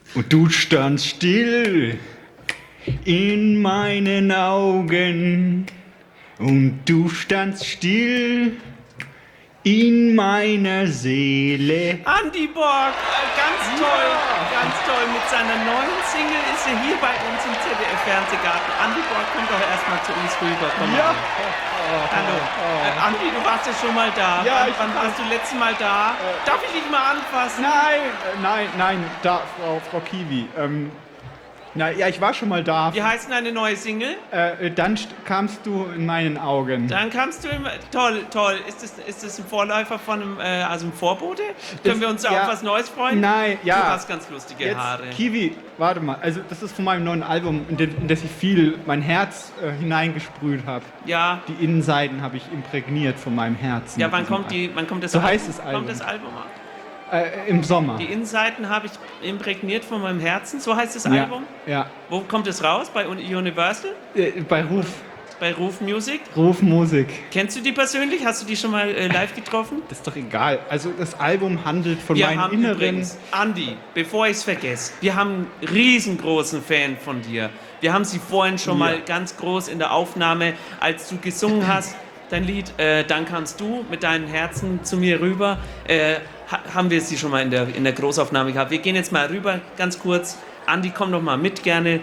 Und du standst still in meinen Augen. Und du standst still in meiner Seele. Andy Borg, ganz toll. Mit seiner neuen Single ist er hier bei uns im ZDF-Fernsehgarten. Andy Borg, komm doch erstmal zu uns rüber. Komm mal. Hallo. Andy, du warst ja schon mal da. Ja, wann warst du letztes Mal da? Darf ich dich mal anfassen? Nein, da, Frau Kiwi. Ich war schon mal da. Wie heißt denn deine neue Single? Dann kamst du in meinen Augen. Dann kamst du immer. Toll. Ist das ein Vorläufer von einem, also ein Vorbote? Können wir uns da auf was Neues freuen? Nein, ja. Du hast ganz lustige Haare. Kiwi, warte mal. Also das ist von meinem neuen Album, in das ich viel mein Herz hineingesprüht habe. Ja. Die Innenseiten habe ich imprägniert von meinem Herzen. Ja, wann kommt das so Album? heißt das Album. Kommt das Album ab? Im Sommer. Die Innenseiten habe ich imprägniert von meinem Herzen, so heißt das Album? Ja. Wo kommt es raus? Bei Universal? Bei Ruf. Bei Ruf Music? Ruf Musik. Kennst du die persönlich? Hast du die schon mal live getroffen? Das ist doch egal. Also das Album handelt von Wir meinen haben inneren... übrigens, Andi, bevor ich es vergesse, wir haben einen riesengroßen Fan von dir. Wir haben sie vorhin schon mal ganz groß in der Aufnahme, als du gesungen hast, dein Lied, Dann kannst du mit deinem Herzen zu mir rüber, haben wir sie schon mal in der Großaufnahme gehabt. Wir gehen jetzt mal rüber, ganz kurz. Andi, komm doch mal mit, gerne.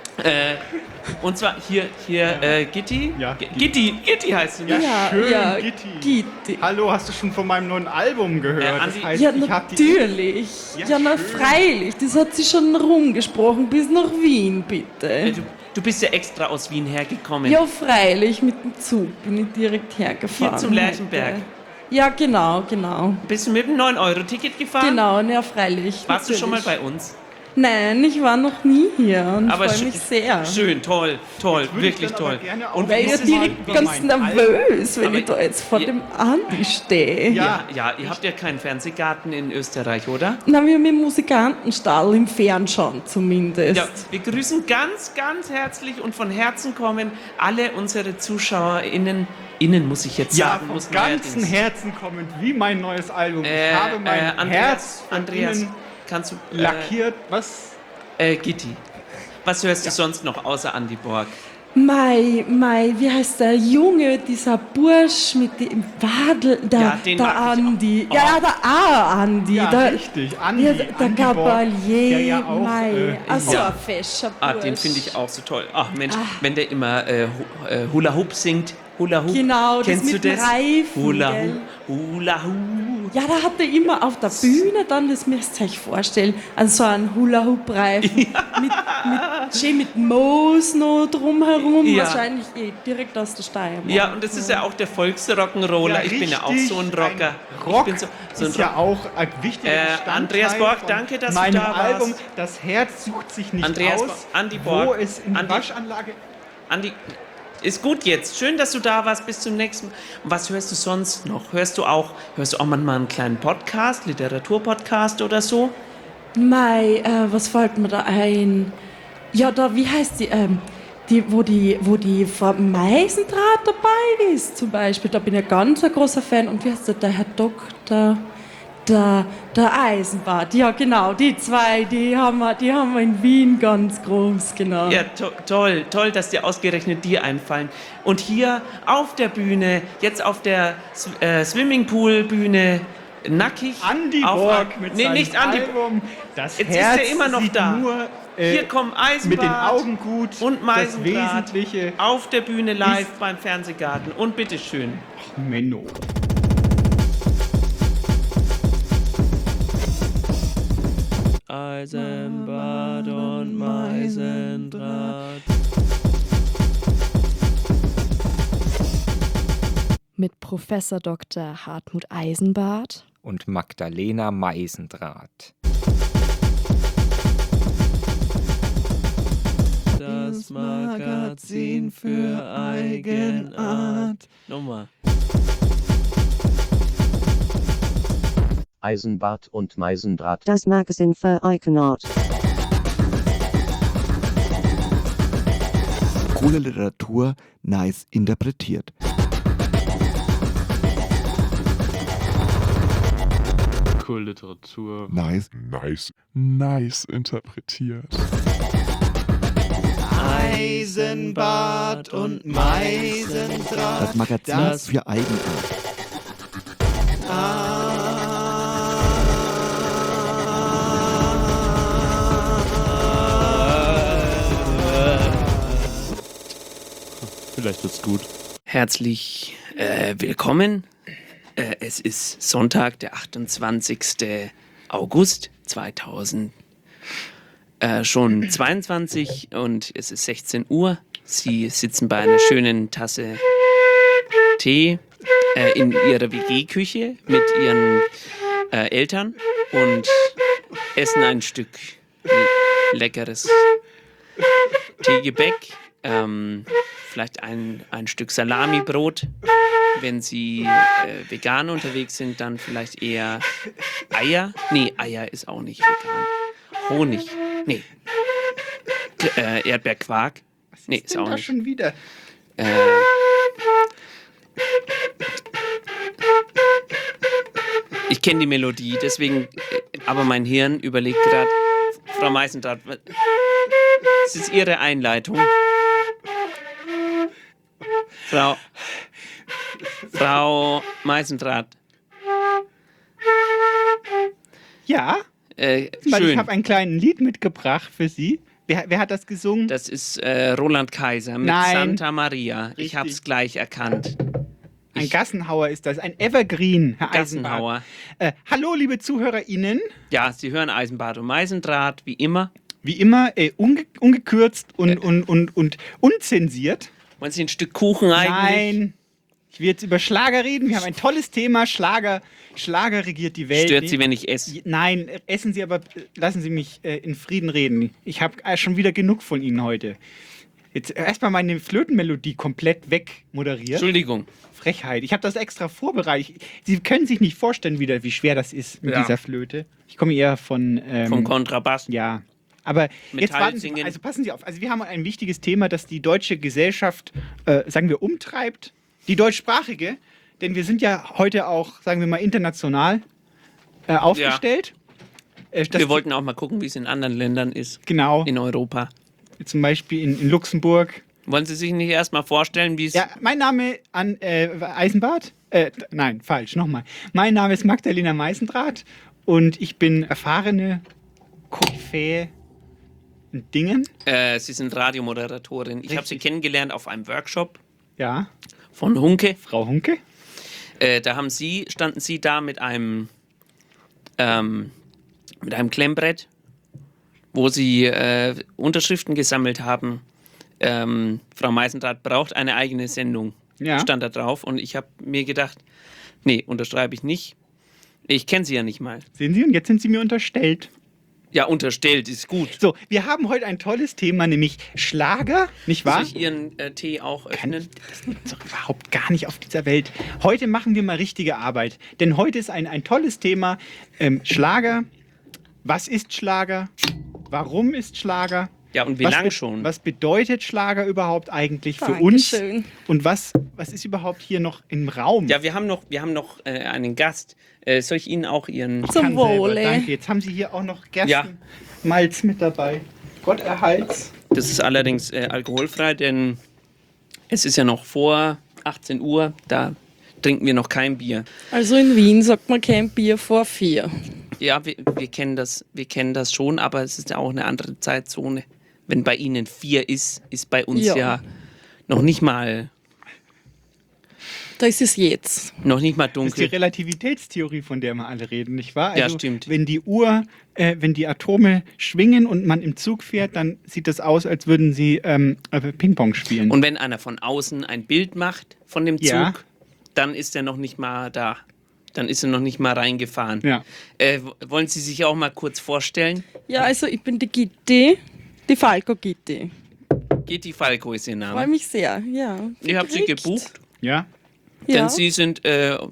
Und zwar hier Gitti. Ja, Gitti heißt du, ne? Schön, Gitti. Gitti. Hallo, hast du schon von meinem neuen Album gehört? Andi, das heißt, Ja, ich hab natürlich. Ja, na schön. freilich. Das hat sie schon rumgesprochen. Bis nach Wien, bitte. Du bist ja extra aus Wien hergekommen. Ja, freilich. Mit dem Zug bin ich direkt hergefahren. Hier zum Lerchenberg. heute. Ja, genau. Bist du mit dem 9-Euro-Ticket gefahren? Genau, ja, freilich. Warst du schon mal natürlich. bei uns? Nein, ich war noch nie hier und Aber freue mich sehr. Schön, toll, würde ich wirklich dann aber toll. gerne Und auch Weil ich wissen, direkt wie ganz mein nervös, wenn Aber ich da jetzt vor ihr- dem Andi stehe. Ja. ihr habt ja keinen Fernsehgarten in Österreich, oder? Na, wir haben einen Musikantenstall im Fernschauen zumindest. Ja, wir grüßen ganz, ganz herzlich und von Herzen kommen alle unsere ZuschauerInnen, muss ich jetzt Ja, sagen, vom muss ganzen neuerdings. Herzen kommend, wie mein neues Album. Ich habe mein Herz von Andreas, innen kannst du, lackiert. Was? Gitti, was hörst du sonst noch außer Andy Borg? Mai, wie heißt der Junge, dieser Bursch mit dem Wadel, Ja, den der mag ich auch. Andi. Oh. Ja, der Andi. Ja, der, richtig. Andi, ja, der Andi Borg, Gabalier, der ja auch, Mai. Also ja. ein fescher Bursch. Den finde ich auch so toll. Ach Mensch, wenn der immer Hula Hoop singt. Hula Hoop. Genau, das Kennst mit du dem das? Reifen, Hula gell? Hoop. Hula Hoop. Ja, da hat er immer auf der Bühne dann, das müsst ihr euch vorstellen, also so einen Hula-Hoop-Reifen mit Moos noch drumherum, Ja. wahrscheinlich direkt aus der Steiermark. Ja, und das ist ja auch der Volksrock'n'Roller. Ich bin ja auch so ein Rocker. Rock Ich bin so ein ist ja auch ein wichtiger Bestandteil Andreas Borg, von danke, dass du meinem da warst. Album. Das Herz sucht sich nicht Andreas aus, Borg, Andi wo Borg, es in die Andi- Waschanlage... Andi, ist gut jetzt. Schön, dass du da warst. Bis zum nächsten Mal. Und was hörst du sonst noch? Hörst du auch manchmal einen kleinen Podcast, Literaturpodcast oder so? Mai, was fällt mir da ein? Ja, da, wie heißt wo die Frau Meisendraht dabei ist, zum Beispiel. Da bin ich ein ganz großer Fan. Und wie heißt der Herr Doktor? Der Eisenbart. Ja, genau, die zwei, die haben wir in Wien ganz groß, genau. Ja, toll, dass dir ausgerechnet die einfallen. Und hier auf der Bühne, jetzt auf der Swimmingpool-Bühne, nackig. Andy auf- Borg mit Nee, seinem nicht Andy. Album. Das Jetzt Herz ist er immer noch sieht da. Nur, Hier kommen Eisenbart mit den Augen gut. und Das Meisendraht Wesentliche. auf der Bühne live beim Fernsehgarten. Und bitteschön. Menno. Eisenbart und Meisendraht. Mit Professor Dr. Hartmut Eisenbart und Magdalena Meisendraht. Das Magazin für Eigenart. Nochmal. Eisenbart und Meisendraht. Das Magazin für Eigenart. Coole Literatur, nice interpretiert. Hardcore-Literatur. Nice interpretiert. Eisenbart und Meisendraht. Das Magazin für Eigenart. Vielleicht wird's gut. Herzlich willkommen. Es ist Sonntag, der 28. August 2000. Schon 22 und es ist 16 Uhr. Sie sitzen bei einer schönen Tasse Tee in ihrer WG-Küche mit ihren Eltern und essen ein Stück leckeres Teegebäck. Vielleicht ein Stück Salamibrot. Wenn Sie vegan unterwegs sind, dann vielleicht eher Eier. Nee, Eier ist auch nicht vegan. Honig. Nee. Erdbeerquark. Nee, ist auch nicht. Schon wieder. Ich kenne die Melodie, deswegen, aber mein Hirn überlegt gerade, Frau Meisendrath, das ist Ihre Einleitung. Frau Meisendrath. Ja? Ich Schön. habe ein kleines Lied mitgebracht für Sie. Wer hat das gesungen? Das ist Roland Kaiser mit Nein. Santa Maria. Richtig. Ich habe es gleich erkannt. Ein Gassenhauer ist das, ein Evergreen, Herr Gassenhauer. Eisenbart. Hallo, liebe ZuhörerInnen. Ja, Sie hören Eisenbart und Meisendraht, wie immer. Wie immer, ungekürzt und unzensiert. Wollen Sie ein Stück Kuchen eigentlich? Nein. Ich will jetzt über Schlager reden. Wir haben ein tolles Thema. Schlager regiert die Welt. Stört Sie, wenn ich esse? Nein, essen Sie, aber lassen Sie mich in Frieden reden. Ich habe schon wieder genug von Ihnen heute. Jetzt erstmal meine Flötenmelodie komplett wegmoderiert. Entschuldigung. Frechheit. Ich habe das extra vorbereitet. Sie können sich nicht vorstellen, wie schwer das ist mit dieser Flöte. Ich komme eher von... Vom Kontrabass. Ja. Aber jetzt warten Sie, Metallsingen. also passen Sie auf. Also wir haben ein wichtiges Thema, das die deutsche Gesellschaft, sagen wir, umtreibt. Die deutschsprachige. Denn wir sind ja heute auch, sagen wir mal, international aufgestellt. Wir wollten auch mal gucken, wie es in anderen Ländern ist. Genau. In Europa. Zum Beispiel in Luxemburg. Wollen Sie sich nicht erst mal vorstellen, wie es... Ja, mein Name Eisenbart? Nein, falsch, nochmal. Mein Name ist Magdalena Meisendrath und ich bin erfahrene Koryphäe in Dingen. Sie sind Radiomoderatorin. Ich habe Sie kennengelernt auf einem Workshop. Ja. Von Hunke. Frau Hunke. Da standen Sie da mit einem Klemmbrett, wo Sie Unterschriften gesammelt haben. Frau Meisendrath braucht eine eigene Sendung. Ja. Stand da drauf. Und ich habe mir gedacht, nee, unterschreibe ich nicht. Ich kenne Sie ja nicht mal. Sehen Sie, und jetzt sind Sie mir unterstellt. Ja, unterstellt ist gut. So, wir haben heute ein tolles Thema, nämlich Schlager, nicht wahr? Soll ich Ihren Tee auch öffnen? Das ist doch überhaupt gar nicht auf dieser Welt. Heute machen wir mal richtige Arbeit. Denn heute ist ein tolles Thema. Schlager. Was ist Schlager? Warum ist Schlager? Ja, und wie lange schon? Was bedeutet Schlager überhaupt eigentlich für Dankeschön. uns? Und was ist überhaupt hier noch im Raum? Ja, wir haben noch einen Gast. Soll ich Ihnen auch Ihren... Zum Wohle. Danke. Jetzt haben Sie hier auch noch Gerstenmalz mit dabei. Gott erhalt's. Das ist allerdings alkoholfrei, denn es ist ja noch vor 18 Uhr. Da trinken wir noch kein Bier. Also in Wien sagt man kein Bier vor 4. Ja, wir kennen das schon, aber es ist ja auch eine andere Zeitzone. Wenn bei Ihnen 4 ist bei uns ja noch nicht mal... Da ist es jetzt. Noch nicht mal Das ist dunkel. die Relativitätstheorie, von der wir alle reden, nicht wahr? Also, Ja, stimmt. Wenn die Atome schwingen und man im Zug fährt, dann sieht das aus, als würden sie Ping-Pong spielen. Und wenn einer von außen ein Bild macht von dem Zug, Ja. dann ist er noch nicht mal da. Dann ist er noch nicht mal reingefahren. Ja. Wollen Sie sich auch mal kurz vorstellen? Ja, also ich bin die Gitti, die Falco Gitti. Gitti Falco ist Ihr Freue Name. mich sehr, ja. Ich habe Sie gebucht, Ja? Ja. denn Sie sind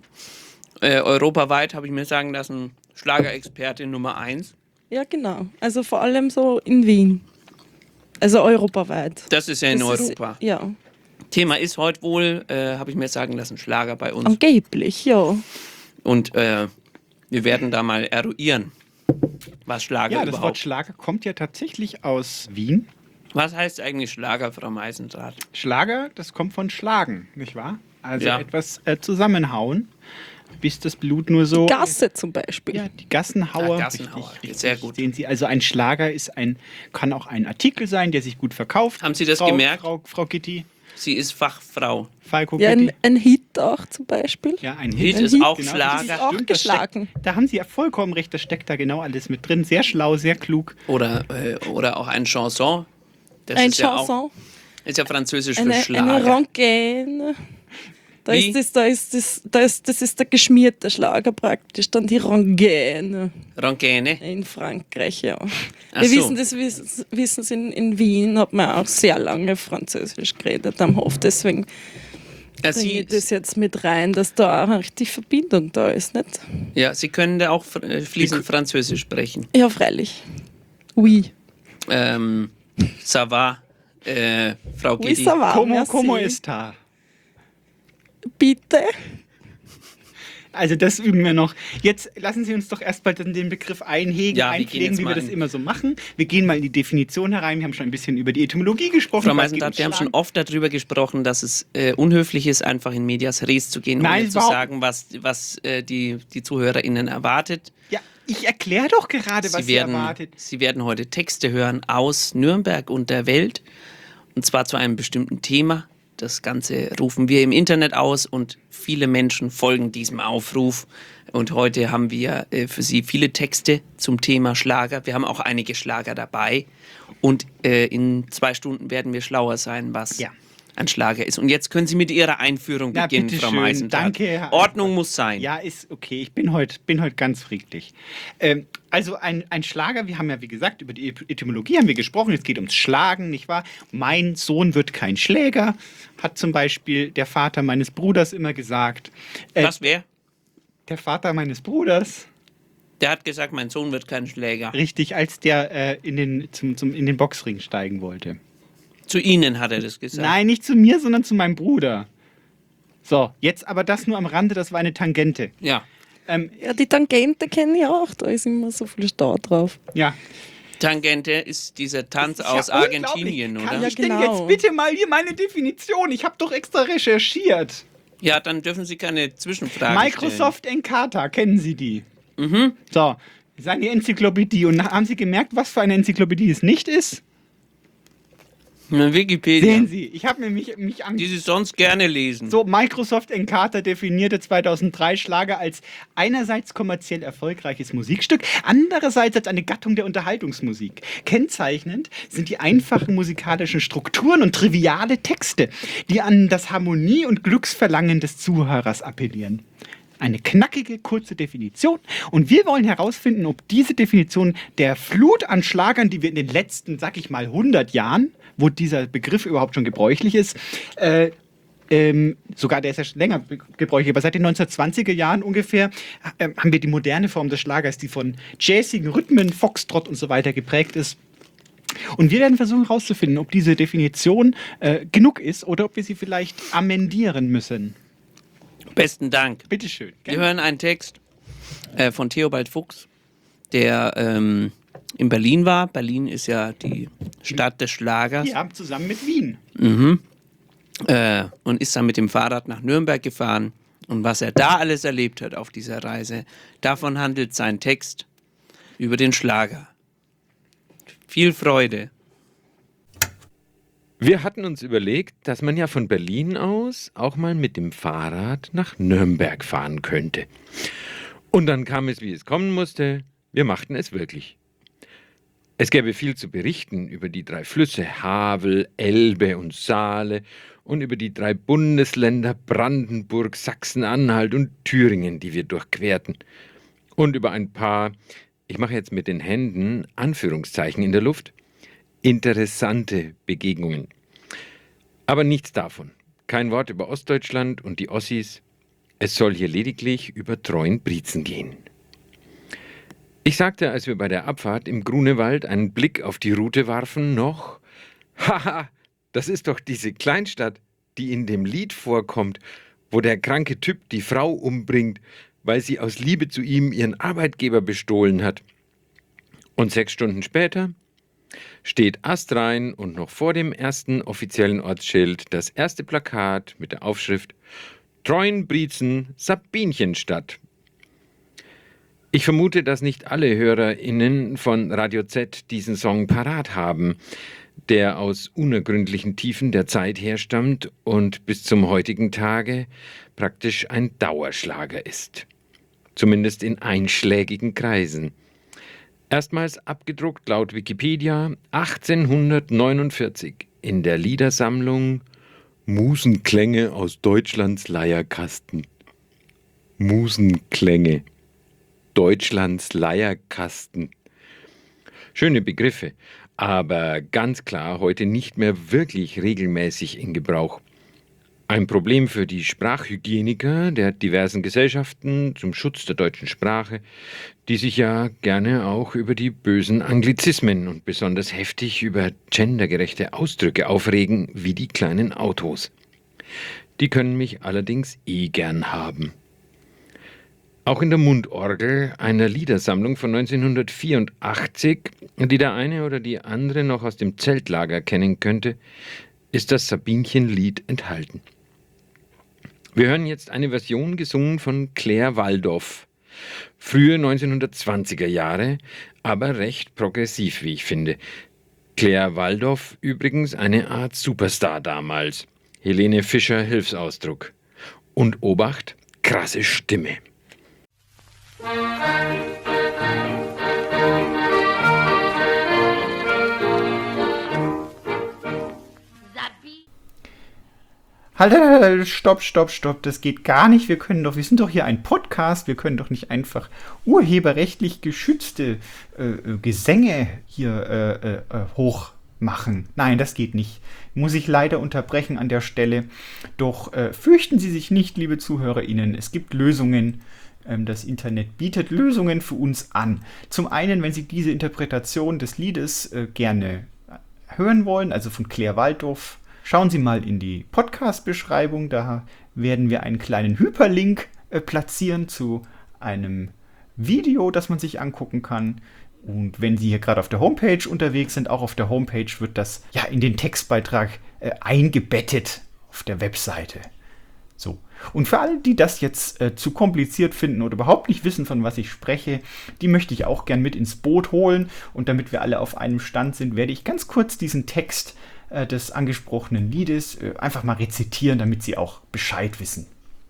europaweit, habe ich mir sagen lassen, Schlagerexpertin Nummer 1. Ja, genau. Also vor allem so in Wien. Also europaweit. Das ist ja in Das ist- Europa. Ja, Thema ist heute wohl, habe ich mir sagen lassen, Schlager bei uns. angeblich, ja. Und Wir werden da mal eruieren, was Schlager Ja, das Wort überhaupt. Schlager kommt ja tatsächlich aus Wien. Was heißt eigentlich Schlager, Frau Meisendrath? Schlager, das kommt von Schlagen, nicht wahr? Also Ja. etwas zusammenhauen, bis das Blut nur so... Gasse zum Beispiel. Ja, die Gassenhauer. Gassenhauer, sehr gut. Sehen Sie, also ein Schlager kann auch ein Artikel sein, der sich gut verkauft. Haben Sie das Frau, gemerkt? Frau Gitti, Sie ist Fachfrau. Falco Ja, Gitti. ein Hit auch zum Beispiel. Ja, ein Hit Hit. ist auch Genau, Schlager. das Auch stimmt, das geschlagen. Da haben Sie ja vollkommen recht, das steckt da genau alles mit drin. Sehr schlau, sehr klug. Oder auch ein Chanson. Das Ein ist ja Chanson. auch, ist ja französisch für Eine Schlager. Rengaine. Wie? Das ist der geschmierte Schlager praktisch, dann die Rengaine Rengaine. in Frankreich, ja. Ach Wir so. wissen Sie, in Wien hat man auch sehr lange Französisch geredet am Hof, deswegen Ja, bringe ich das jetzt mit rein, dass da auch die Verbindung da ist, nicht? Sie können da auch fließend Französisch sprechen. Ja, freilich. Oui. Ça va, Frau Oui, Gitti. ça va, merci. Como está? Bitte? Also das üben wir noch. Jetzt lassen Sie uns doch erstmal den Begriff einhegen, Ja, wir gehen einpflegen, jetzt wie mal wir das in- immer so machen. Wir gehen mal in die Definition herein. Wir haben schon ein bisschen über die Etymologie gesprochen. Frau Was Meisendrath, geht wir haben ums schon oft darüber gesprochen, dass es unhöflich ist, einfach in medias res zu gehen, Nein, ohne zu überhaupt sagen, was die ZuhörerInnen erwartet. Ja, ich erkläre doch gerade, was Sie erwartet. Sie werden heute Texte hören aus Nürnberg und der Welt, und zwar zu einem bestimmten Thema. Das Ganze rufen wir im Internet aus und viele Menschen folgen diesem Aufruf. Und heute haben wir für Sie viele Texte zum Thema Schlager. Wir haben auch einige Schlager dabei. Und in 2 Stunden werden wir schlauer sein, was Ja. ein Schlager ist. Und jetzt können Sie mit Ihrer Einführung Na, beginnen, bitteschön. Frau Meisendrath. Danke, Herr Ordnung muss sein. Ja, ist okay. Ich bin heute ganz friedlich. Also ein Schlager, wir haben ja wie gesagt über die Etymologie haben wir gesprochen, es geht ums Schlagen, nicht wahr? Mein Sohn wird kein Schläger, hat zum Beispiel der Vater meines Bruders immer gesagt. Was, wer? Der Vater meines Bruders, Der hat gesagt, mein Sohn wird kein Schläger. richtig, als der in den Boxring steigen wollte. Zu Ihnen hat er das gesagt. Nein, nicht zu mir, sondern zu meinem Bruder. So, jetzt aber das nur am Rande, das war eine Tangente. Ja. Ja, die Tangente kenne ich auch, da ist immer so viel Stau drauf. Ja. Tangente ist dieser Tanz Das ist aus ja Argentinien, unglaublich. Kann oder? ich Ja, denn genau. jetzt bitte mal hier meine Definition? Ich habe doch extra recherchiert. Ja, dann dürfen Sie keine Zwischenfragen Microsoft Encarta, kennen Sie die? Mhm. So, das ist eine Enzyklopädie. Und haben Sie gemerkt, was für eine Enzyklopädie es nicht ist? stellen. Wikipedia. Sehen Sie, ich habe nämlich mich an... Die Sie sonst gerne lesen. So, Microsoft Encarta definierte 2003 Schlager als einerseits kommerziell erfolgreiches Musikstück, andererseits als eine Gattung der Unterhaltungsmusik. Kennzeichnend sind die einfachen musikalischen Strukturen und triviale Texte, die an das Harmonie- und Glücksverlangen des Zuhörers appellieren. Eine knackige, kurze Definition. Und wir wollen herausfinden, ob diese Definition der Flut an Schlagern, die wir in den letzten, sag ich mal, 100 Jahren, wo dieser Begriff überhaupt schon gebräuchlich ist, sogar der ist ja schon länger gebräuchlich, aber seit den 1920er Jahren ungefähr haben wir die moderne Form des Schlagers, die von jazzigen Rhythmen, Foxtrot und so weiter geprägt ist. Und wir werden versuchen herauszufinden, ob diese Definition genug ist oder ob wir sie vielleicht amendieren müssen. Besten Dank. Bitteschön. Wir hören einen Text von Theobald Fuchs, der in Berlin war. Berlin ist ja die Stadt des Schlagers. Ja, zusammen mit Wien. Und ist dann mit dem Fahrrad nach Nürnberg gefahren. Und was er da alles erlebt hat auf dieser Reise, davon handelt sein Text über den Schlager. Viel Freude. Wir hatten uns überlegt, dass man ja von Berlin aus auch mal mit dem Fahrrad nach Nürnberg fahren könnte. Und dann kam es, wie es kommen musste. Wir machten es wirklich. Es gäbe viel zu berichten über die 3 Flüsse Havel, Elbe und Saale und über die 3 Bundesländer Brandenburg, Sachsen-Anhalt und Thüringen, die wir durchquerten. Und über ein paar, ich mache jetzt mit den Händen Anführungszeichen in der Luft, interessante Begegnungen. Aber nichts davon. Kein Wort über Ostdeutschland und die Ossis. Es soll hier lediglich über Treuenbrietzen gehen. Ich sagte, als wir bei der Abfahrt im Grunewald einen Blick auf die Route warfen, noch: Haha, das ist doch diese Kleinstadt, die in dem Lied vorkommt, wo der kranke Typ die Frau umbringt, weil sie aus Liebe zu ihm ihren Arbeitgeber bestohlen hat. Und 6 Stunden später steht astrein und noch vor dem ersten offiziellen Ortsschild das erste Plakat mit der Aufschrift Treuenbrietzen Sabinchenstadt. Ich vermute, dass nicht alle HörerInnen von Radio Z diesen Song parat haben, der aus unergründlichen Tiefen der Zeit herstammt und bis zum heutigen Tage praktisch ein Dauerschlager ist. Zumindest in einschlägigen Kreisen. Erstmals abgedruckt laut Wikipedia 1849 in der Liedersammlung Musenklänge aus Deutschlands Leierkasten. Musenklänge. Deutschlands Leierkasten. Schöne Begriffe, aber ganz klar heute nicht mehr wirklich regelmäßig in Gebrauch. Ein Problem für die Sprachhygieniker der diversen Gesellschaften zum Schutz der deutschen Sprache, die sich ja gerne auch über die bösen Anglizismen und besonders heftig über gendergerechte Ausdrücke aufregen, wie die kleinen Autos. Die können mich allerdings gern haben. Auch in der Mundorgel einer Liedersammlung von 1984, die der eine oder die andere noch aus dem Zeltlager kennen könnte, ist das Sabinchenlied enthalten. Wir hören jetzt eine Version gesungen von Claire Waldoff. Frühe 1920er Jahre, aber recht progressiv, wie ich finde. Claire Waldoff übrigens eine Art Superstar damals. Helene Fischer Hilfsausdruck. Und Obacht, krasse Stimme. Halt, stopp, das geht gar nicht. Wir sind doch hier ein Podcast, wir können doch nicht einfach urheberrechtlich geschützte Gesänge hier hochmachen. Nein, das geht nicht. Muss ich leider unterbrechen an der Stelle. Doch fürchten Sie sich nicht, liebe ZuhörerInnen, es gibt Lösungen. Das Internet bietet Lösungen für uns an. Zum einen, wenn Sie diese Interpretation des Liedes gerne hören wollen, also von Claire Waldoff, schauen Sie mal in die Podcast-Beschreibung, da werden wir einen kleinen Hyperlink platzieren zu einem Video, das man sich angucken kann. Und wenn Sie hier gerade auf der Homepage unterwegs sind, auch auf der Homepage wird das ja in den Textbeitrag eingebettet auf der Webseite. So. Und für alle, die das jetzt zu kompliziert finden oder überhaupt nicht wissen, von was ich spreche, die möchte ich auch gern mit ins Boot holen. Und damit wir alle auf einem Stand sind, werde ich ganz kurz diesen Text des angesprochenen Liedes einfach mal rezitieren, damit Sie auch Bescheid wissen.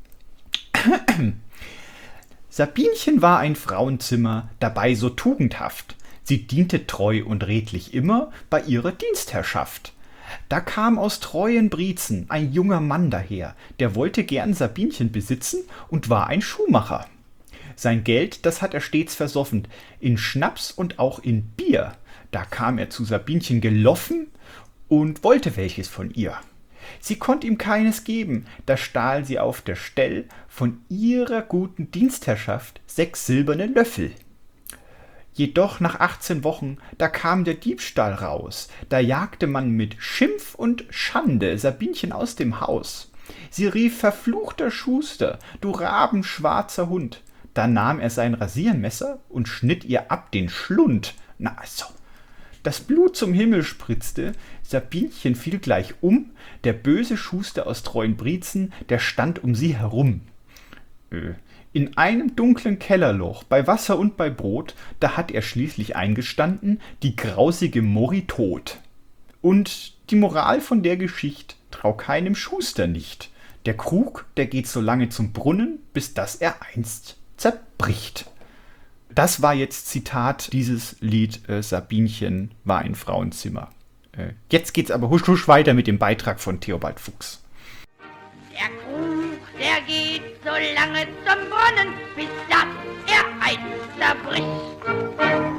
Sabinchen war ein Frauenzimmer, dabei so tugendhaft. Sie diente treu und redlich immer bei ihrer Dienstherrschaft. Da kam aus Treuenbrietzen ein junger Mann daher, der wollte gern Sabinchen besitzen und war ein Schuhmacher. Sein Geld, das hat er stets versoffen, in Schnaps und auch in Bier. Da kam er zu Sabinchen geloffen und wollte welches von ihr. Sie konnt ihm keines geben, da stahl sie auf der Stell von ihrer guten Dienstherrschaft 6 silberne Löffel. Jedoch nach 18 Wochen, da kam der Diebstahl raus, da jagte man mit Schimpf und Schande Sabinchen aus dem Haus. Sie rief: verfluchter Schuster, du rabenschwarzer Hund. Da nahm er sein Rasiermesser und schnitt ihr ab den Schlund. Na also. Das Blut zum Himmel spritzte, Sabinchen fiel gleich um, der böse Schuster aus Treuenbrietzen, der stand um sie herum. In einem dunklen Kellerloch, bei Wasser und bei Brot, da hat er schließlich eingestanden, die grausige Mori tot. Und die Moral von der Geschichte: trau keinem Schuster nicht. Der Krug, der geht so lange zum Brunnen, bis dass er einst zerbricht. Das war jetzt Zitat dieses Lied Sabinchen war ein Frauenzimmer. Jetzt geht's aber husch husch weiter mit dem Beitrag von Theobald Fuchs. Der Krug, der geht so lange zum Brunnen, bis dass er einst zerbricht.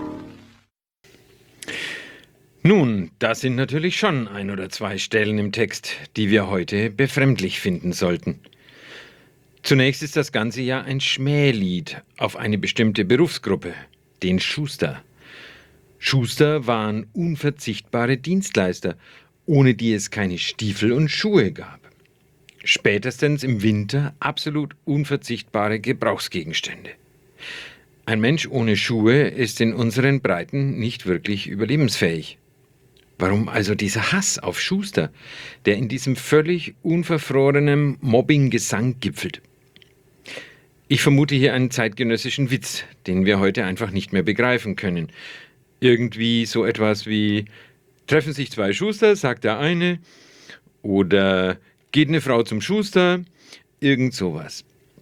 Nun, das sind natürlich schon 1 oder 2 Stellen im Text, die wir heute befremdlich finden sollten. Zunächst ist das Ganze ja ein Schmählied auf eine bestimmte Berufsgruppe, den Schuster. Schuster waren unverzichtbare Dienstleister, ohne die es keine Stiefel und Schuhe gab. Spätestens im Winter absolut unverzichtbare Gebrauchsgegenstände. Ein Mensch ohne Schuhe ist in unseren Breiten nicht wirklich überlebensfähig. Warum also dieser Hass auf Schuster, der in diesem völlig unverfrorenen Mobbing-Gesang gipfelt? Ich vermute hier einen zeitgenössischen Witz, den wir heute einfach nicht mehr begreifen können. Irgendwie so etwas wie: Treffen sich zwei Schuster, sagt der eine, oder geht eine Frau zum Schuster, irgend sowas.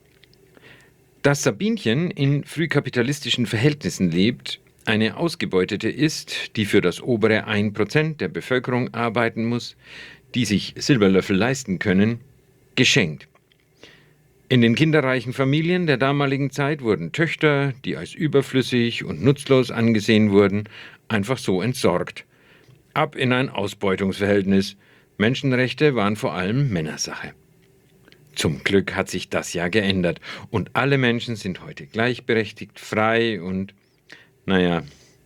Dass Sabinchen in frühkapitalistischen Verhältnissen lebt, eine Ausgebeutete ist, die für das obere 1% der Bevölkerung arbeiten muss, die sich Silberlöffel leisten können, geschenkt. In den kinderreichen Familien der damaligen Zeit wurden Töchter, die als überflüssig und nutzlos angesehen wurden, einfach so entsorgt. Ab in ein Ausbeutungsverhältnis. Menschenrechte waren vor allem Männersache. Zum Glück hat sich das ja geändert und alle Menschen sind heute gleichberechtigt, frei und, naja.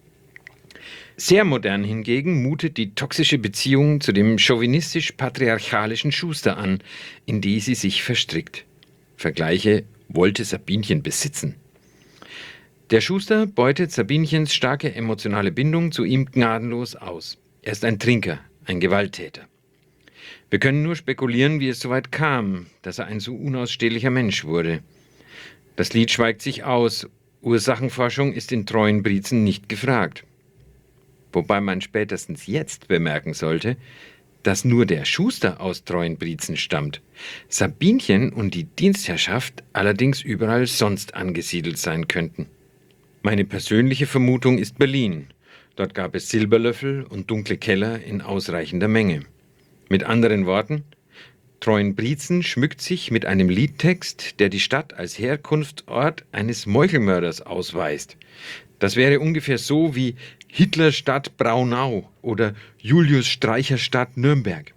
Sehr modern hingegen mutet die toxische Beziehung zu dem chauvinistisch-patriarchalischen Schuster an, in die sie sich verstrickt. Vergleiche: wollte Sabinchen besitzen. Der Schuster beutet Sabinchens starke emotionale Bindung zu ihm gnadenlos aus. Er ist ein Trinker, ein Gewalttäter. Wir können nur spekulieren, wie es so weit kam, dass er ein so unausstehlicher Mensch wurde. Das Lied schweigt sich aus. Ursachenforschung ist in treuen Briezen nicht gefragt. Wobei man spätestens jetzt bemerken sollte, dass nur der Schuster aus treuen Briezen stammt, Sabinchen und die Dienstherrschaft allerdings überall sonst angesiedelt sein könnten. Meine persönliche Vermutung ist Berlin. Dort gab es Silberlöffel und dunkle Keller in ausreichender Menge. Mit anderen Worten, Treuenbrietzen schmückt sich mit einem Liedtext, der die Stadt als Herkunftsort eines Meuchelmörders ausweist. Das wäre ungefähr so wie Hitlerstadt Braunau oder Julius Streicher Stadt Nürnberg.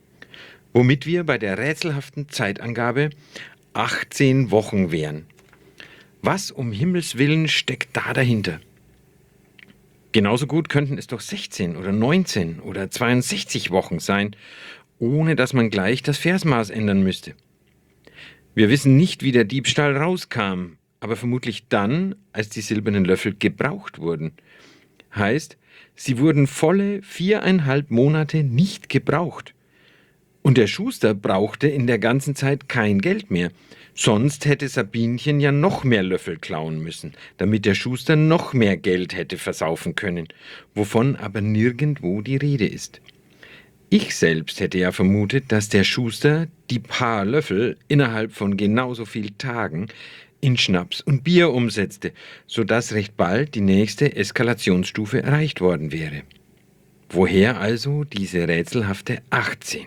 Womit wir bei der rätselhaften Zeitangabe 18 Wochen wären. Was um Himmels Willen steckt da dahinter? Genauso gut könnten es doch 16 oder 19 oder 62 Wochen sein, ohne dass man gleich das Versmaß ändern müsste. Wir wissen nicht, wie der Diebstahl rauskam, aber vermutlich dann, als die silbernen Löffel gebraucht wurden. Heißt, sie wurden volle 4,5 Monate nicht gebraucht. Und der Schuster brauchte in der ganzen Zeit kein Geld mehr. Sonst hätte Sabinchen ja noch mehr Löffel klauen müssen, damit der Schuster noch mehr Geld hätte versaufen können, wovon aber nirgendwo die Rede ist. Ich selbst hätte ja vermutet, dass der Schuster die paar Löffel innerhalb von genauso vielen Tagen in Schnaps und Bier umsetzte, sodass recht bald die nächste Eskalationsstufe erreicht worden wäre. Woher also diese rätselhafte 18?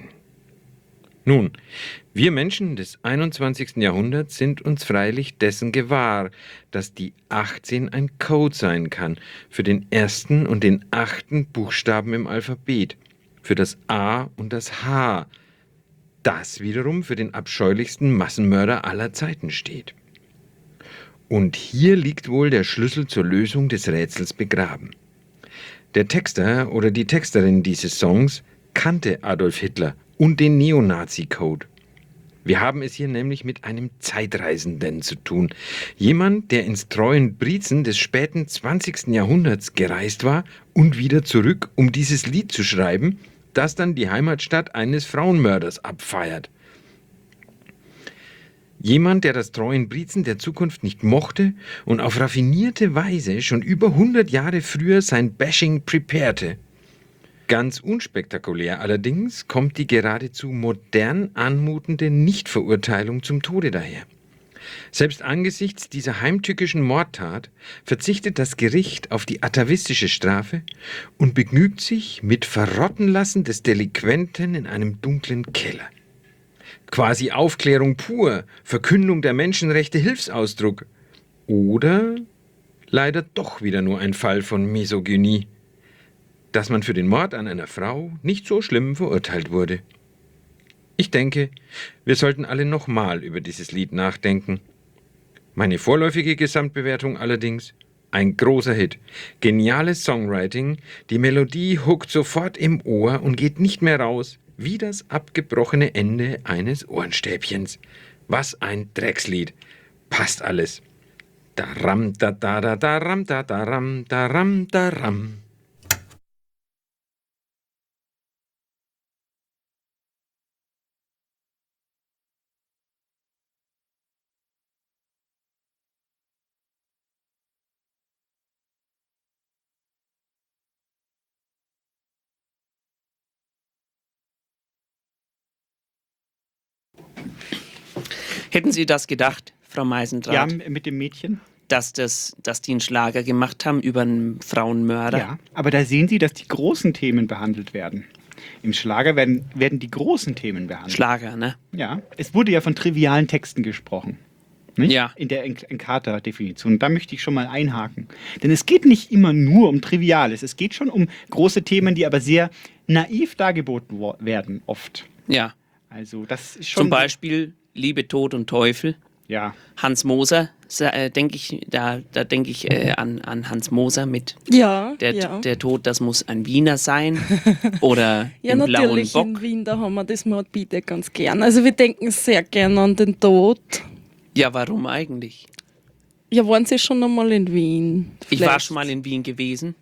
Nun, wir Menschen des 21. Jahrhunderts sind uns freilich dessen gewahr, dass die 18 ein Code sein kann für den ersten und den 8. Buchstaben im Alphabet, für das A und das H, das wiederum für den abscheulichsten Massenmörder aller Zeiten steht. Und hier liegt wohl der Schlüssel zur Lösung des Rätsels begraben. Der Texter oder die Texterin dieses Songs kannte Adolf Hitler und den Neonazi-Code. Wir haben es hier nämlich mit einem Zeitreisenden zu tun. Jemand, der ins Treuenbrietzen des späten 20. Jahrhunderts gereist war und wieder zurück, um dieses Lied zu schreiben, das dann die Heimatstadt eines Frauenmörders abfeiert. Jemand, der das Treuenbrietzen der Zukunft nicht mochte und auf raffinierte Weise schon über 100 Jahre früher sein Bashing preparete. Ganz unspektakulär allerdings kommt die geradezu modern anmutende Nichtverurteilung zum Tode daher. Selbst angesichts dieser heimtückischen Mordtat verzichtet das Gericht auf die atavistische Strafe und begnügt sich mit Verrottenlassen des Delinquenten in einem dunklen Keller. Quasi Aufklärung pur, Verkündung der Menschenrechte Hilfsausdruck. Oder leider doch wieder nur ein Fall von Misogynie. Dass man für den Mord an einer Frau nicht so schlimm verurteilt wurde. Ich denke, wir sollten alle nochmal über dieses Lied nachdenken. Meine vorläufige Gesamtbewertung allerdings: ein großer Hit, geniales Songwriting, die Melodie huckt sofort im Ohr und geht nicht mehr raus, wie das abgebrochene Ende eines Ohrenstäbchens. Was ein Dreckslied. Passt alles. Daram, da, da, da, daram, da, daram, daram, daram. Hätten Sie das gedacht, Frau Meisendrath? Ja, mit dem Mädchen. Dass die einen Schlager gemacht haben über einen Frauenmörder? Ja, aber da sehen Sie, dass die großen Themen behandelt werden. Im Schlager werden die großen Themen behandelt. Schlager, ne? Ja, es wurde ja von trivialen Texten gesprochen. Nicht? Ja. In der Encarta-Definition. Da möchte ich schon mal einhaken. Denn es geht nicht immer nur um Triviales. Es geht schon um große Themen, die aber sehr naiv dargeboten werden, oft. Ja. Also das ist schon... Zum Beispiel Liebe, Tod und Teufel. Ja. Hans Moser, denke ich an Hans Moser mit Ja, der Tod, das muss ein Wiener sein. Oder ja, im blauen natürlich, Bock. in Wien, da haben wir das Mordbide ganz gern. Also wir denken sehr gern an den Tod. Ja, warum eigentlich? Ja, waren Sie schon einmal in Wien? Ich war schon mal in Wien gewesen.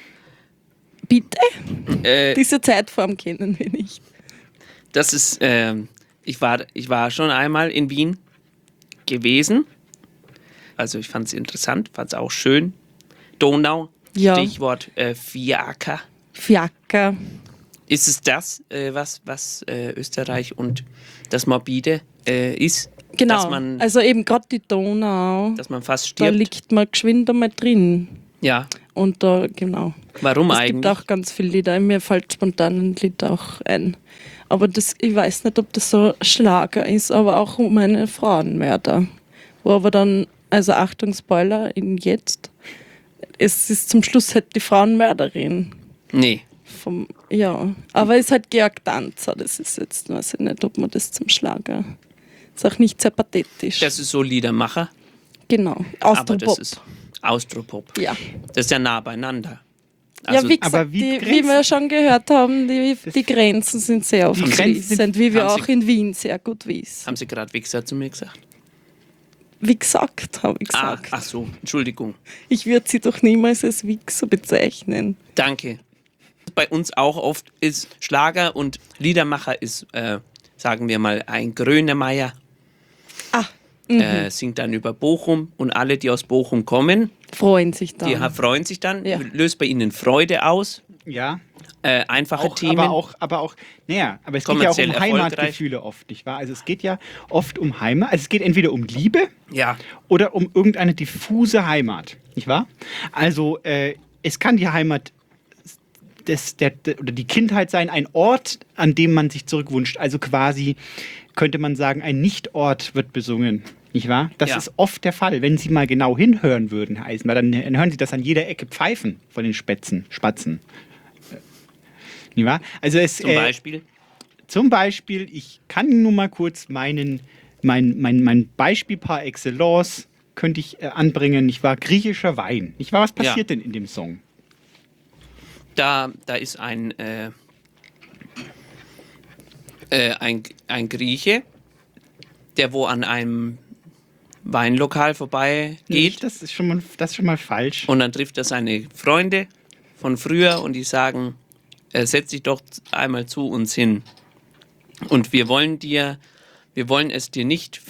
Bitte? Diese Zeitform kennen wir nicht. Das ist, ich war schon einmal in Wien gewesen. Also ich fand es interessant, fand es auch schön. Donau, Ja. Stichwort Fiaker. Fiaker. Ist es das, was Österreich und das Morbide ist? Genau, Dass man, also eben gerade die Donau, dass man fast da stirbt? liegt man geschwind einmal drin. Ja. Und da, genau. Warum es eigentlich? Es gibt auch ganz viele Lieder, mir fällt spontan ein Lied auch ein. Aber das, ich weiß nicht, ob das so Schlager ist, aber auch um einen Frauenmörder. Wo aber dann, also Achtung, Spoiler, in jetzt, es ist zum Schluss halt die Frauenmörderin. Nee. Ja, aber es ist halt Georg Danzer, das ist jetzt, weiß ich nicht, ob man das zum Schlager, ist auch nicht sehr pathetisch. Das ist so Liedermacher. Genau, Aber das Austropop. ist Austropop. Ja. Das ist ja nah beieinander. Ja, wie gesagt, wie wir schon gehört haben, die Grenzen sind sehr fließend, wie wir auch in Wien sehr gut wissen. Haben Sie gerade Wichser zu mir gesagt? Wie gesagt, habe ich gesagt. Ach so, Entschuldigung. Ich würde sie doch niemals als Wichser bezeichnen. Danke. Bei uns auch oft ist Schlager und Liedermacher ist, sagen wir mal, ein Grönemeyer. Singt dann über Bochum und alle, die aus Bochum kommen, freuen sich dann. Die freuen sich dann, löst bei ihnen Freude aus. Ja. Einfache auch, Themen. Aber es geht ja auch um Heimatgefühle oft, nicht wahr? Also es geht ja oft um Heimat, also es geht entweder um Liebe oder um irgendeine diffuse Heimat, nicht wahr? Also es kann die Heimat oder die Kindheit sein, ein Ort, an dem man sich zurückwünscht. Also quasi könnte man sagen, ein Nichtort wird besungen. Nicht wahr? Das ist oft der Fall. Wenn Sie mal genau hinhören würden, Herr Eisenbart, dann hören Sie das an jeder Ecke pfeifen von den Spatzen. Nicht wahr? Also Zum Beispiel? Zum Beispiel, ich kann nur mal kurz mein Beispiel par excellence könnte ich anbringen. Nicht wahr? Griechischer Wein. Nicht wahr? Was passiert denn in dem Song? Da ist ein Grieche, der wo an einem Weinlokal vorbei geht. Das ist schon mal falsch. Und dann trifft er seine Freunde von früher und die sagen, setz dich doch einmal zu uns hin. Und wir wollen es dir nicht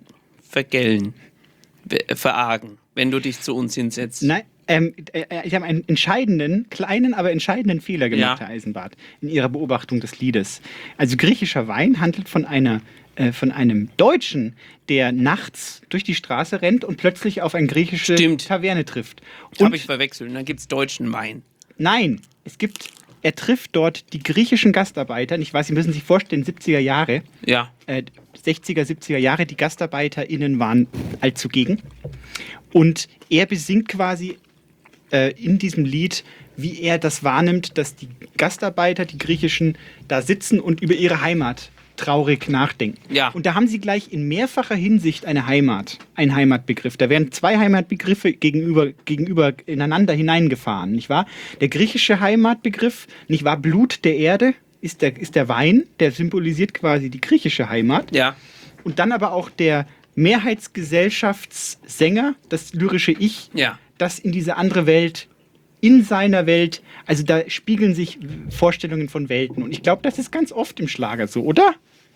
verargen, wenn du dich zu uns hinsetzt. Nein. Ich habe einen kleinen, aber entscheidenden Fehler gemacht, Herr Eisenbart, in Ihrer Beobachtung des Liedes. Also griechischer Wein handelt von einem Deutschen, der nachts durch die Straße rennt und plötzlich auf eine griechische Taverne trifft. Habe ich verwechselt. Und dann gibt es deutschen Wein. Nein, er trifft dort die griechischen Gastarbeiter. Ich weiß, Sie müssen sich vorstellen, 70er Jahre. Ja. 60er, 70er Jahre, die GastarbeiterInnen waren allzugegen. Und er besingt quasi in diesem Lied, wie er das wahrnimmt, dass die Gastarbeiter, die griechischen, da sitzen und über ihre Heimat traurig nachdenken. Ja. Und da haben sie gleich in mehrfacher Hinsicht einen Heimatbegriff. Da werden zwei Heimatbegriffe gegenüber ineinander hineingefahren, nicht wahr? Der griechische Heimatbegriff, nicht wahr? Blut der Erde, ist der Wein, der symbolisiert quasi die griechische Heimat. Ja. Und dann aber auch der Mehrheitsgesellschaftssänger, das lyrische Ich, Ja. das in diese andere Welt, in seiner Welt, also da spiegeln sich Vorstellungen von Welten. Und ich glaube, das ist ganz oft im Schlager so, oder?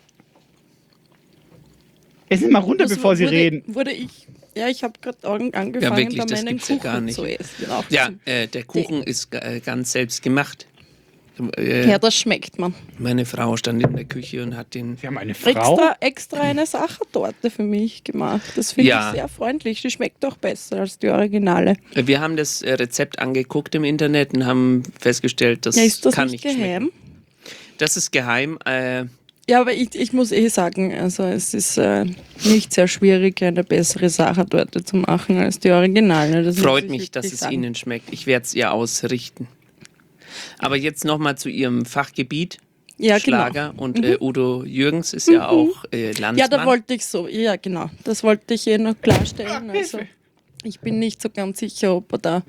Jetzt sind mal runter, bevor Sie reden. Ich habe gerade angefangen, Ja, wirklich, da das meinen gibt's ja Kuchen gar nicht. zu essen. Auch Ja, der Kuchen ist ganz selbst gemacht. ja, das schmeckt man. Meine Frau stand in der Küche und hat den... Sie haben eine Frau? Extra eine Sachertorte für mich gemacht. Das finde ich sehr freundlich. Die schmeckt doch besser als die Originale. Wir haben das Rezept angeguckt im Internet und haben festgestellt, das, Ist das kann nicht nicht geheim? schmecken. Das ist geheim. Ja, aber ich muss sagen, also es ist nicht sehr schwierig, eine bessere Sachertorte zu machen als die Originale. Das Freut muss ich mich, dass wirklich es sagen. Ihnen schmeckt. Ich werde es ihr ausrichten. Aber jetzt nochmal zu Ihrem Fachgebiet. Ja, Schlager. genau. Und Udo Jürgens ist ja auch Landsmann. Ja, da wollte ich ja genau, das wollte ich noch klarstellen. Also, ich bin nicht so ganz sicher, ob er da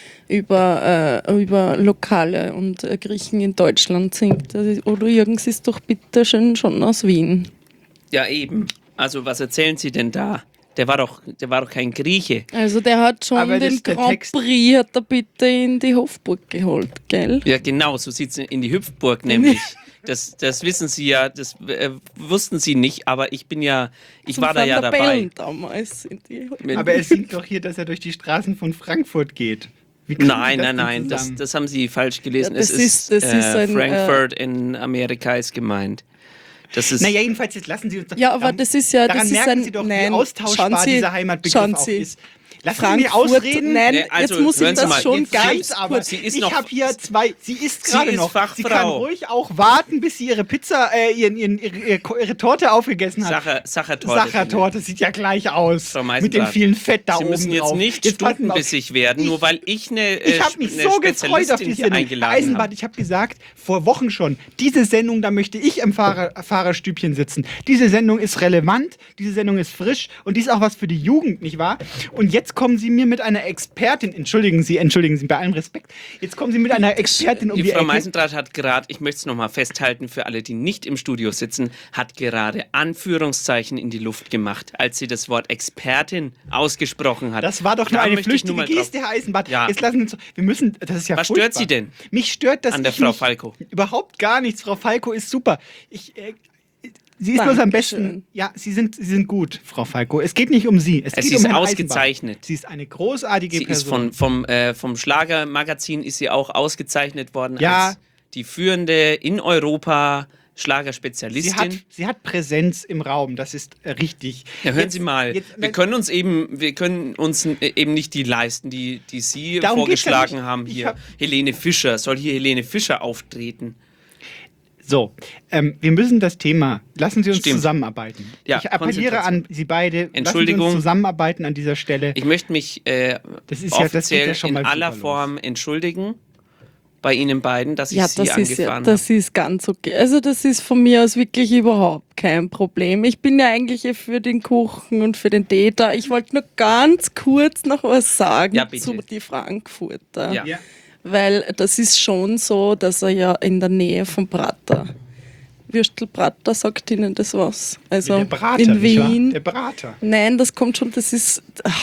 über Lokale und Griechen in Deutschland singt. Also, Udo Jürgens ist doch bitteschön schon aus Wien. Ja, eben. Also was erzählen Sie denn da? Der war doch kein Grieche. Also der hat schon Aber den der Grand Text- Prix hat er bitte in die Hofburg geholt, gell? Ja, genau, so sieht es in die Hüpfburg nämlich. Das wissen Sie ja, das wussten Sie nicht, aber ich war da ja dabei. Damals sind die Aber er singt doch hier, dass er durch die Straßen von Frankfurt geht. Wie kriegen Sie das Nein, denn zusammen? das haben Sie falsch gelesen. Ja, das es ist ein, Frankfurt in Amerika ist gemeint. Das ist Naja, jedenfalls, jetzt lassen Sie uns doch... Ja, aber das ist ja... Daran das ist merken ein, Sie doch, nein, wie austauschbar schauen Sie, dieser Heimatbegriff schauen auch Sie. ist. Lassen Sie mich Frankfurt, ausreden. nein, Also, jetzt muss ich hören Sie das mal, schon jetzt ganz Ganz aber, Sie ist ich noch- habe hier zwei, sie ist Sie gerade ist noch. Sie Fachfrau. kann ruhig auch warten, bis sie ihre Pizza, ihre Torte aufgegessen hat. Sachertorte. Sachertorte sieht ja gleich aus. Frau Mit dem Meisendrath, vielen Fett da Sie oben müssen jetzt drauf. nicht passen Sie auf. stundenbissig werden, nur weil ich eine Ich habe mich so gefreut auf die hier Sendung. Herr eingeladen Eisenbart, habe. ich habe gesagt, vor Wochen schon, diese Sendung, da möchte ich im Fahrerstübchen sitzen. Diese Sendung ist relevant, diese Sendung ist frisch und die ist auch was für die Jugend, nicht wahr? Und jetzt kommen Sie mir mit einer Expertin, entschuldigen Sie, bei allem Respekt, jetzt kommen Sie mit einer Expertin um Die die Frau Ecke. Meisendrath hat gerade, ich möchte es nochmal festhalten für alle, die nicht im Studio sitzen, hat gerade Anführungszeichen in die Luft gemacht, als sie das Wort Expertin ausgesprochen hat. Das war doch nur Da eine möchte ich flüchtige nur mal drauf- Geste, Herr Eisenbart. Ja. Jetzt lassen Sie uns, wir müssen, das ist ja Was furchtbar. stört Sie denn Mich stört, dass an der ich Frau nicht, Falco? Überhaupt gar nichts. Frau Falco ist super. Sie ist bloß am Dankeschön. besten. Ja, Sie sind gut, Frau Falco. Es geht nicht um Sie. Es geht Sie um ist Herrn ausgezeichnet. Eisenbart. Sie ist eine großartige Sie ist Person. vom Schlagermagazin ist sie auch ausgezeichnet worden Ja. als die führende in Europa Schlagerspezialistin. Sie hat Präsenz im Raum, das ist richtig. Ja, hören Jetzt- Sie mal, jetzt- wir können uns eben nicht die leisten, die Sie Darum geht's ja vorgeschlagen nicht. haben Ich hier. hab- Helene Fischer, soll hier Helene Fischer auftreten? So, wir müssen das Thema, lassen Sie uns Stimmt. zusammenarbeiten. Ja, Ich appelliere an Konzentration. Sie beide, lassen Sie Entschuldigung. uns zusammenarbeiten an dieser Stelle. Ich möchte mich Das geht offiziell ja schon in mal aller super los. Form entschuldigen bei Ihnen beiden, dass ich Ja, Sie das ist angefahren habe. das ist ganz okay. Also das ist von mir aus wirklich überhaupt kein Problem. Ich bin ja eigentlich für den Kuchen und für den Tee da. Ich wollte nur ganz kurz noch was sagen Ja, bitte. zu die Frankfurter. Ja. Ja. Weil das ist schon so, dass er ja in der Nähe vom Prater, Würstelprater, sagt Ihnen das was? Also Der Brater, in nicht wahr? Wien. Der Brater. Nein, das kommt schon, das ist...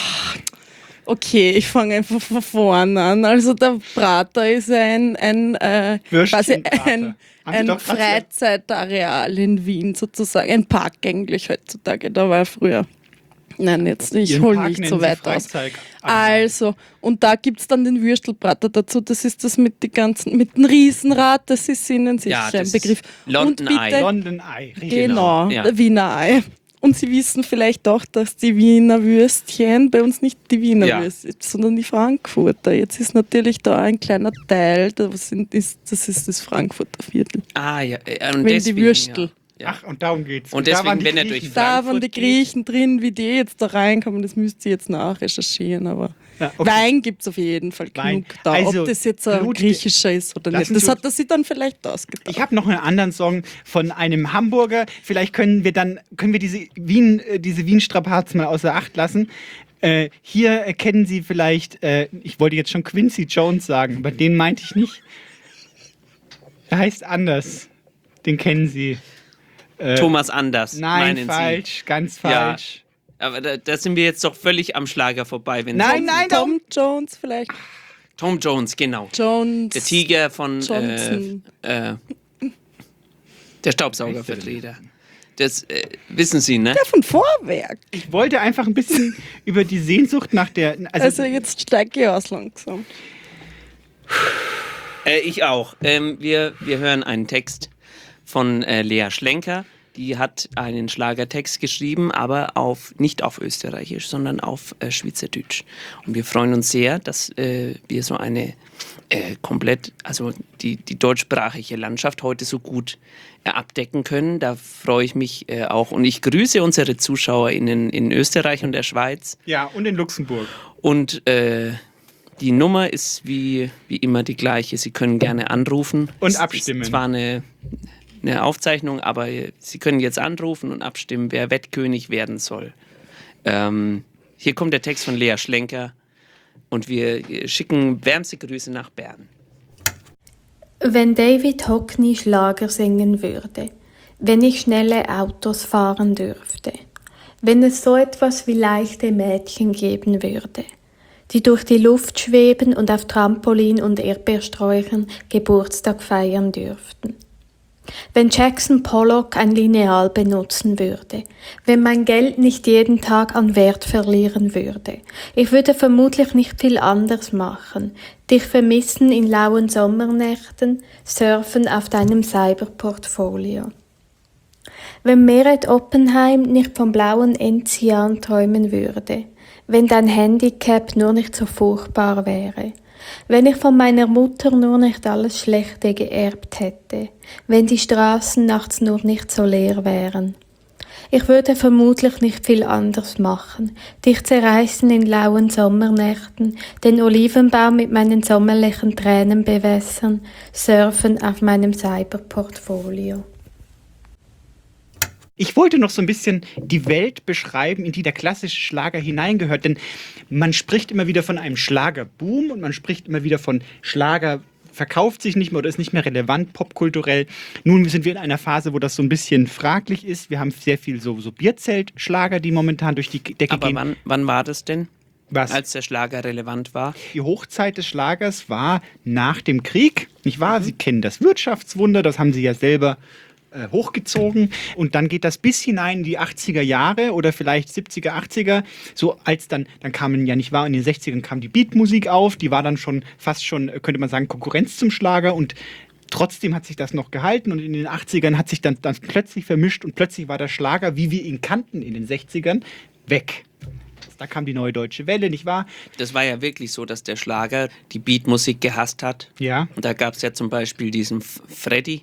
Okay, ich fange einfach von vorne an. Also der Prater ist quasi Würstchenbrater. Haben Sie ein doch grad Freizeitareal in Wien sozusagen. Ein Park eigentlich heutzutage, da war er früher. Nein, jetzt ich Ihren hole Park nicht nennen so Sie weit aus. Freizeit. Also, und da gibt es dann den Würstelbrater dazu. Das ist das mit dem Riesenrad, das ist Ihnen sicher Ja, ein das Begriff. ist London und Eye. bitte, London Eye. richtig. Genau, Ja. der Wiener Ei. Und Sie wissen vielleicht auch, dass die Wiener Würstchen bei uns nicht die Wiener Ja. Würstchen, sondern die Frankfurter. Jetzt ist natürlich da ein kleiner Teil, das ist das Frankfurter Viertel. Ah ja, und Wegen die deswegen, Würstel. Ja. Ach, und darum geht's. Und da deswegen, waren die wenn er Griechen. durch Da Frankfurt waren die geht. Griechen drin, wie die jetzt da reinkommen, das müsst ihr jetzt nachrecherchieren. Aber Ja, okay. Wein gibt es auf jeden Fall Wein. genug da. Also, Ob das jetzt ein Blut- griechischer ist oder Lassen nicht, das Sie hat er sich dann vielleicht ausgedacht. Ich habe noch einen anderen Song von einem Hamburger. Vielleicht können wir diese Wien-Strapazen mal außer Acht lassen. Hier kennen Sie vielleicht, ich wollte jetzt schon Quincy Jones sagen, aber den meinte ich nicht. Er heißt anders. Den kennen Sie. Thomas Anders. Nein, meinen falsch, Sie. ganz falsch. Ja, aber da sind wir jetzt doch völlig am Schlager vorbei. Wenn Nein, Tom Jones vielleicht. Tom Jones, genau. Jones. Der Tiger von Johnson. der Staubsaugervertreter. Das wissen Sie, ne? Der von Vorwerk. Ich wollte einfach ein bisschen über die Sehnsucht nach der... Also jetzt steige ich aus langsam. Ich auch. Wir hören einen Text von Lea Schlenker. Die hat einen Schlagertext geschrieben, aber nicht auf Österreichisch, sondern auf Schweizerdeutsch. Und wir freuen uns sehr, dass wir so eine also die deutschsprachige Landschaft heute so gut abdecken können. Da freue ich mich auch. Und ich grüße unsere ZuschauerInnen in Österreich und der Schweiz. Ja, und in Luxemburg. Und die Nummer ist wie immer die gleiche. Sie können gerne anrufen. Und abstimmen. Es war eine Aufzeichnung, aber Sie können jetzt anrufen und abstimmen, wer Wettkönig werden soll. Hier kommt der Text von Lea Schlenker und wir schicken wärmste Grüße nach Bern. Wenn David Hockney Schlager singen würde, wenn ich schnelle Autos fahren dürfte, wenn es so etwas wie leichte Mädchen geben würde, die durch die Luft schweben und auf Trampolin und Erdbeersträuchern Geburtstag feiern dürften. Wenn Jackson Pollock ein Lineal benutzen würde, wenn mein Geld nicht jeden Tag an Wert verlieren würde, ich würde vermutlich nicht viel anders machen, dich vermissen in lauen Sommernächten, surfen auf deinem Cyberportfolio. Wenn Meret Oppenheim nicht vom blauen Enzian träumen würde, wenn dein Handicap nur nicht so furchtbar wäre, wenn ich von meiner Mutter nur nicht alles Schlechte geerbt hätte, wenn die Straßen nachts nur nicht so leer wären. Ich würde vermutlich nicht viel anders machen, dich zerreißen in lauen Sommernächten, den Olivenbaum mit meinen sommerlichen Tränen bewässern, surfen auf meinem Cyberportfolio. Ich wollte noch so ein bisschen die Welt beschreiben, in die der klassische Schlager hineingehört. Denn man spricht immer wieder von einem Schlagerboom und man spricht immer wieder von Schlager verkauft sich nicht mehr oder ist nicht mehr relevant popkulturell. Nun sind wir in einer Phase, wo das so ein bisschen fraglich ist. Wir haben sehr viel so Bierzeltschlager, die momentan durch die Decke gehen. Aber wann war das denn? Was? Als der Schlager relevant war? Die Hochzeit des Schlagers war nach dem Krieg, nicht wahr? Sie kennen das Wirtschaftswunder, das haben Sie ja selber hochgezogen und dann geht das bis hinein in die 80er Jahre oder vielleicht 70er, 80er, so als dann kamen ja nicht wahr, in den 60ern kam die Beatmusik auf, die war dann fast schon, könnte man sagen, Konkurrenz zum Schlager und trotzdem hat sich das noch gehalten und in den 80ern hat sich dann plötzlich vermischt und plötzlich war der Schlager, wie wir ihn kannten in den 60ern, weg. Da kam die Neue Deutsche Welle, nicht wahr? Das war ja wirklich so, dass der Schlager die Beatmusik gehasst hat. Ja. Und da gab es ja zum Beispiel diesen Freddy.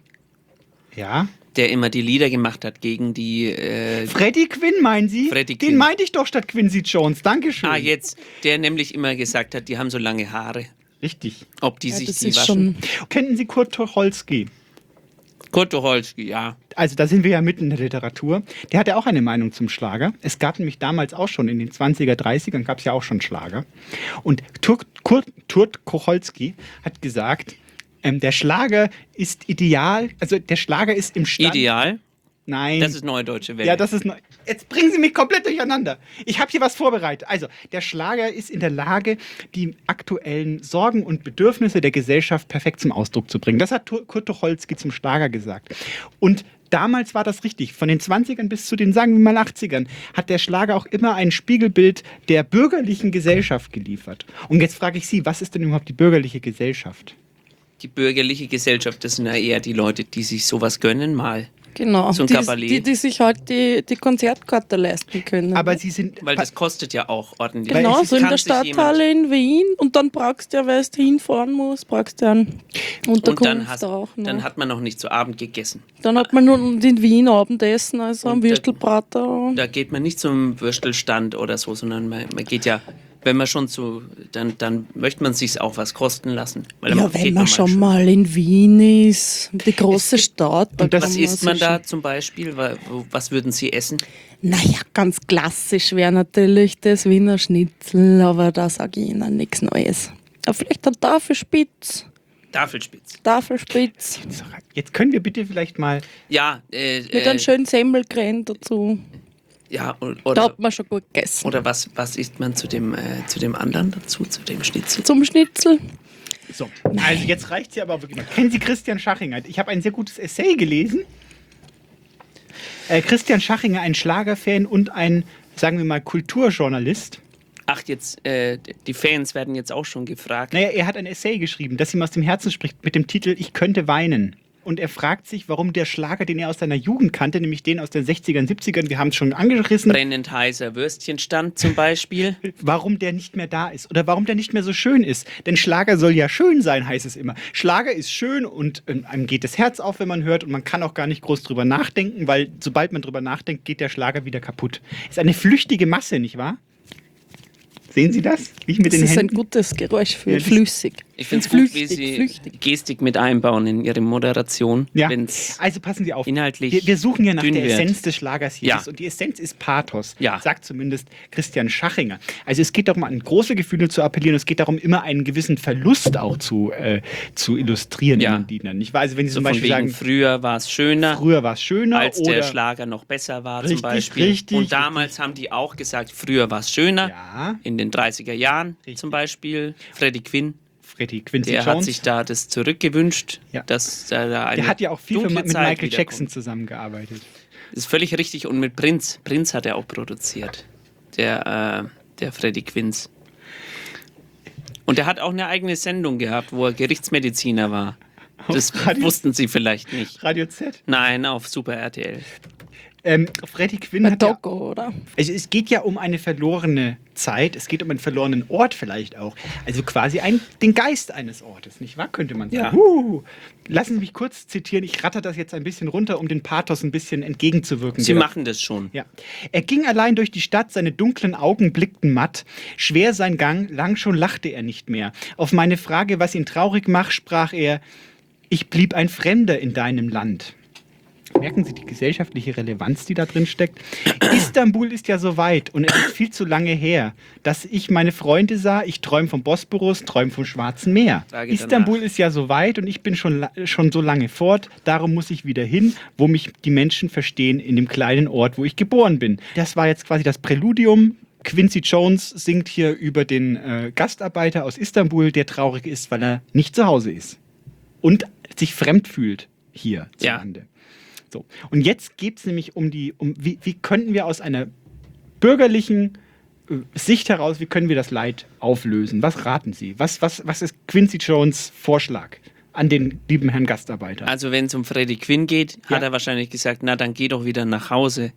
Ja. Der immer die Lieder gemacht hat gegen die... Freddie Quinn, meinen Sie? Freddie Den Quinn. meinte ich doch statt Quincy Jones. Dankeschön. Jetzt. Der nämlich immer gesagt hat, die haben so lange Haare. Richtig. Ob die sich die waschen. Kennen Sie Kurt Tucholsky? Kurt Tucholsky, ja. Also da sind wir ja mitten in der Literatur. Der hatte auch eine Meinung zum Schlager. Es gab nämlich damals auch schon, in den 20er, 30ern gab es ja auch schon Schlager. Und Kurt Tucholsky hat gesagt... der Schlager ist ideal, also der Schlager ist im Stand... Ideal? Nein. Das ist Neue Deutsche Welle. Ja, das ist... Jetzt bringen Sie mich komplett durcheinander. Ich habe hier was vorbereitet. Also, der Schlager ist in der Lage, die aktuellen Sorgen und Bedürfnisse der Gesellschaft perfekt zum Ausdruck zu bringen. Das hat Kurt Tucholsky zum Schlager gesagt. Und damals war das richtig. Von den 20ern bis zu den, sagen wir mal, 80ern hat der Schlager auch immer ein Spiegelbild der bürgerlichen Gesellschaft geliefert. Und jetzt frage ich Sie, was ist denn überhaupt die bürgerliche Gesellschaft? Die bürgerliche Gesellschaft, das sind ja eher die Leute, die sich sowas gönnen mal. Genau, so ein Kabarett. Die sich halt die Konzertkarte leisten können. Aber sie sind... Weil das kostet ja auch ordentlich. Genau, so in der Stadthalle in Wien. Und dann brauchst du ja, weil du hinfahren musst, brauchst du einen Unterkunft auch. Ne? Dann hat man noch nicht zu Abend gegessen. Dann hat man nur in Wien Abendessen, also am Würstelbrater. Da geht man nicht zum Würstelstand oder so, sondern man geht ja... Wenn man schon dann möchte man sich auch was kosten lassen. Weil ja, wenn man schon mal in Wien ist, die große Stadt. Und was isst man da zum Beispiel? Was würden Sie essen? Naja, ganz klassisch wäre natürlich das Wiener Schnitzel, aber da sage ich Ihnen nichts Neues. Aber vielleicht ein Tafelspitz Tafelspitz. Jetzt können wir bitte vielleicht mal... Ja, Mit einem schönen Semmelcreme dazu. Ja, Da oder, hat man schon gut gegessen. oder was isst man zu dem anderen dazu, zu dem Schnitzel? Zum Schnitzel. So, also jetzt reicht sie aber auch wirklich mal. Kennen Sie Christian Schachinger? Ich habe ein sehr gutes Essay gelesen. Christian Schachinger, ein Schlagerfan und ein, sagen wir mal, Kulturjournalist. Ach, jetzt, die Fans werden jetzt auch schon gefragt. Naja, er hat ein Essay geschrieben, das ihm aus dem Herzen spricht, mit dem Titel Ich könnte weinen. Und er fragt sich, warum der Schlager, den er aus seiner Jugend kannte, nämlich den aus den 60ern, 70ern, wir haben es schon angerissen. Brennend heißer Würstchenstand zum Beispiel. Warum der nicht mehr da ist oder warum der nicht mehr so schön ist. Denn Schlager soll ja schön sein, heißt es immer. Schlager ist schön und einem geht das Herz auf, wenn man hört und man kann auch gar nicht groß drüber nachdenken, weil sobald man drüber nachdenkt, geht der Schlager wieder kaputt. Ist eine flüchtige Masse, nicht wahr? Sehen Sie das? Wie ich mit den Das ist ein Händen... gutes Geräusch für Ja, das- flüssig. Ich finde es gut, wie Flüchtig. Sie Gestik mit einbauen in Ihre Moderation, Ja, wenn's also passen Sie auf. inhaltlich Wir suchen ja nach dünn der wird. Essenz des Schlagers hier. Ja. Und die Essenz ist Pathos, Ja. sagt zumindest Christian Schachinger. Also es geht darum, an große Gefühle zu appellieren. Es geht darum, immer einen gewissen Verlust auch zu illustrieren Ja. in den Liedern. Nicht wahr? Also wenn Sie So zum von Beispiel wegen, sagen, früher war es schöner, früher war es schöner als oder der Schlager noch besser war Richtig, zum Beispiel. richtig, Und damals haben die auch gesagt, früher war es schöner, Ja. in den 30er Jahren Richtig. zum Beispiel. Freddie Quincy Jones. hat sich da das zurückgewünscht, Ja. dass da eine Der hat ja auch viel dunkle mit Zeit Michael Jackson wiederkommt. zusammengearbeitet. Das ist völlig richtig. Und mit Prince. Prince hat er auch produziert. Der Freddie Quincy. Und er hat auch eine eigene Sendung gehabt, wo er Gerichtsmediziner war. Das Radio- wussten Sie vielleicht nicht. Radio Z. Nein, auf Super RTL. Freddie Quinn hat ja, Dogo, oder? also es geht ja um eine verlorene Zeit, es geht um einen verlorenen Ort vielleicht auch. Also quasi den Geist eines Ortes, nicht wahr? Könnte man sagen. Ja. Lassen Sie mich kurz zitieren, ich ratter das jetzt ein bisschen runter, um den Pathos ein bisschen entgegenzuwirken. Sie machen das schon. Ja. Er ging allein durch die Stadt, seine dunklen Augen blickten matt. Schwer sein Gang, lang schon lachte er nicht mehr. Auf meine Frage, was ihn traurig macht, sprach er: Ich blieb ein Fremder in deinem Land. Merken Sie die gesellschaftliche Relevanz, die da drin steckt? Istanbul ist ja so weit und es ist viel zu lange her, dass ich meine Freunde sah. Ich träume vom Bosporus, träume vom Schwarzen Meer. Frage Istanbul danach. ist ja so weit und ich bin schon so lange fort. Darum muss ich wieder hin, wo mich die Menschen verstehen, in dem kleinen Ort, wo ich geboren bin. Das war jetzt quasi das Präludium. Quincy Jones singt hier über den Gastarbeiter aus Istanbul, der traurig ist, weil er nicht zu Hause ist und sich fremd fühlt hier zu Ja. Lande. So. Und jetzt geht es nämlich wie könnten wir aus einer bürgerlichen Sicht heraus, wie können wir das Leid auflösen? Was raten Sie? Was ist Quincy Jones' Vorschlag an den lieben Herrn Gastarbeiter? Also wenn es um Freddie Quinn geht, hat Ja. er wahrscheinlich gesagt, na dann geh doch wieder nach Hause.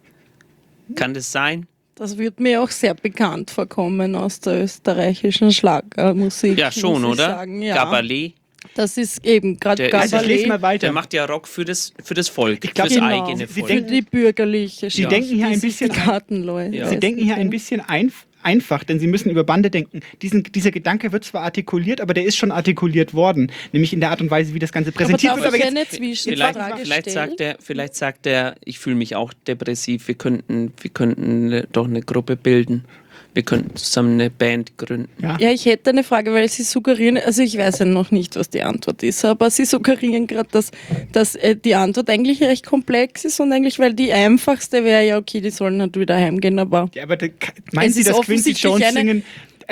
Kann das sein? Das wird mir auch sehr bekannt vorkommen aus der österreichischen Schlagermusik. Ja, schon, muss ich oder? Sagen, ja. Gabalé. Das ist eben gerade Der ist- Also ich lese Gabalé mal weiter. Der macht ja Rock für das Volk, Ich glaub, fürs genau. eigene Sie Volk. für die bürgerliche Sie denken hier ein bisschen die Kartenleute. Ja. Sie denken hier ein bisschen einfach, denn Sie müssen über Bande denken. Dieser Gedanke wird zwar artikuliert, aber der ist schon artikuliert worden, nämlich in der Art und Weise, wie das Ganze präsentiert wird. darf Aber ich jetzt, eine Zwischenfrage Vielleicht sagt er, ich fühle mich auch depressiv, wir könnten doch eine Gruppe bilden. Wir könnten zusammen eine Band gründen. Ja, ich hätte eine Frage, weil Sie suggerieren, also ich weiß ja noch nicht, was die Antwort ist, aber Sie suggerieren gerade, dass die Antwort eigentlich recht komplex ist und eigentlich, weil die einfachste wäre ja, okay, die sollen halt wieder heimgehen, aber... Ja, aber meinen Es Sie, ist dass Quincy offensichtlich Jones eine- singen...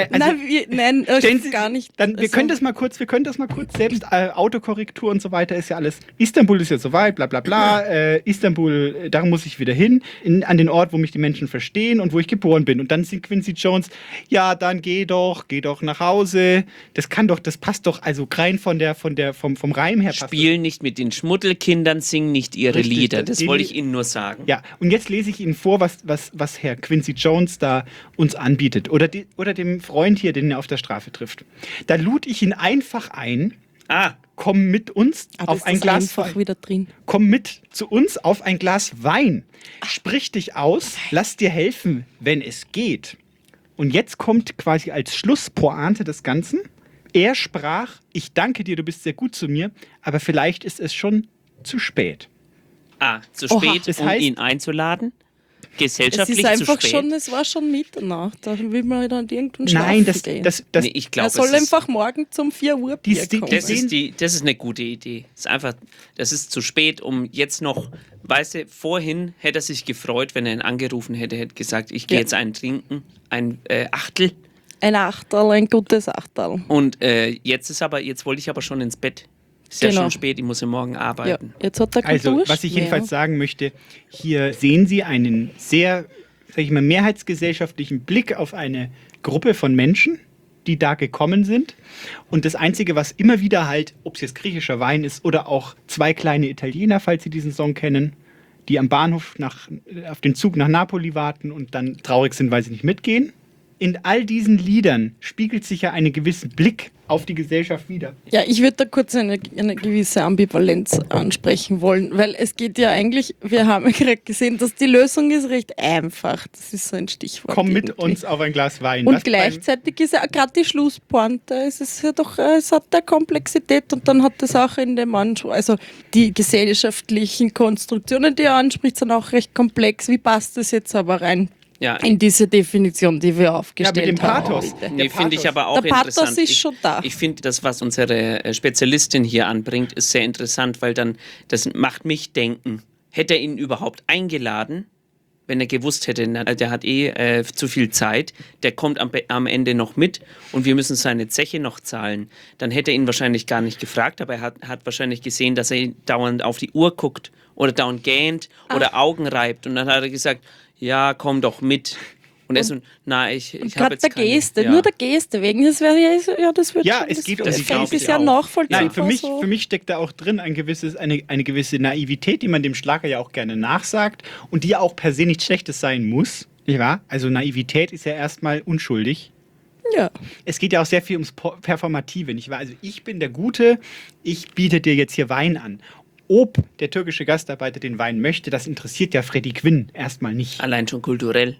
Nein, stellen Sie, gar nicht. Dann, wir Also- können das mal kurz, selbst Autokorrektur und so weiter ist ja alles. Istanbul ist ja so weit, bla bla bla. Istanbul, da muss ich wieder hin, an den Ort, wo mich die Menschen verstehen und wo ich geboren bin. Und dann singt Quincy Jones, ja, dann geh doch nach Hause. Das passt doch, also rein vom Reim her. Passt Spielen nicht mit den Schmuddelkindern, singen nicht ihre Richtig, Lieder. das Das wollte ich Ihnen nur sagen. Ja, und jetzt lese ich Ihnen vor, was Herr Quincy Jones da uns anbietet. Oder dem Freund hier, den er auf der Straße trifft. Da lud ich ihn einfach ein. Komm mit uns auf ein Glas einfach wieder drin. Komm mit zu uns auf ein Glas Wein. Sprich dich aus, lass dir helfen, wenn es geht. Und jetzt kommt quasi als Schlusspointe des Ganzen. Er sprach, ich danke dir, du bist sehr gut zu mir, aber vielleicht ist es schon zu spät. Zu spät, Das um heißt- ihn einzuladen? gesellschaftlich Es ist einfach zu spät. es war schon Mitternacht, da will man dann irgendwann Nein, schlafen gehen. Nee, ich glaube, Er soll einfach morgen zum 4 Uhr Bier kommen. das ist eine gute Idee. Das ist zu spät, um jetzt noch, weißt du, vorhin hätte er sich gefreut, wenn er ihn angerufen hätte gesagt, ich gehe jetzt einen trinken, ein Achtel. Ein Achterl, ein gutes Achterl. Und jetzt wollte ich aber schon ins Bett. Ist ja schon spät, ich muss ja morgen arbeiten. Ja, jetzt hat er Also, was ich jedenfalls sagen möchte, hier sehen Sie einen sehr, sag ich mal, mehrheitsgesellschaftlichen Blick auf eine Gruppe von Menschen, die da gekommen sind. Und das Einzige, was immer wieder halt, ob es jetzt griechischer Wein ist oder auch zwei kleine Italiener, falls Sie diesen Song kennen, die am Bahnhof auf den Zug nach Napoli warten und dann traurig sind, weil sie nicht mitgehen. In all diesen Liedern spiegelt sich ja einen gewissen Blick auf die Gesellschaft wider. Ja, ich würde da kurz eine gewisse Ambivalenz ansprechen wollen, weil es geht ja eigentlich, wir haben ja gerade gesehen, dass die Lösung ist recht einfach. Das ist so ein Stichwort. Komm mit uns auf ein Glas Wein. Und gleichzeitig ist ja gerade die Schlusspointe, es hat eine Komplexität und dann hat das auch in dem Anspruch, also die gesellschaftlichen Konstruktionen, die er anspricht, sind auch recht komplex. Wie passt das jetzt aber rein? Ja, in diese Definition, die wir aufgestellt haben. Ja, mit dem Pathos. Nee, finde ich aber auch der Pathos interessant. Ist schon da. Ich finde, das, was unsere Spezialistin hier anbringt, ist sehr interessant, weil dann, das macht mich denken, hätte er ihn überhaupt eingeladen, wenn er gewusst hätte, der hat zu viel Zeit, der kommt am Ende noch mit und wir müssen seine Zeche noch zahlen, dann hätte er ihn wahrscheinlich gar nicht gefragt, aber er hat wahrscheinlich gesehen, dass er dauernd auf die Uhr guckt oder dauernd gähnt oder Augen reibt und dann hat er gesagt, ja, komm doch mit. Und er so, ich habe jetzt keine... Geste, nur der Geste wegen, das wäre das wird ja, es gibt das ist ja nachvollziehbar. Nein, für mich steckt da auch drin eine gewisse Naivität, die man dem Schlager ja auch gerne nachsagt und die ja auch per se nichts Schlechtes sein muss, nicht wahr? Also Naivität ist ja erstmal unschuldig. Ja. Es geht ja auch sehr viel ums Performative, nicht wahr? Also ich bin der Gute, ich biete dir jetzt hier Wein an. Ob der türkische Gastarbeiter den Wein möchte, das interessiert ja Freddy Quinn erstmal nicht. Allein schon kulturell.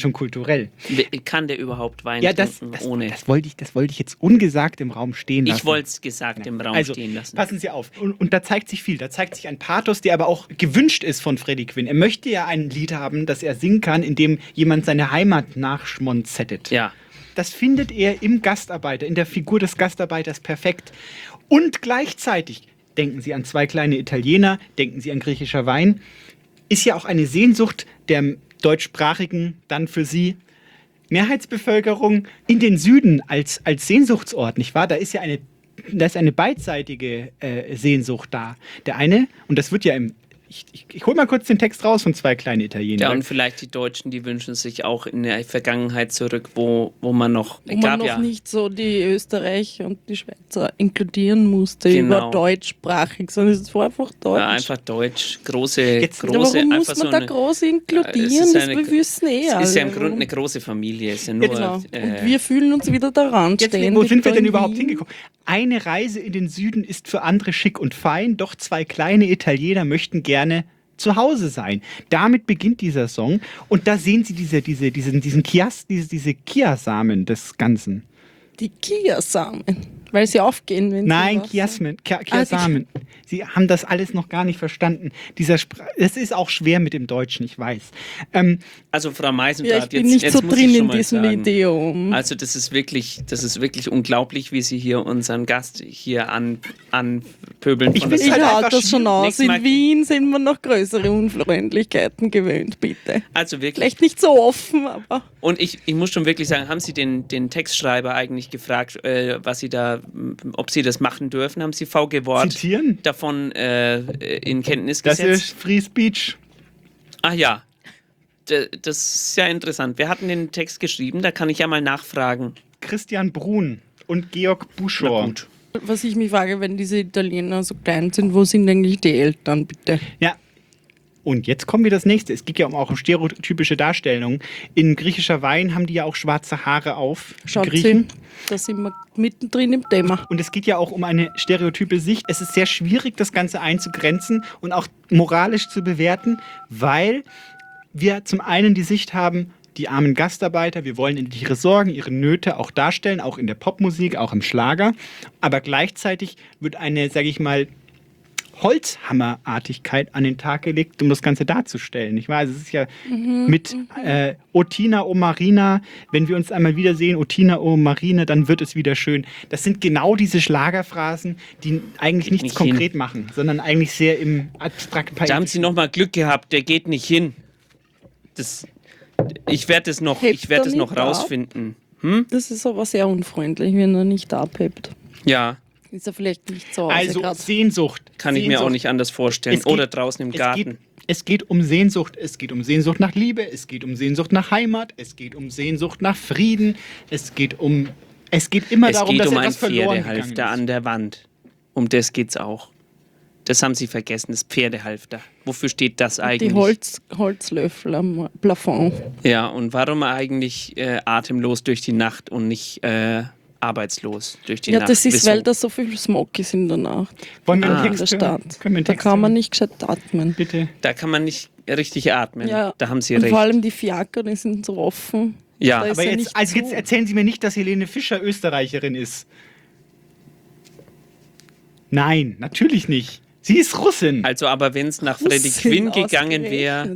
Kann der überhaupt Wein trinken ohne? Das wollte ich jetzt ungesagt im Raum stehen lassen. Ich wollte es gesagt im Raum stehen lassen. Passen Sie auf. Und da zeigt sich viel. Da zeigt sich ein Pathos, der aber auch gewünscht ist von Freddy Quinn. Er möchte ja ein Lied haben, das er singen kann, in dem jemand seine Heimat nachschmonzettet. Ja. Das findet er im Gastarbeiter, in der Figur des Gastarbeiters perfekt. Und gleichzeitig... Denken Sie an zwei kleine Italiener, denken Sie an griechischer Wein. Ist ja auch eine Sehnsucht der deutschsprachigen, dann für Sie, Mehrheitsbevölkerung in den Süden als Sehnsuchtsort, nicht wahr? Da ist eine beidseitige Sehnsucht da. Der eine, und das wird ja ich hole mal kurz den Text raus von zwei kleinen Italienern. Ja, und vielleicht die Deutschen, die wünschen sich auch in der Vergangenheit zurück, wo man noch... nicht so die Österreicher und die Schweizer inkludieren musste über deutschsprachig, sondern es war einfach Deutsch. Ja, einfach Deutsch. Warum muss man da groß inkludieren? Wir wissen Es ist ja im Grunde eine große Familie. Ist ja nur, und wir fühlen uns wieder daran ständig. Wo sind wir denn überhaupt hingekommen? Eine Reise in den Süden ist für andere schick und fein, doch zwei kleine Italiener möchten gerne zu Hause sein. Damit beginnt dieser Song und da sehen Sie diese Kiasamen des Ganzen. Die Kiasamen, weil sie aufgehen, wenn Nein, Kiasamen. Sie haben das alles noch gar nicht verstanden. Es ist auch schwer mit dem Deutschen, ich weiß. Also Frau Meisendrath, ich bin nicht so drin in diesem Idiom. Also das ist wirklich unglaublich, wie Sie hier unseren Gast hier anpöbeln. Ich halte das schon aus. In Wien sind wir noch größere Unfreundlichkeiten gewöhnt, bitte. Also wirklich. Vielleicht nicht so offen, aber... Und ich muss schon wirklich sagen, haben Sie den Textschreiber eigentlich gefragt, ob Sie das machen dürfen? Haben Sie VG Wort zitieren? Davon in Kenntnis gesetzt? Das ist Free Speech. Ach ja, das ist ja interessant. Wer hat denn den Text geschrieben? Da kann ich ja mal nachfragen. Christian Brun und Georg Buschor. Was ich mich frage, wenn diese Italiener so klein sind, wo sind eigentlich die Eltern, bitte? Ja. Und jetzt kommen wir das nächste. Es geht ja auch um stereotypische Darstellungen. In griechischer Wein haben die ja auch schwarze Haare auf. Schaut Griechen. Da sind wir mittendrin im Thema. Und es geht ja auch um eine stereotype Sicht. Es ist sehr schwierig, das Ganze einzugrenzen und auch moralisch zu bewerten, weil wir zum einen die Sicht haben, die armen Gastarbeiter, wir wollen ihre Sorgen, ihre Nöte auch darstellen, auch in der Popmusik, auch im Schlager. Aber gleichzeitig wird eine, sage ich mal, Holzhammerartigkeit an den Tag gelegt, um das Ganze darzustellen. Ich weiß, es ist ja mit Otina o Marina, wenn wir uns einmal wiedersehen, Otina o Marine, dann wird es wieder schön. Das sind genau diese Schlagerphrasen, die eigentlich nichts nicht konkret machen, sondern eigentlich sehr im abstrakt. Da haben Sie nochmal Glück gehabt, der geht nicht hin. Ich werde es noch rausfinden. Das ist aber sehr unfreundlich, wenn er nicht abhebt. Ja. Ist er vielleicht nicht so. Also Sehnsucht. Kann ich mir auch nicht anders vorstellen. Oder draußen im Garten. Es geht um Sehnsucht. Es geht um Sehnsucht nach Liebe. Es geht um Sehnsucht nach Heimat. Es geht um Sehnsucht nach Frieden. Es geht immer darum, dass etwas verloren gegangen ist. Es geht um ein Pferdehalfter an der Wand. Um das geht's auch. Das haben Sie vergessen, das Pferdehalfter. Wofür steht das eigentlich? Die Holzlöffel am Plafond. Ja, und warum eigentlich atemlos durch die Nacht und nicht arbeitslos durch die Nacht? Ja, das ist, weil da so viel Smog ist in der Nacht. Wollen wir einen in Text der hören? Stadt. Da kann man nicht gescheit atmen. Bitte. Da kann man nicht richtig atmen. Ja. Da haben Sie und recht. vor allem die Fiaker, die sind so offen. Ja, aber jetzt erzählen Sie mir nicht, dass Helene Fischer Österreicherin ist. Nein, natürlich nicht. Sie ist Russin. Also, aber wenn es nach Freddie Quinn gegangen wäre,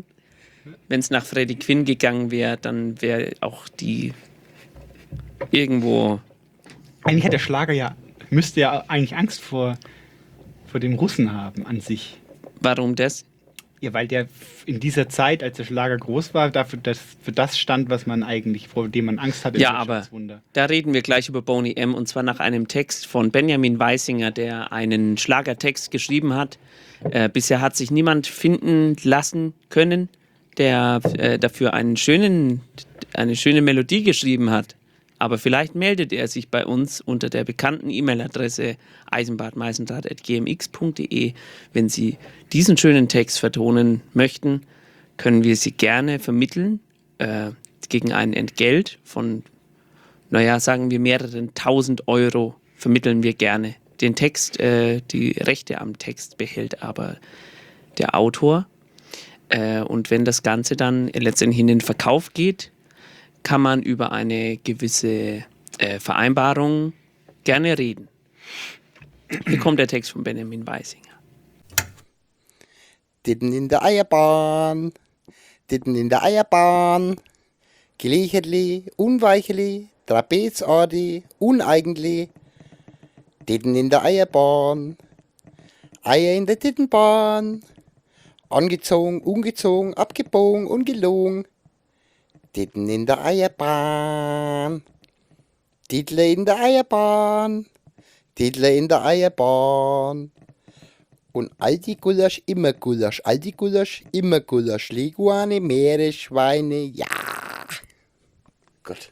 dann wäre auch die irgendwo. Eigentlich hat der Schlager müsste ja eigentlich Angst vor dem Russen haben an sich. Warum das? Ja, weil der in dieser Zeit, als der Schlager groß war, für das stand, was man eigentlich, vor dem man Angst hatte. Ja, aber da reden wir gleich über Boney M. Und zwar nach einem Text von Benjamin Weisinger, der einen Schlagertext geschrieben hat. Bisher hat sich niemand finden lassen können, der dafür eine schöne Melodie geschrieben hat. Aber vielleicht meldet er sich bei uns unter der bekannten E-Mail-Adresse eisenbadmeisendraht@gmx.de. Wenn Sie diesen schönen Text vertonen möchten, können wir Sie gerne vermitteln gegen ein Entgelt von, sagen wir mehreren 1.000 Euro vermitteln wir gerne. Den Text, die Rechte am Text behält aber der Autor. Und wenn das Ganze dann letztendlich in den Verkauf geht, kann man über eine gewisse Vereinbarung gerne reden. Hier kommt der Text von Benjamin Weisinger. Titten in der Eierbahn, Titten in der Eierbahn, Gelechertli, Unweicheli, Trapezordi, Uneigentli, Titten in der Eierbahn, Eier in der Tittenbahn, angezogen, ungezogen, abgebogen, ungelogen, Titten in der Eierbahn, Titel in der Eierbahn, Titel in der Eierbahn. Und alti Gulasch, immer Gulasch, alti Gulasch, immer Gulasch, Leguane, Meeresschweine, ja. Gut.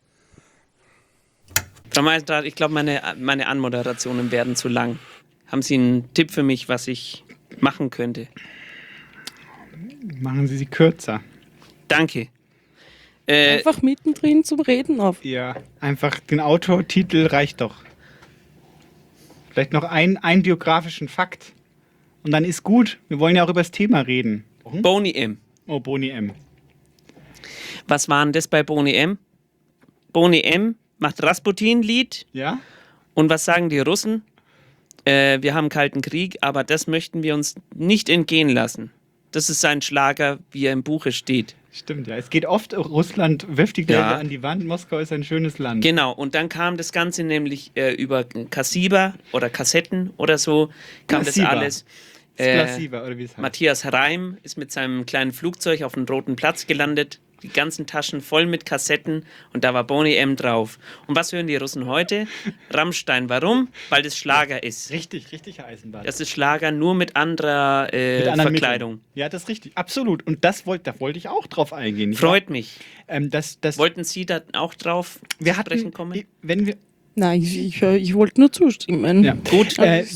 Frau Meisendrath, ich glaube, meine Anmoderationen werden zu lang. Haben Sie einen Tipp für mich, was ich machen könnte? Machen Sie kürzer. Danke. Einfach mittendrin zum Reden auf. Ja, einfach den Autortitel reicht doch. Vielleicht noch einen biografischen Fakt. Und dann ist gut. Wir wollen ja auch über das Thema reden. Boney M. Oh, Boney M. Was war denn das bei Boney M? Boney M macht Rasputin-Lied. Ja. Und was sagen die Russen? Wir haben Kalten Krieg, aber das möchten wir uns nicht entgehen lassen. Das ist sein Schlager, wie er im Buche steht. Stimmt, ja. Es geht oft, Russland wirft die Gläser an die Wand, Moskau ist ein schönes Land. Genau, und dann kam das Ganze nämlich über Kassiber oder Kassetten oder so, kam Kassiber. das alles. Kassiber, oder wie es heißt. Matthias Reim ist mit seinem kleinen Flugzeug auf dem Roten Platz gelandet, die ganzen Taschen voll mit Kassetten und da war Boney M. drauf. Und was hören die Russen heute? Rammstein. Warum? Weil das Schlager ist. Richtig, Herr Eisenbahn. Das ist Schlager, nur mit anderer Verkleidung. Mitteln. Ja, das ist richtig. Absolut. Und da wollte ich auch drauf eingehen. Freut mich. Das Wollten Sie da auch drauf zu sprechen kommen? Wenn wir... Nein, ich wollte nur zustimmen. Ja. Gut,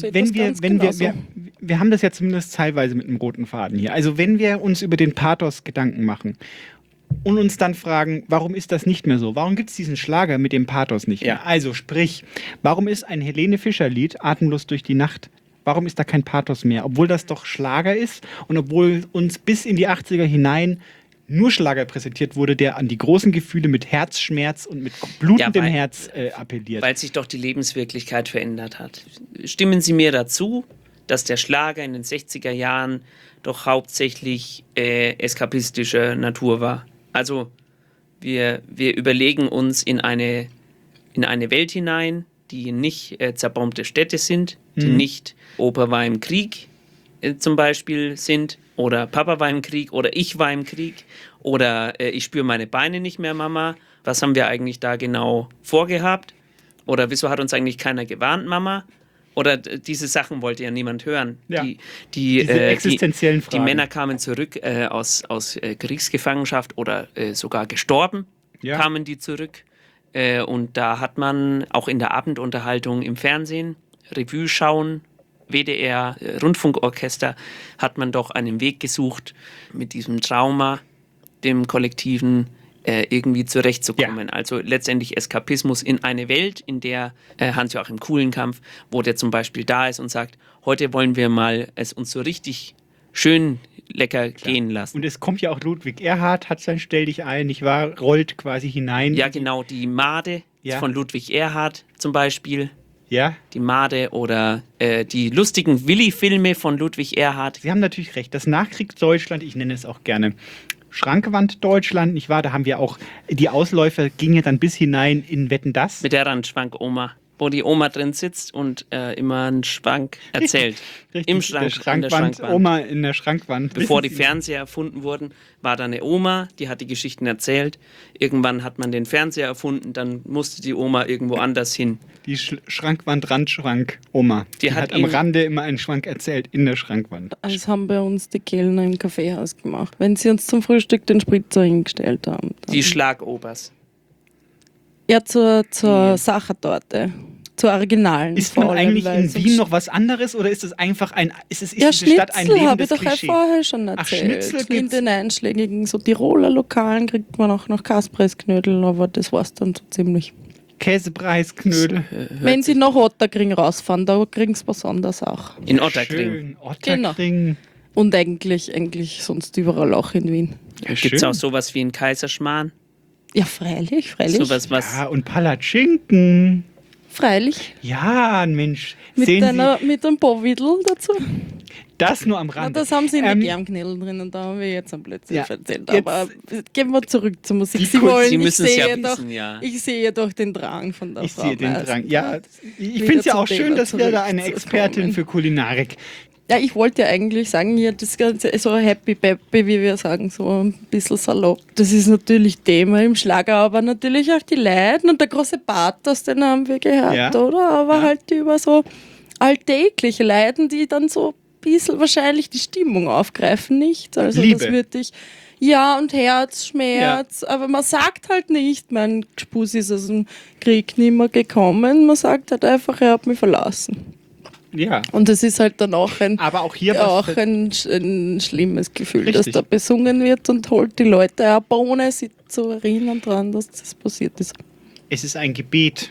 wir haben das ja zumindest teilweise mit einem roten Faden hier. Also wenn wir uns über den Pathos Gedanken machen und uns dann fragen, warum ist das nicht mehr so? Warum gibt es diesen Schlager mit dem Pathos nicht mehr? Also sprich, warum ist ein Helene Fischer-Lied Atemlos durch die Nacht? Warum ist da kein Pathos mehr? Obwohl das doch Schlager ist und obwohl uns bis in die 80er hinein nur Schlager präsentiert wurde, der an die großen Gefühle mit Herzschmerz und mit blutendem Herz appelliert. Weil sich doch die Lebenswirklichkeit verändert hat. Stimmen Sie mir dazu, dass der Schlager in den 60er Jahren doch hauptsächlich eskapistischer Natur war. Also wir überlegen uns in eine Welt hinein, die nicht zerbombte Städte sind, die nicht Opa war im Krieg zum Beispiel sind oder Papa war im Krieg oder ich war im Krieg oder ich spüre meine Beine nicht mehr, Mama. Was haben wir eigentlich da genau vorgehabt? Oder wieso hat uns eigentlich keiner gewarnt, Mama? Oder diese Sachen wollte ja niemand hören. Ja. Diese existenziellen Fragen. Die Männer kamen zurück aus Kriegsgefangenschaft oder sogar gestorben, kamen die zurück. Und da hat man auch in der Abendunterhaltung im Fernsehen, Revue schauen, WDR, Rundfunkorchester, hat man doch einen Weg gesucht, mit diesem Trauma, dem Kollektiven, irgendwie zurechtzukommen. Ja. Also letztendlich Eskapismus in eine Welt, in der Hans-Joachim Kulenkampf, wo der zum Beispiel da ist und sagt, heute wollen wir mal es uns so richtig schön lecker gehen lassen. Und es kommt ja auch Ludwig Erhard, hat sein Stell dich ein, nicht wahr? Rollt quasi hinein. Ja, genau, die Made von Ludwig Erhard zum Beispiel. Ja. Die Made oder die lustigen Willi-Filme von Ludwig Erhard. Sie haben natürlich recht, das Nachkriegsdeutschland, ich nenne es auch gerne Schrankwand Deutschland, nicht wahr? Da haben wir auch, die Ausläufer gingen dann bis hinein in Wetten, dass? Mit der Randschwank-Oma, wo die Oma drin sitzt und immer einen Schwank erzählt. Richtig, im Schrank, in der Schrankwand. Oma in der Schrankwand. Bevor die Fernseher erfunden wurden, war da eine Oma, die hat die Geschichten erzählt. Irgendwann hat man den Fernseher erfunden, dann musste die Oma irgendwo anders hin. Die Schrankwand-Randschrank-Oma. Die hat am Rande immer einen Schwank erzählt, in der Schrankwand. Das haben bei uns die Kellner im Kaffeehaus gemacht, wenn sie uns zum Frühstück den Spritzer hingestellt haben. Die Schlagobers. Ja, zur Sachertorte. Zur Originalen. Ist nun eigentlich in Wien noch was anderes oder ist es einfach diese Stadt ein lebendes Klischee? habe ich doch ja vorher schon erzählt. In den einschlägigen so Tiroler Lokalen kriegt man auch noch Kaspressknödel, aber das war's dann so ziemlich. Käsepreisknödel. Wenn sie nach Otterkring rausfahren, da kriegen sie was anderes auch. In Otterkring. Schön, Otterkring. Genau. Und eigentlich sonst überall auch in Wien. Ja, gibt es auch sowas wie einen Kaiserschmarrn? Ja, freilich. Sowas, was ja, und Palatschinken. Freilich. Ja, Mensch. Mit einem Powidl dazu. Das nur am Rand. Das haben sie in der Germknödel drinnen, da haben wir jetzt am Blödsinn erzählt. Aber gehen wir zurück zur Musik. Sie müssen es ja wissen, ja. Ich sehe doch den Drang von der Frau. Ich sehe den Drang, ja. Ich finde es ja auch schön, dass wir da eine Expertin für Kulinarik. Ja, ich wollte ja eigentlich sagen, hier das Ganze so Happy Peppy, wie wir sagen, so ein bisschen salopp. Das ist natürlich Thema im Schlager, aber natürlich auch die Leiden und der große Pathos, den haben wir gehört, oder? Aber halt über so alltägliche Leiden, die dann so ein bisschen wahrscheinlich die Stimmung aufgreifen, nicht? Also Liebe. Das würde ich... Ja, und Herzschmerz, aber man sagt halt nicht, mein Spus ist aus dem Krieg nicht mehr gekommen, man sagt halt einfach, er hat mich verlassen. Ja. Und es ist halt dann auch ein schlimmes Gefühl, Richtig. dass da besungen wird und holt die Leute ab, ohne sie zu erinnern daran, dass das passiert ist. Es ist ein Gebet.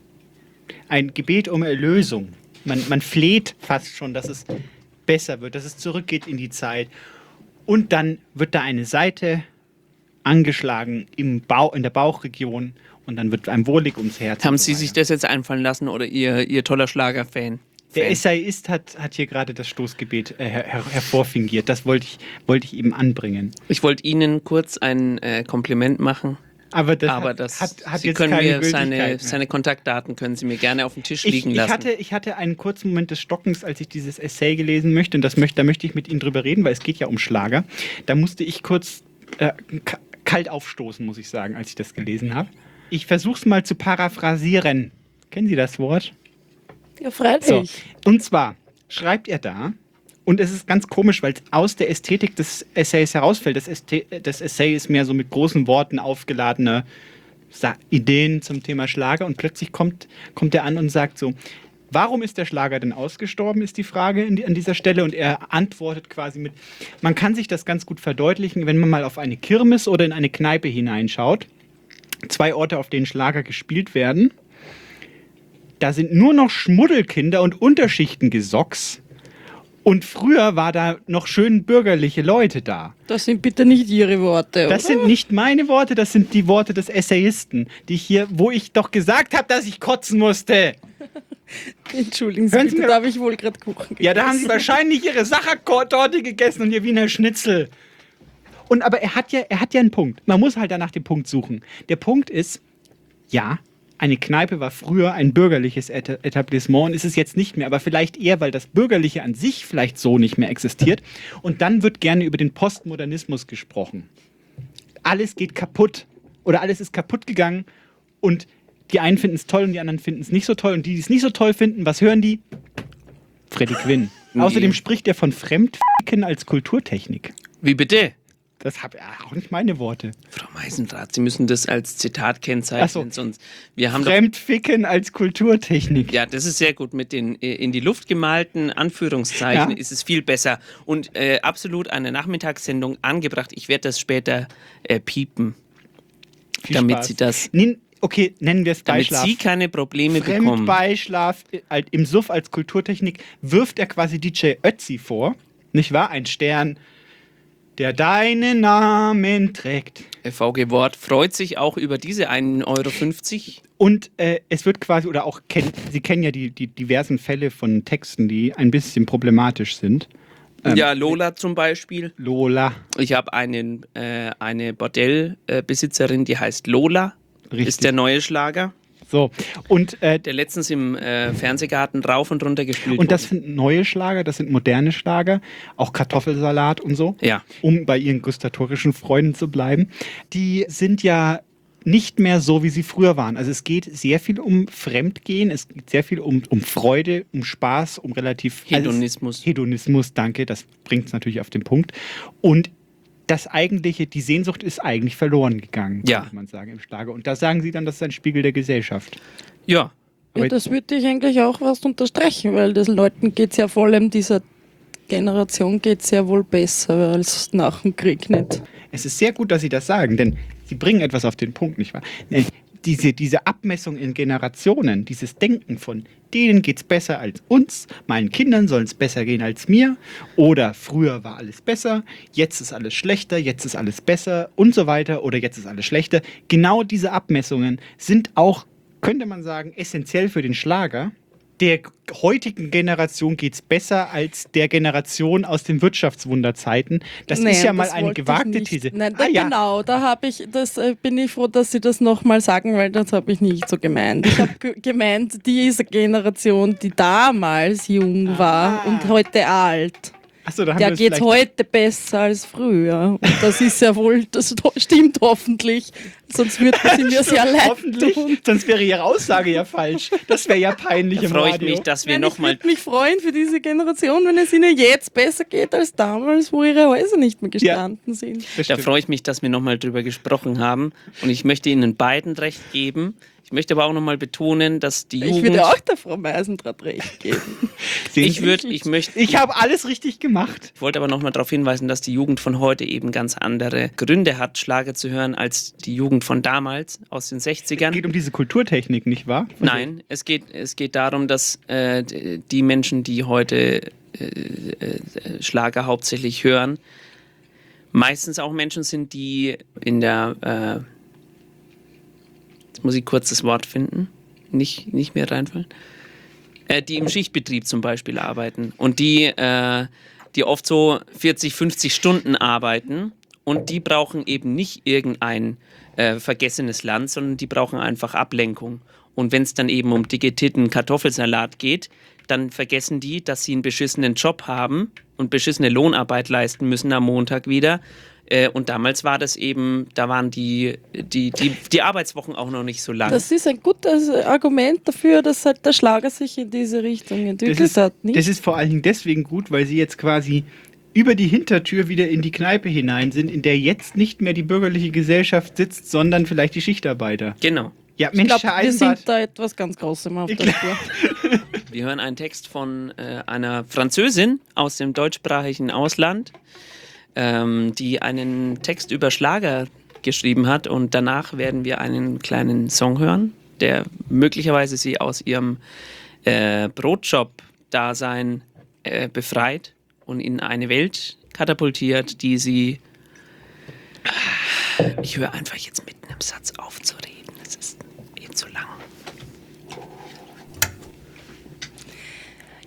Ein Gebet um Erlösung. Man fleht fast schon, dass es besser wird, dass es zurückgeht in die Zeit. Und dann wird da eine Seite angeschlagen in der Bauchregion und dann wird einem wohlig ums Herz. Haben Sie sich das jetzt einfallen lassen oder Ihr toller Schlagerfan? Der Essayist hat hier gerade das Stoßgebet hervorfingiert. Das wollte ich eben anbringen. Ich wollte Ihnen kurz ein Kompliment machen. Aber das hat Sie jetzt können keine mir Gültigkeit mehr. seine Kontaktdaten können Sie mir gerne auf den Tisch liegen lassen. Ich hatte einen kurzen Moment des Stockens, als ich dieses Essay gelesen möchte. Und da möchte ich mit Ihnen drüber reden, weil es geht ja um Schlager. Da musste ich kurz kalt aufstoßen, muss ich sagen, als ich das gelesen habe. Ich versuche es mal zu paraphrasieren. Kennen Sie das Wort? Ja, freilich. So. Und zwar schreibt er da, und es ist ganz komisch, weil es aus der Ästhetik des Essays herausfällt. Das Essay ist mehr so mit großen Worten aufgeladene Ideen zum Thema Schlager und plötzlich kommt er an und sagt so, warum ist der Schlager denn ausgestorben, ist die Frage an dieser Stelle, und er antwortet quasi mit, man kann sich das ganz gut verdeutlichen, wenn man mal auf eine Kirmes oder in eine Kneipe hineinschaut. 2 Orte, auf denen Schlager gespielt werden. Da sind nur noch Schmuddelkinder und Unterschichtengesocks. Und früher war da noch schön bürgerliche Leute da. Das sind bitte nicht Ihre Worte, oder? Das sind nicht meine Worte, das sind die Worte des Essayisten, wo ich doch gesagt habe, dass ich kotzen musste. Entschuldigen Sie, Hören Sie bitte, mir- da habe ich wohl gerade Kuchen gegessen. Ja, da haben Sie wahrscheinlich Ihre Sachertorte gegessen und Ihr Wiener Schnitzel. Und aber er hat ja einen Punkt. Man muss halt danach den Punkt suchen. Der Punkt ist, ja, eine Kneipe war früher ein bürgerliches Etablissement und ist es jetzt nicht mehr, aber vielleicht eher, weil das Bürgerliche an sich vielleicht so nicht mehr existiert. Und dann wird gerne über den Postmodernismus gesprochen. Alles geht kaputt oder alles ist kaputt gegangen und die einen finden es toll und die anderen finden es nicht so toll. Und die es nicht so toll finden, was hören die? Freddie Quinn. Nee. Außerdem spricht er von Fremdficken als Kulturtechnik. Wie bitte? Das habe auch nicht meine Worte. Frau Meisendrath, Sie müssen das als Zitat kennzeichnen, Ach so. sonst wir haben doch, Fremdficken als Kulturtechnik. ja, das ist sehr gut. Mit den in die Luft gemalten Anführungszeichen Ja. ist es viel besser und absolut eine Nachmittagssendung angebracht. Ich werde das später piepen, Viel damit Spaß. Sie das, Okay, nennen wir es damit Beischlaf. Sie keine Probleme bekommen. Fremdbeischlaf im Suff als Kulturtechnik wirft er quasi DJ Ötzi vor. Nicht wahr? Ein Stern, der deinen Namen trägt. VG Wort freut sich auch über diese 1,50 €. Und es wird quasi, oder auch, Sie kennen ja die diversen Fälle von Texten, die ein bisschen problematisch sind. Ja, Lola zum Beispiel. Lola. Ich habe eine Bordellbesitzerin, die heißt Lola. Richtig. Ist der neue Schlager. So, und Der letztens im Fernsehgarten rauf und runter gespielt Und das wurde. sind neue Schlager, das sind moderne Schlager, auch Kartoffelsalat und so, Ja. um bei ihren gustatorischen Freunden zu bleiben. Die sind ja nicht mehr so, wie sie früher waren. Also es geht sehr viel um Fremdgehen, es geht sehr viel um Freude, um Spaß, um relativ... Hedonismus. Hedonismus, danke, das bringt es natürlich auf den Punkt. Und das eigentliche, die Sehnsucht ist eigentlich verloren gegangen, Ja. muss man sagen, im Schlager. Und da sagen sie dann, das ist ein Spiegel der Gesellschaft. Ja. Ja, das würde ich eigentlich auch was unterstreichen, weil den Leuten geht es ja vor allem dieser Generation geht es ja wohl besser als nach dem Krieg nicht. Es ist sehr gut, dass Sie das sagen, denn Sie bringen etwas auf den Punkt, nicht wahr? Diese Abmessung in Generationen, dieses Denken von denen geht's besser als uns, meinen Kindern soll es besser gehen als mir oder früher war alles besser, jetzt ist alles schlechter, jetzt ist alles besser und so weiter oder jetzt ist alles schlechter. Genau diese Abmessungen sind auch, könnte man sagen, essentiell für den Schlager. Der heutigen Generation geht es besser als der Generation aus den Wirtschaftswunderzeiten. Das ist ja mal das eine wollte ich gewagte nicht. These. Nein, genau, da habe ich, bin ich froh, dass Sie das nochmal sagen, weil das habe ich nicht so gemeint. Ich habe gemeint, diese Generation, die damals jung war und heute alt. Achso, da haben Der wir es geht vielleicht- heute besser als früher. Und das ist ja wohl, das stimmt hoffentlich. Sonst würden Sie mir sehr leid Hoffentlich, tun. sonst wäre Ihre Aussage ja falsch. Das wäre ja peinlich Da im freue ich Radio. mich, dass wir Ich nochmal. würde mich freuen für diese Generation, wenn es ihnen jetzt besser geht als damals, wo ihre Häuser nicht mehr gestanden sind. Da freue ich mich, dass wir nochmal drüber gesprochen haben. Und ich möchte Ihnen beiden recht geben. Ich möchte aber auch nochmal betonen, dass die Jugend. Ich würde auch der Frau Meisendrath recht geben. Ich habe alles richtig gemacht. Ich wollte aber nochmal darauf hinweisen, dass die Jugend von heute eben ganz andere Gründe hat, Schlager zu hören, als die Jugend von damals, aus den 60ern. Es geht um diese Kulturtechnik, nicht wahr? Nein, es geht darum, dass die Menschen, die heute Schlager hauptsächlich hören, meistens auch Menschen sind, die in der jetzt muss ich kurz das Wort finden, nicht mehr reinfallen, die im Schichtbetrieb zum Beispiel arbeiten und die oft so 40, 50 Stunden arbeiten und die brauchen eben nicht irgendein vergessenes Land, sondern die brauchen einfach Ablenkung. Und wenn es dann eben um dicke Titten Kartoffelsalat geht, dann vergessen die, dass sie einen beschissenen Job haben und beschissene Lohnarbeit leisten müssen am Montag wieder. Und damals war das eben, da waren die Arbeitswochen auch noch nicht so lang. Das ist ein gutes Argument dafür, dass halt der Schlager sich in diese Richtung entwickelt hat. Nicht? Das ist vor allen Dingen deswegen gut, weil Sie jetzt quasi über die Hintertür wieder in die Kneipe hinein sind, in der jetzt nicht mehr die bürgerliche Gesellschaft sitzt, sondern vielleicht die Schichtarbeiter. Genau. Ja, Ich Mensch, glaube, Herr wir Eisenbart, sind da etwas ganz Großem auf der Spur. Wir hören einen Text von einer Französin aus dem deutschsprachigen Ausland, die einen Text über Schlager geschrieben hat und danach werden wir einen kleinen Song hören, der möglicherweise sie aus ihrem Brotjob-Dasein befreit und in eine Welt katapultiert, die sie... Ich höre einfach jetzt mitten im Satz auf zu reden, es ist zu lang.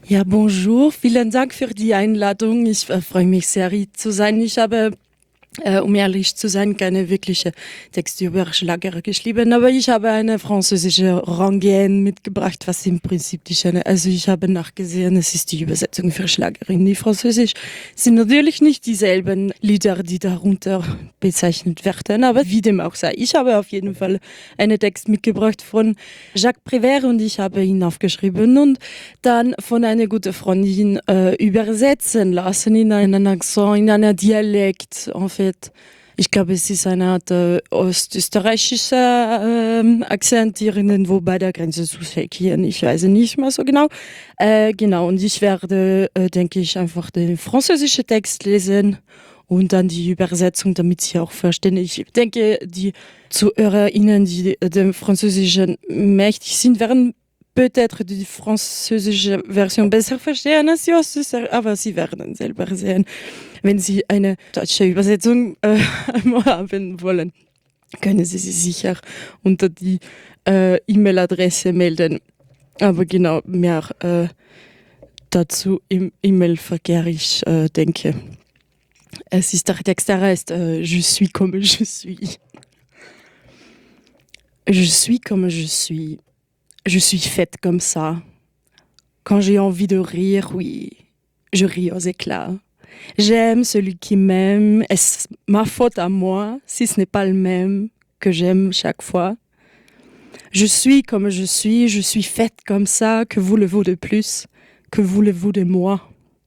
Ja, bonjour. Vielen Dank für die Einladung. Ich freue mich sehr, hier zu sein. Ich habe, um ehrlich zu sein, keine wirkliche Texte über Schlager geschrieben, aber ich habe eine französische Rengaine mitgebracht, was im Prinzip die Schöne, also ich habe nachgesehen, es ist die Übersetzung für Schlagerin. Die Französisch sind natürlich nicht dieselben Lieder, die darunter bezeichnet werden, aber wie dem auch sei. Ich habe auf jeden Fall einen Text mitgebracht von Jacques Prévert und ich habe ihn aufgeschrieben und dann von einer guten Freundin übersetzen lassen in einen Akzent, in einer Dialekt, en fait. Ich glaube, es ist eine Art ostösterreichischer Akzent hier irgendwo bei der Grenze zu Tschechien. Ich weiß nicht mehr so genau. Genau, und ich werde, denke ich, einfach den französischen Text lesen und dann die Übersetzung, damit Sie auch verstehen. Ich denke, die ZuhörerInnen, die dem Französischen mächtig sind, werden peut-être die französische Version besser verstehen als die Ostösterreichische, aber Sie werden selber sehen. Wenn Sie eine deutsche Übersetzung haben wollen, können Sie sich sicher unter die E-Mail-Adresse melden. Aber genau, mehr dazu im E-Mail-Verkehr, ich denke. Es ist der Text, der heißt Je suis comme je suis. Je suis comme je suis. Je suis faite comme ça. Quand j'ai envie de rire, oui, je ris aux éclats. J'aime celui qui m'aime. Est-ce ma faute à moi si ce n'est pas le même que j'aime chaque fois? Je suis comme je suis faite comme ça. Que voulez-vous de plus? Que voulez-vous de moi?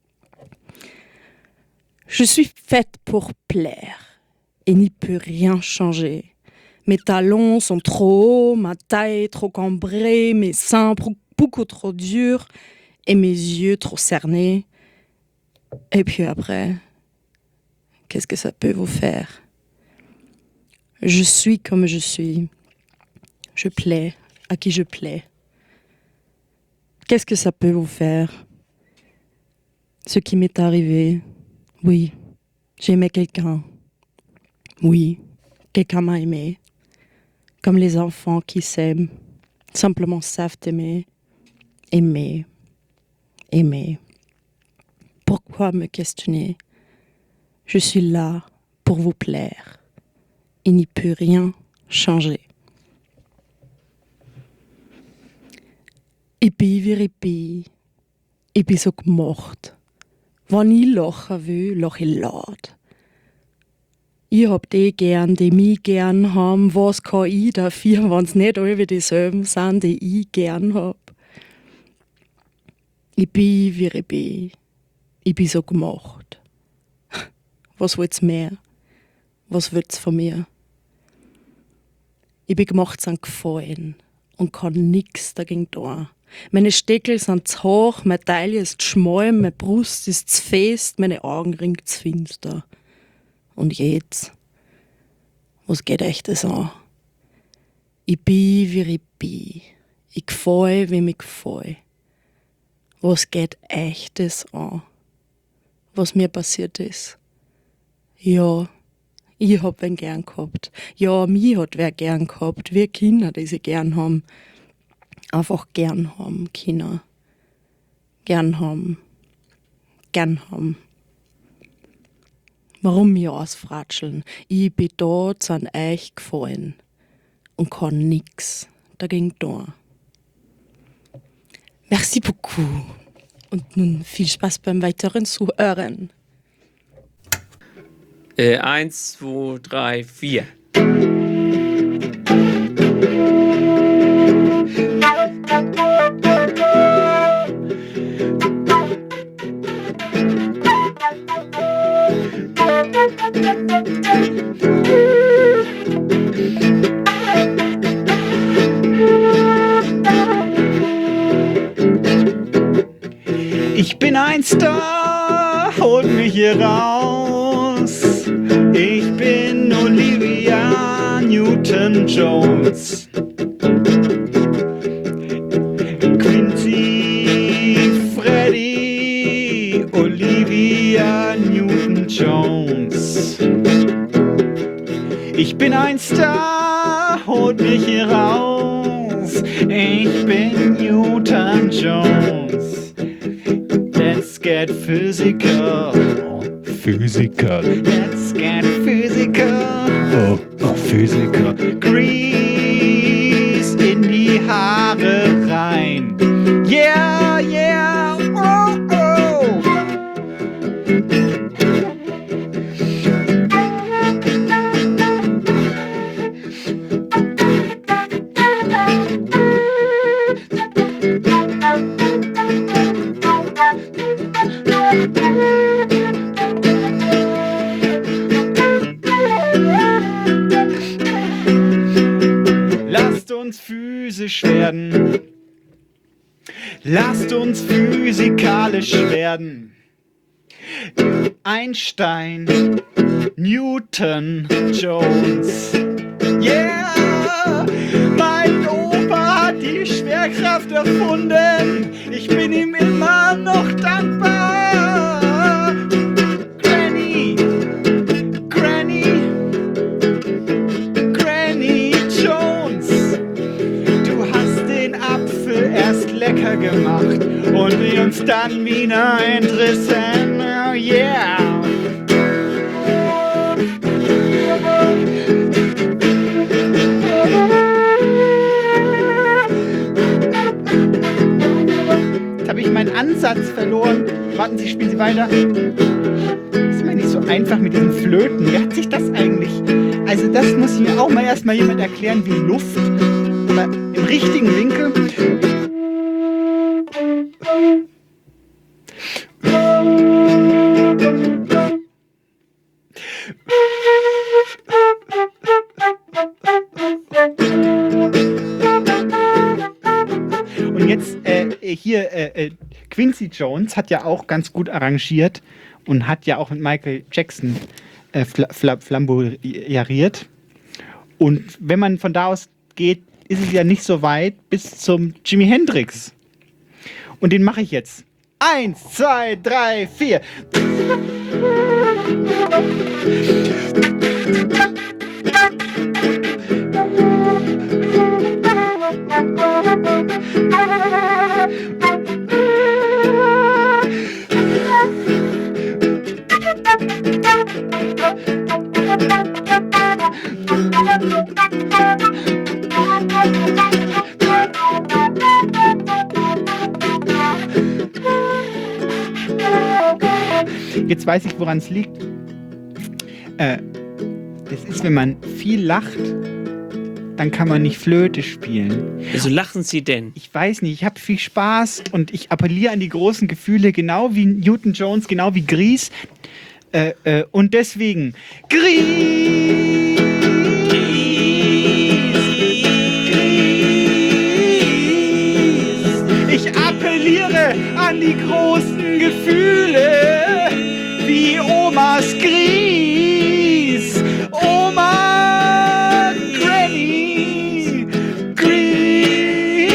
Je suis faite pour plaire et n'y peut rien changer. Mes talons sont trop hauts, ma taille trop cambrée, mes seins beaucoup trop durs et mes yeux trop cernés. Et puis après, qu'est-ce que ça peut vous faire? Je suis comme je suis. Je plais à qui je plais. Qu'est-ce que ça peut vous faire? Ce qui m'est arrivé, oui, j'aimais quelqu'un. Oui, quelqu'un m'a aimé. Comme les enfants qui s'aiment, simplement savent aimer. Aimer. Aimer. Pourquoi me questionner? Je suis là pour vous plaire. Il n'y peut rien changer. Ich bin wie ich bin. Ich bin so gemacht. Wenn ich lachen will, lache ich laut. Ich hab die gern, die mich gern haben. Was kann ich dafür, wenn's nicht alle dieselben sind, die ich gern hab? Ich bin wie ich bin. Ich bin so gemacht. Was willt's mehr? Was willt's von mir? Ich bin gemacht zum Gefallen und kann nix dagegen tun. Meine Steckel sind zu hoch, meine Taille ist schmal, meine Brust ist zu fest, meine Augenringe zu finster. Und jetzt? Was geht euch das an? Ich bin wie ich bin. Ich gefall, wie mir gefall. Was geht euch das an? Was mir passiert ist? Ja, ich hab wen gern gehabt. Ja, mich hat wer gern gehabt. Wir Kinder, die sie gern haben. Einfach gern haben, Kinder. Gern haben. Gern haben. Warum mich ausfratscheln? Ich bin da zu euch gefallen und kann nix dagegen tun. Merci beaucoup. Und nun viel Spaß beim weiteren Zuhören. 1, 2, 3, 4. Ich bin ein Star, holt mich hier raus. Ich bin Olivia Newton-Jones. Quincy, Freddy, Olivia Newton-Jones. Ich bin ein Star, holt mich hier raus. Ich bin Newton-Jones. get physical. Physical. Let's get physical. Oh, Physical. Grease in die Haare rein. Yeah, yeah, oh, oh. Lasst uns physisch werden. Lasst uns physikalisch werden. Einstein, Newton, Jones. Yeah! Mein Opa hat die Schwerkraft erfunden. Ich bin ihm immer noch dankbar. Granny, Granny Jones. Du hast den Apfel erst lecker gemacht und wir uns dann wieder entrissen. Oh yeah! Jetzt habe ich meinen Ansatz verloren. Warten Sie, spielen Sie weiter. Das ist mir nicht so einfach mit diesen Flöten. Wie hat sich das eigentlich... Also das muss mir auch mal erstmal jemand erklären, wie Luft, aber im richtigen Winkel. Und jetzt hier, Quincy Jones hat ja auch ganz gut arrangiert und hat ja auch mit Michael Jackson flamboyant. Und wenn man von da aus geht, ist es ja nicht so weit bis zum Jimi Hendrix. Und den mache ich jetzt. 1, 2, 3, 4. Jetzt weiß ich, woran es liegt. Das ist, wenn man viel lacht, dann kann man nicht Flöte spielen. Wieso lachen Sie denn? Ich weiß nicht, ich habe viel Spaß und ich appelliere an die großen Gefühle, genau wie Newton Jones, genau wie Grease. Und deswegen Grease! Ich appelliere an die großen Gefühle, wie Omas Grease. Oma Granny Grease.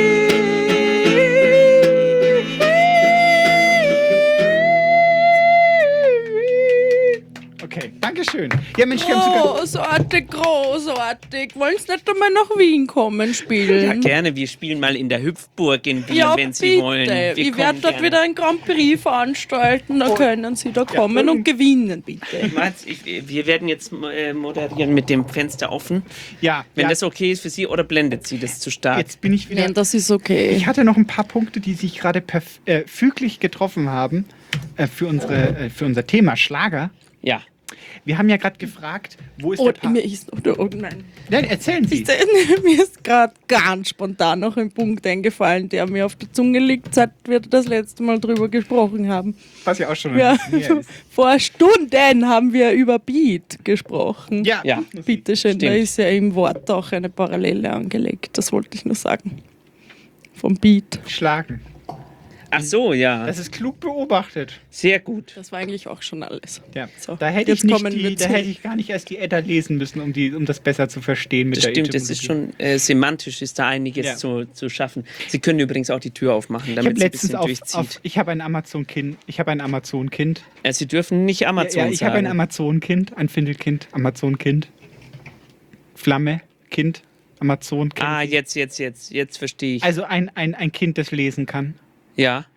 Okay, dankeschön. Ja, Mensch, wir haben sogar... Großartig, großartig. Wollen Sie nicht einmal nach Wien kommen spielen? Ja, gerne. Wir spielen mal in der Hüpfburg in Wien, Ja, wenn Sie bitte. wollen. Ich werde dort wieder ein Grand Prix veranstalten. Da können Sie da kommen und gewinnen, bitte. Wir werden jetzt moderieren mit dem Fenster offen. Ja. Wenn das okay ist für Sie, oder blendet Sie das zu stark? Jetzt bin ich wieder... Nein, das ist okay. Ich hatte noch ein paar Punkte, die sich gerade füglich getroffen haben für unser Thema Schlager. Ja. Wir haben ja gerade gefragt, wo ist der Mir ist nein. Nein, erzählen Sie. Mir ist gerade ganz spontan noch ein Punkt eingefallen, der mir auf der Zunge liegt, seit wir das letzte Mal drüber gesprochen haben. Was ja auch schon Ja, ein bisschen her ist. vor Stunden haben wir über Beat gesprochen. Ja. Bitte schön, da Stimmt. ist ja im Wort auch eine Parallele angelegt. Das wollte ich nur sagen. Vom Beat. Schlagen. Ach so, ja. Das ist klug beobachtet. Sehr gut. Das war eigentlich auch schon alles. Ja. So, Da hätte jetzt kommen wir da zu- hätte ich gar nicht erst die Edda lesen müssen, um das besser zu verstehen mit Das der stimmt, es ist Etymologie. schon semantisch ist da einiges Ja. zu schaffen. Sie können übrigens auch die Tür aufmachen, Ich habe damit Sie ein letztens bisschen durchzieht. ich habe ein Amazon-Kind. Sie dürfen nicht Amazon Ja, ich habe ein sagen. Amazon-Kind, ein Findelkind, Amazon-Kind. Flamme, Kind, Amazon-Kind. Jetzt verstehe ich. Also ein Kind, das lesen kann. Ja.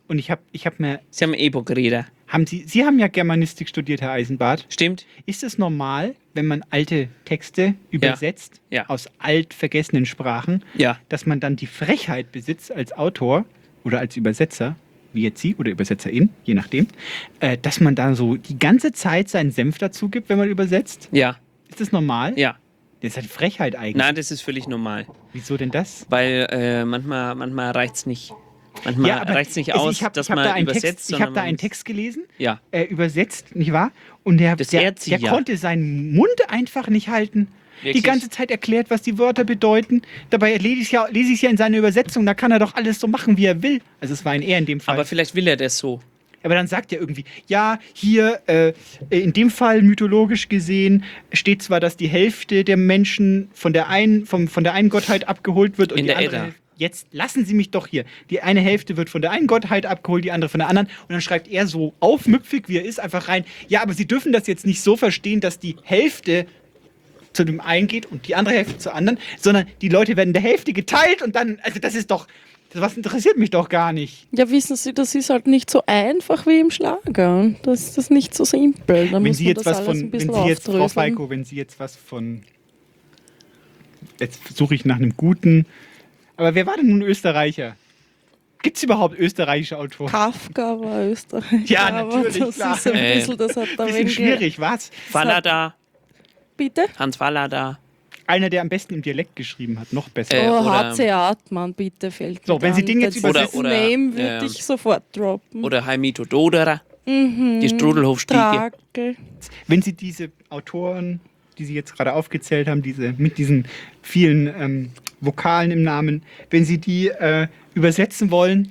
Und ich hab mir... Sie haben E-Book geredet. Sie haben ja Germanistik studiert, Herr Eisenbart. Stimmt. Ist es normal, wenn man alte Texte übersetzt aus altvergessenen Sprachen, dass man dann die Frechheit besitzt als Autor oder als Übersetzer, wie jetzt Sie oder Übersetzerin, je nachdem, dass man da so die ganze Zeit seinen Senf dazu gibt, wenn man übersetzt? Ja. Ist das normal? Ja. Das ist halt Frechheit eigentlich. Nein, das ist völlig normal. Wieso denn das? Weil manchmal reicht es nicht. Manchmal reicht es nicht aus, dass man übersetzt. Ich habe da einen Text gelesen, ja. Übersetzt, nicht wahr? Und der konnte seinen Mund einfach nicht halten. Wirklich? Die ganze Zeit erklärt, was die Wörter bedeuten. Dabei lese ich es ja in seiner Übersetzung, da kann er doch alles so machen, wie er will. Also es war er in dem Fall. Aber vielleicht will er das so. Aber dann sagt er irgendwie, ja, hier in dem Fall mythologisch gesehen steht zwar, dass die Hälfte der Menschen von der einen Gottheit abgeholt wird und die andere Hälfte. Jetzt lassen Sie mich doch hier. Die eine Hälfte wird von der einen Gottheit abgeholt, die andere von der anderen. Und dann schreibt er so aufmüpfig, wie er ist, einfach rein. Ja, aber Sie dürfen das jetzt nicht so verstehen, dass die Hälfte zu dem einen geht und die andere Hälfte zur anderen, sondern die Leute werden in der Hälfte geteilt und dann, also das ist doch, was interessiert mich doch gar nicht. Ja, wissen Sie, das ist halt nicht so einfach wie im Schlager. Das ist nicht so simpel. Da wenn muss Sie man jetzt das was alles von, ein bisschen wenn Sie jetzt, Frau aufdröseln. Falco, wenn Sie jetzt was von, jetzt suche ich nach einem guten, aber wer war denn nun Österreicher? Gibt es überhaupt österreichische Autoren? Kafka war Österreicher. Ja, natürlich, aber das klar. ist ein bisschen, das hat da bisschen schwierig, was? Fallada. Bitte? Hans Fallada. Einer, der am besten im Dialekt geschrieben hat, noch besser. H.C. Artmann, bitte, fällt so, mir wenn Sie den jetzt übersetzen. oder Name würde ich sofort droppen. Oder Heimito Doderer. Die Strudelhofstiege. Trakel. Wenn Sie diese Autoren, die Sie jetzt gerade aufgezählt haben, mit diesen vielen Vokalen im Namen, wenn Sie die übersetzen wollen,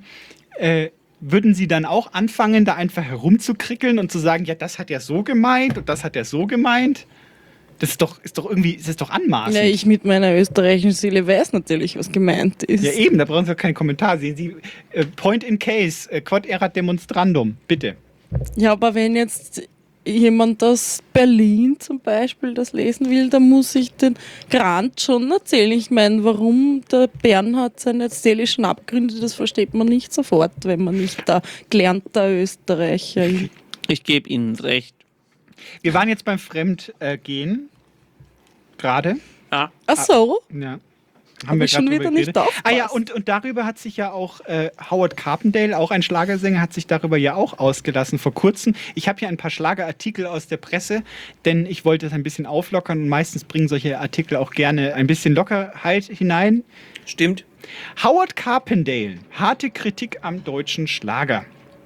würden Sie dann auch anfangen, da einfach herumzukrickeln und zu sagen, ja, das hat er so gemeint und das hat er so gemeint? Das ist doch anmaßend. Ja, ich mit meiner österreichischen Seele weiß natürlich, was gemeint ist. Ja eben, da brauchen Sie doch keinen Kommentar. Sehen Sie, point in case, quod erat demonstrandum, bitte. Ja, aber wenn jetzt jemand aus Berlin zum Beispiel das lesen will, dann muss ich den Grant schon erzählen. Ich meine, warum der Bernhard seine seelischen Abgründe, das versteht man nicht sofort, wenn man nicht da gelernter Österreicher ist. Ich gebe Ihnen recht. Wir waren jetzt beim Fremdgehen. Gerade. Ah. Ach so? Ja. Haben wir schon wieder nicht aufgepasst. Ah ja, und darüber hat sich ja auch Howard Carpendale, auch ein Schlagersänger, hat sich darüber ja auch ausgelassen vor kurzem. Ich habe hier ein paar Schlagerartikel aus der Presse, denn ich wollte es ein bisschen auflockern und meistens bringen solche Artikel auch gerne ein bisschen Lockerheit hinein. Stimmt. Howard Carpendale, harte Kritik am deutschen Schlager.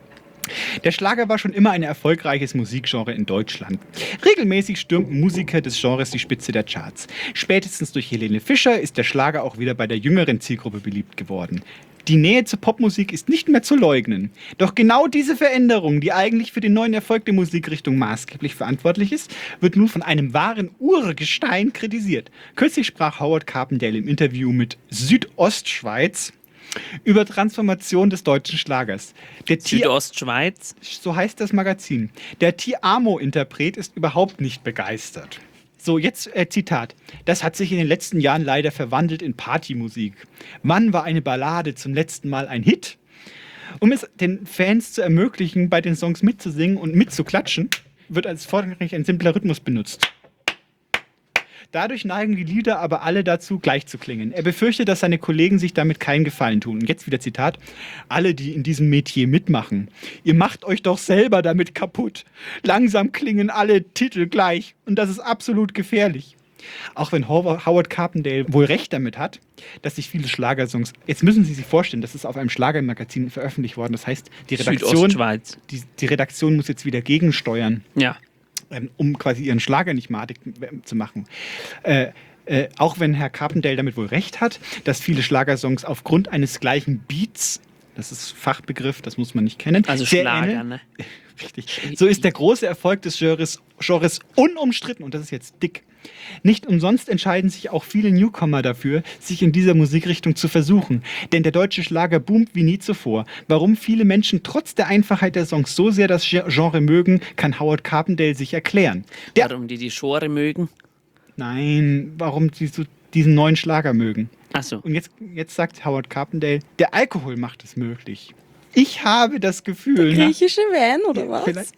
Der Schlager war schon immer ein erfolgreiches Musikgenre in Deutschland. Regelmäßig stürmten Musiker des Genres die Spitze der Charts. Spätestens durch Helene Fischer ist der Schlager auch wieder bei der jüngeren Zielgruppe beliebt geworden. Die Nähe zur Popmusik ist nicht mehr zu leugnen. Doch genau diese Veränderung, die eigentlich für den neuen Erfolg der Musikrichtung maßgeblich verantwortlich ist, wird nun von einem wahren Urgestein kritisiert. Kürzlich sprach Howard Carpendale im Interview mit Südostschweiz über Transformation des deutschen Schlagers. Südostschweiz? So heißt das Magazin. Der Ti-Amo-Interpret ist überhaupt nicht begeistert. So, jetzt Zitat. Das hat sich in den letzten Jahren leider verwandelt in Partymusik. Wann war eine Ballade zum letzten Mal ein Hit? Um es den Fans zu ermöglichen, bei den Songs mitzusingen und mitzuklatschen, wird als vorrangig ein simpler Rhythmus benutzt. Dadurch neigen die Lieder aber alle dazu, gleich zu klingen. Er befürchtet, dass seine Kollegen sich damit keinen Gefallen tun. Und jetzt wieder Zitat. Alle, die in diesem Metier mitmachen, ihr macht euch doch selber damit kaputt. Langsam klingen alle Titel gleich und das ist absolut gefährlich. Auch wenn Howard Carpendale wohl recht damit hat, dass sich viele Schlagersongs, jetzt müssen Sie sich vorstellen, das ist auf einem Schlagermagazin veröffentlicht worden, das heißt, die Redaktion muss jetzt wieder gegensteuern. Ja. Um quasi ihren Schlager nicht madig zu machen. Auch wenn Herr Carpendale damit wohl recht hat, dass viele Schlagersongs aufgrund eines gleichen Beats, das ist Fachbegriff, das muss man nicht kennen. Also Schlager, ne? Richtig. So ist der große Erfolg des Genres unumstritten und das ist jetzt dick. Nicht umsonst entscheiden sich auch viele Newcomer dafür, sich in dieser Musikrichtung zu versuchen. Denn der deutsche Schlager boomt wie nie zuvor. Warum viele Menschen trotz der Einfachheit der Songs so sehr das Genre mögen, kann Howard Carpendale sich erklären. Warum die Genre mögen? Nein, warum sie so diesen neuen Schlager mögen. Ach so. Und jetzt sagt Howard Carpendale, der Alkohol macht es möglich. Ich habe das Gefühl... Der griechische Van, oder was? Vielleicht.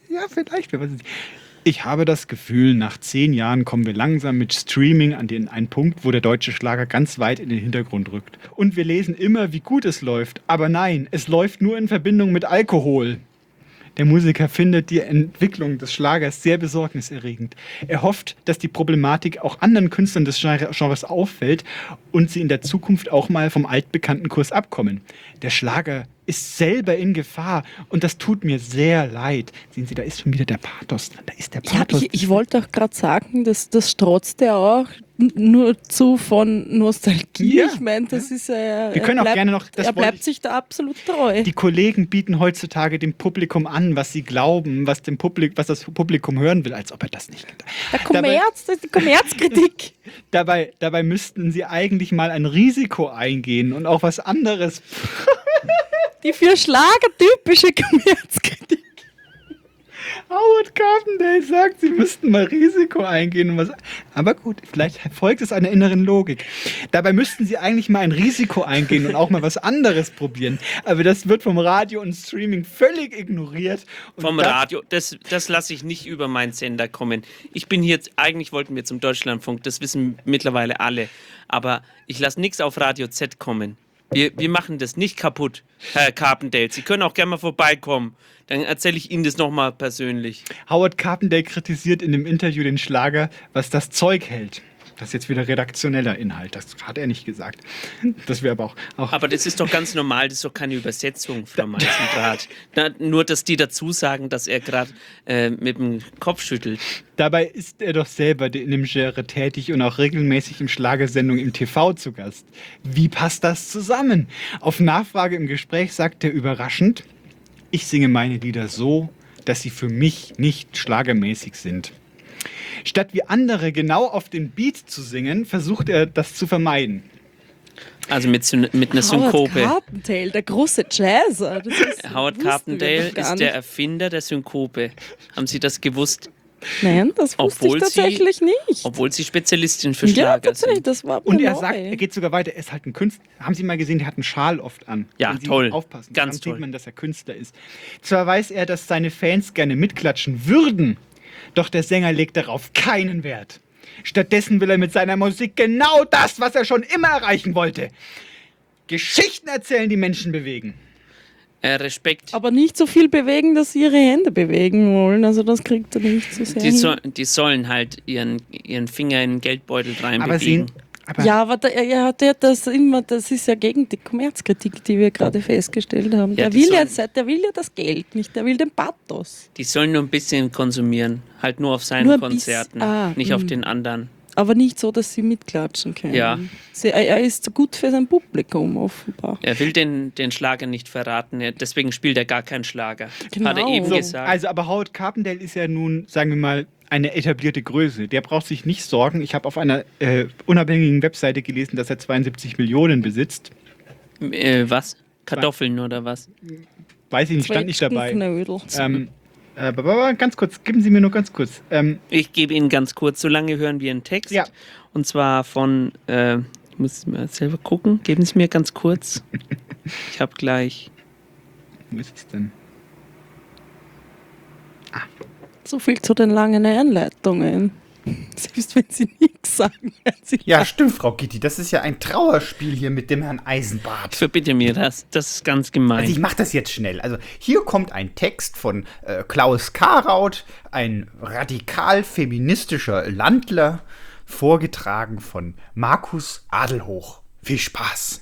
Ich habe das Gefühl, nach 10 Jahren kommen wir langsam mit Streaming an einen Punkt, wo der deutsche Schlager ganz weit in den Hintergrund rückt. Und wir lesen immer, wie gut es läuft. Aber nein, es läuft nur in Verbindung mit Alkohol. Der Musiker findet die Entwicklung des Schlagers sehr besorgniserregend. Er hofft, dass die Problematik auch anderen Künstlern des Genres auffällt und sie in der Zukunft auch mal vom altbekannten Kurs abkommen. Der Schlager ist selber in Gefahr und das tut mir sehr leid. Sehen Sie, da ist schon wieder der Pathos drin. Da ist der Pathos. Ja, ich wollte auch gerade sagen, das strotzt ja auch nur zu von Nostalgie. Ja, ich meine, das ist Wir können auch gerne noch... Er bleibt sich da absolut treu. Die Kollegen bieten heutzutage dem Publikum an, was sie glauben, was das Publikum hören will, als ob er das nicht getan hat. Das ist die Kommerzkritik. Dabei müssten sie eigentlich mal ein Risiko eingehen und auch was anderes. Die für Schlager typische Kommerzkritik. Howard Carpendale sagt, sie müssten mal Risiko eingehen. Und was. Aber gut, vielleicht folgt es einer inneren Logik. Dabei müssten sie eigentlich mal ein Risiko eingehen und auch mal was anderes probieren. Aber das wird vom Radio und Streaming völlig ignoriert. Und vom Radio, das lasse ich nicht über meinen Sender kommen. Ich bin hier, eigentlich wollten wir zum Deutschlandfunk, das wissen mittlerweile alle. Aber ich lasse nichts auf Radio Z kommen. Wir machen das nicht kaputt, Herr Carpendale. Sie können auch gerne mal vorbeikommen. Dann erzähle ich Ihnen das nochmal persönlich. Howard Carpendale kritisiert in dem Interview den Schlager, was das Zeug hält. Das ist jetzt wieder redaktioneller Inhalt. Das hat er nicht gesagt. Das wäre aber auch... Aber das ist doch ganz normal. Das ist doch keine Übersetzung, Frau Meisendrath. Nur, dass die dazu sagen, dass er gerade mit dem Kopf schüttelt. Dabei ist er doch selber in dem Genre tätig und auch regelmäßig in Schlagersendungen im TV zu Gast. Wie passt das zusammen? Auf Nachfrage im Gespräch sagt er überraschend, ich singe meine Lieder so, dass sie für mich nicht schlagermäßig sind. Statt wie andere genau auf den Beat zu singen, versucht er das zu vermeiden. Also mit einer Synkope. Howard Carpendale, der große Jazzer. Howard Carpendale ist der Erfinder der Synkope. Haben Sie das gewusst? Nein, das wusste ich tatsächlich nicht. Obwohl Sie Spezialistin für Schlager sind. Das war und er sagt, er geht sogar weiter, er ist halt ein Künstler. Haben Sie mal gesehen, der hat einen Schal oft an. Ja, toll. Aufpassen, ganz dann toll. sieht man, dass er Künstler ist. Zwar weiß er, dass seine Fans gerne mitklatschen würden, doch der Sänger legt darauf keinen Wert. Stattdessen will er mit seiner Musik genau das, was er schon immer erreichen wollte. Geschichten erzählen, die Menschen bewegen. Respekt. Aber nicht so viel bewegen, dass sie ihre Hände bewegen wollen. Also das kriegt er nicht zu sehen. Die sollen halt ihren Finger in den Geldbeutel reinbewegen. Aber er hat ja das ist ja gegen die Kommerzkritik, die wir gerade festgestellt haben. Ja, der will ja das Geld nicht, der will den Pathos. Die sollen nur ein bisschen konsumieren, halt nur auf seinen Konzerten, nicht auf den anderen. Aber nicht so, dass sie mitklatschen können. Ja. Er ist gut für sein Publikum, offenbar. Er will den Schlager nicht verraten, deswegen spielt er gar keinen Schlager. Genau. Hat er eben gesagt. Also, aber Howard Carpendale ist ja nun, sagen wir mal, eine etablierte Größe. Der braucht sich nicht sorgen. Ich habe auf einer unabhängigen Webseite gelesen, dass er 72 Millionen besitzt. Was? Kartoffeln oder was? Weiß ich nicht, stand nicht dabei. Ganz kurz, geben Sie mir nur ganz kurz. Ich gebe Ihnen ganz kurz, so lange hören wir einen Text. Ja. Und zwar von, ich muss mal selber gucken, geben Sie mir ganz kurz. Ich habe gleich. Wo ist es denn? So viel zu den langen Einleitungen. Selbst wenn Sie nichts sagen. Ja, stimmt, Frau Gitti. Das ist ja ein Trauerspiel hier mit dem Herrn Eisenbart. Verbitte mir das. Das ist ganz gemein. Also ich mache das jetzt schnell. Also hier kommt ein Text von Klaus Karaut, ein radikal-feministischer Landler, vorgetragen von Markus Adelhoch. Viel Spaß.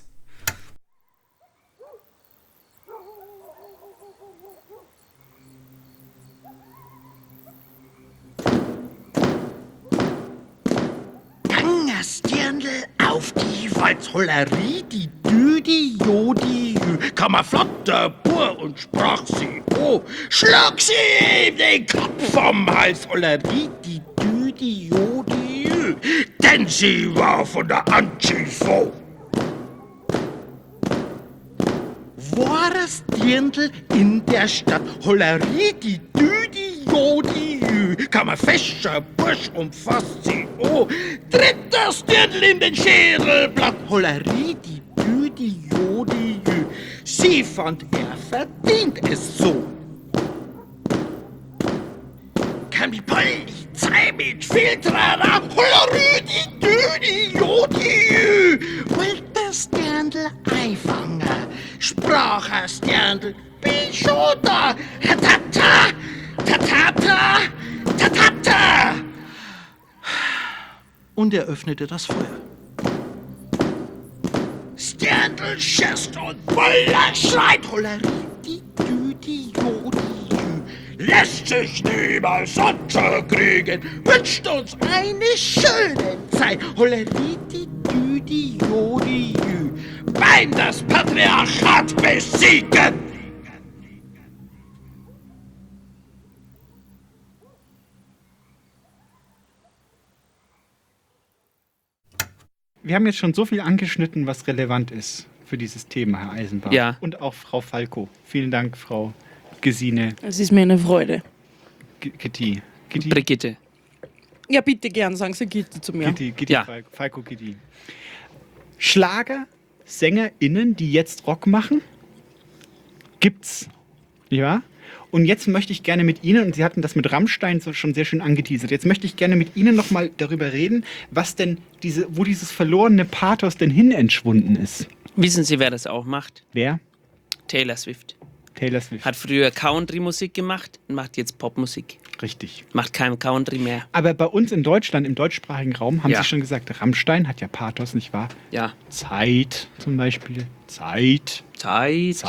Dirndl auf die Walzhollerie, die Düdi, Jodi, kam er flott der Bur und sprach sie, oh, schlag sie ihm den Kopf vom Hals, Hollerie, die Düdi, Jodi, denn sie war von der Antifa. War das Dirndl in der Stadt, Hollerie, die Düdi, Jodi, kam ein fescher Bursch und fasst sie, oh, tritt das Dirndl in den Schädelblatt, Hollerie, die Düdi, Jodi, Sie fand, er verdient es so. Kann die Polizei mit viel Trara, Hollerüdi, Düdi, Jodi, wollt das Sterndl einfangen, sprach er Sterndl, bin schon da, tatata, tatata, tatata. Und er öffnete das Feuer. Sterndl schießt und Boller schreit, Holleridi, Düdi, Jodi, lässt sich niemals unterkriegen, wünscht uns eine schöne Zeit. Holleridi, Düdi, Jodi, Jü, beim das Patriarchat besiegen. Wir haben jetzt schon so viel angeschnitten, was relevant ist für dieses Thema, Herr Eisenbart. Ja. Und auch Frau Falco. Vielen Dank, Frau Gesine. Es ist mir eine Freude. Gitti. Brigitte. Ja, bitte gern, sagen Sie Gitti zu mir. Gitti, Falco Gitti. Schlagersänger*innen, die jetzt Rock machen, gibt's. Ja? Und jetzt möchte ich gerne mit Ihnen, und Sie hatten das mit Rammstein so schon sehr schön angeteasert, jetzt möchte ich gerne mit Ihnen nochmal darüber reden, was denn wo dieses verlorene Pathos denn hin entschwunden ist. Wissen Sie, wer das auch macht? Wer? Taylor Swift. Taylor Swift. Hat früher Country-Musik gemacht und macht jetzt Popmusik. Richtig. Macht kein Country mehr. Aber bei uns in Deutschland, im deutschsprachigen Raum, haben Ja. Sie schon gesagt, Rammstein hat ja Pathos, nicht wahr? Ja. Zeit zum Beispiel. Zeit. Zeit.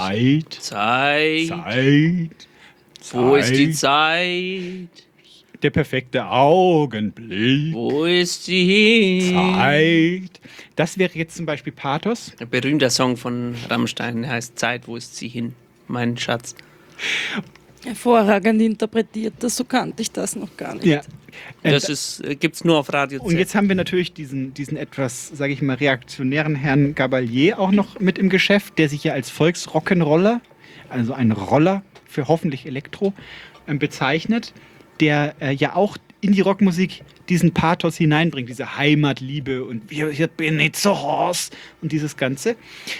Wo ist die Zeit? Der perfekte Augenblick. Wo ist sie hin? Zeit. Das wäre jetzt zum Beispiel Pathos. Ein berühmter Song von Rammstein, der heißt Zeit, wo ist sie hin? Mein Schatz. Hervorragend interpretiert, so kannte ich das noch gar nicht. Ja. Das gibt's nur auf Radio Z. Und jetzt haben wir natürlich diesen etwas, sage ich mal, reaktionären Herrn Gabalier auch noch mit im Geschäft, der sich ja als Volksrock'n'Roller, also ein Roller für hoffentlich Elektro, bezeichnet, der ja auch in die Rockmusik diesen Pathos hineinbringt, diese Heimatliebe und hier bin ich zu Hause und dieses Ganze.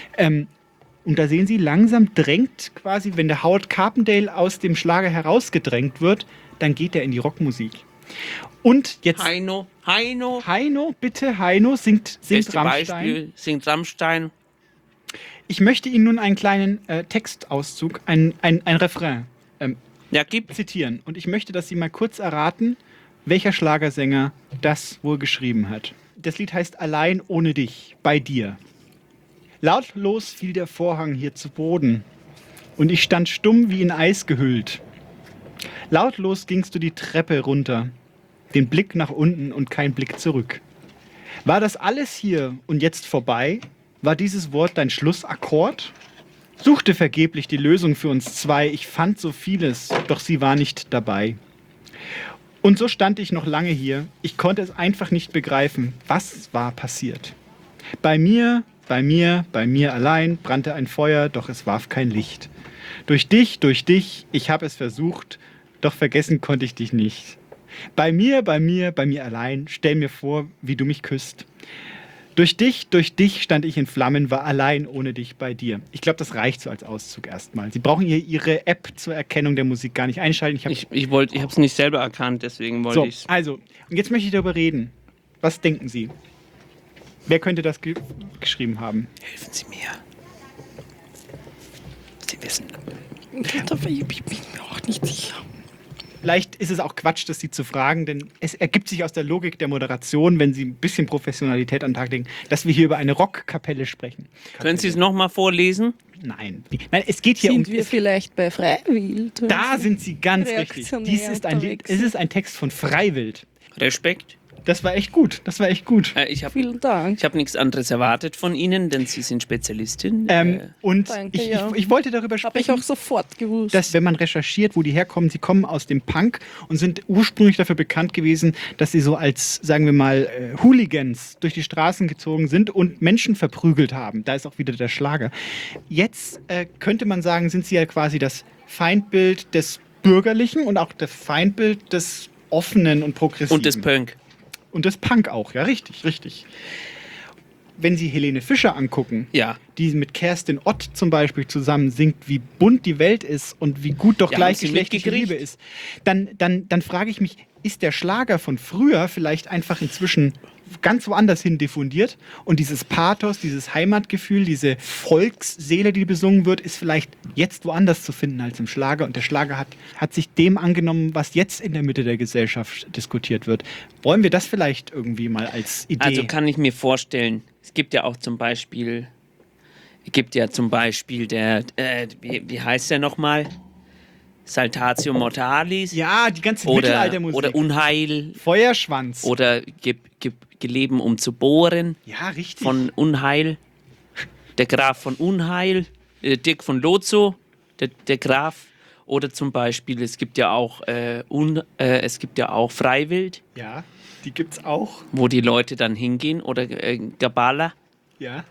Und da sehen Sie, langsam drängt quasi, wenn der Howard Carpendale aus dem Schlager herausgedrängt wird, dann geht er in die Rockmusik. Und jetzt... Heino, bitte, Heino, singt Beste Rammstein. Beispiel, singt Rammstein. Ich möchte Ihnen nun einen kleinen Textauszug, ein Refrain zitieren. Und ich möchte, dass Sie mal kurz erraten, welcher Schlagersänger das wohl geschrieben hat. Das Lied heißt Allein ohne dich, bei dir. Lautlos fiel der Vorhang hier zu Boden und ich stand stumm wie in Eis gehüllt. Lautlos gingst du die Treppe runter, den Blick nach unten und kein Blick zurück. War das alles hier und jetzt vorbei? War dieses Wort dein Schlussakkord? Suchte vergeblich die Lösung für uns zwei. Ich fand so vieles, doch sie war nicht dabei. Und so stand ich noch lange hier. Ich konnte es einfach nicht begreifen. Was war passiert? Bei mir allein brannte ein Feuer, doch es warf kein Licht. Durch dich, ich habe es versucht, doch vergessen konnte ich dich nicht. Bei mir allein, stell mir vor, wie du mich küsst. Durch dich stand ich in Flammen, war allein ohne dich bei dir. Ich glaube, das reicht so als Auszug erstmal. Sie brauchen hier Ihre App zur Erkennung der Musik gar nicht einschalten. Ich habe es nicht selber erkannt, deswegen wollte ich es. Also, und jetzt möchte ich darüber reden. Was denken Sie? Wer könnte das geschrieben haben? Helfen Sie mir. Sie wissen. Ich bin mir auch nicht sicher. Vielleicht ist es auch Quatsch, das Sie zu fragen, denn es ergibt sich aus der Logik der Moderation, wenn Sie ein bisschen Professionalität an den Tag legen, dass wir hier über eine Rockkapelle sprechen. Können Sie es nochmal vorlesen? Nein, es geht hier Sind wir vielleicht bei Freiwild? Da sind Sie ganz richtig. Es ist ein Text von Freiwild. Respekt. Das war echt gut. Vielen Dank. Ich habe nichts anderes erwartet von Ihnen, denn Sie sind Spezialistin. Und Danke, ich wollte darüber sprechen. Habe ich auch sofort gewusst. Dass, wenn man recherchiert, wo die herkommen, sie kommen aus dem Punk und sind ursprünglich dafür bekannt gewesen, dass sie so als, sagen wir mal, Hooligans durch die Straßen gezogen sind und Menschen verprügelt haben. Da ist auch wieder der Schlager. Jetzt könnte man sagen, sind sie ja quasi das Feindbild des Bürgerlichen und auch das Feindbild des Offenen und Progressiven. Und des Punk. Und das Punk auch, ja, richtig. wenn Sie Helene Fischer angucken, Ja. die mit Kerstin Ott zum Beispiel zusammen singt, wie bunt die Welt ist und wie gut doch Ja, gleichgeschlechtliche haben Sie Liebe ist, dann frage ich mich, ist der Schlager von früher vielleicht einfach inzwischen ganz woanders hin diffundiert und dieses Pathos, dieses Heimatgefühl, diese Volksseele, die besungen wird, ist vielleicht jetzt woanders zu finden als im Schlager und der Schlager hat sich dem angenommen, was jetzt in der Mitte der Gesellschaft diskutiert wird. Wollen wir das vielleicht irgendwie mal als Idee? Also kann ich mir vorstellen, es gibt ja auch zum Beispiel, der, wie heißt der nochmal? Saltatio Mortalis. Ja, die ganze oder, Mittelaltermusik. oder Unheil. Feuerschwanz. Oder Geleben um zu bohren. Ja, richtig. Von Unheil. Der Graf von Unheil. Dirk von Lotso. Der Graf. Oder zum Beispiel, es gibt ja auch Freiwild. Ja, die gibt's auch. Wo die Leute dann hingehen. Oder Gabala. Ja.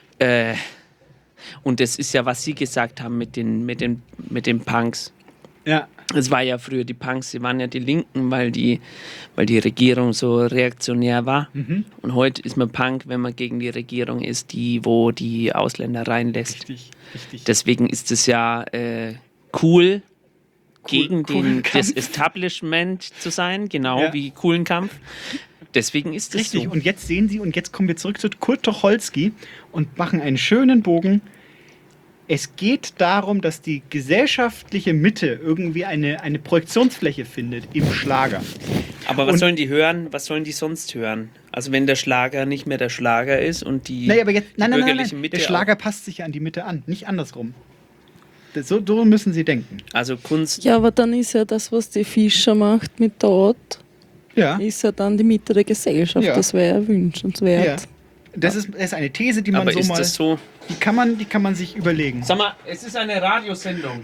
Und das ist ja, was Sie gesagt haben mit den Punks. Ja. Es war ja früher die Punks, sie waren ja die Linken, weil die Regierung so reaktionär war. Mhm. Und heute ist man Punk, wenn man gegen die Regierung ist, wo die Ausländer reinlässt. Richtig. Deswegen ist es ja cool, gegen das Kampf. Establishment zu sein, genau Ja. wie coolen Kampf. Deswegen ist es Richtig, so. und jetzt sehen Sie, und jetzt kommen wir zurück zu Kurt Tucholsky und machen einen schönen Bogen. Es geht darum, dass die gesellschaftliche Mitte irgendwie eine Projektionsfläche findet im Schlager. Aber was sollen die hören? Was sollen die sonst hören? Also wenn der Schlager nicht mehr der Schlager ist und die bürgerliche Mitte Der Schlager passt sich ja an die Mitte an, nicht andersrum. So müssen Sie denken. Also Kunst. Ja, aber dann ist ja das, was die Fischer macht mit Tod, ist ja dann die Mitte der Gesellschaft. Ja. Das wäre ja wünschenswert. Ja. Das ist eine These, die man Aber so ist mal... das so? Die kann man sich überlegen. Sag mal, es ist eine Radiosendung.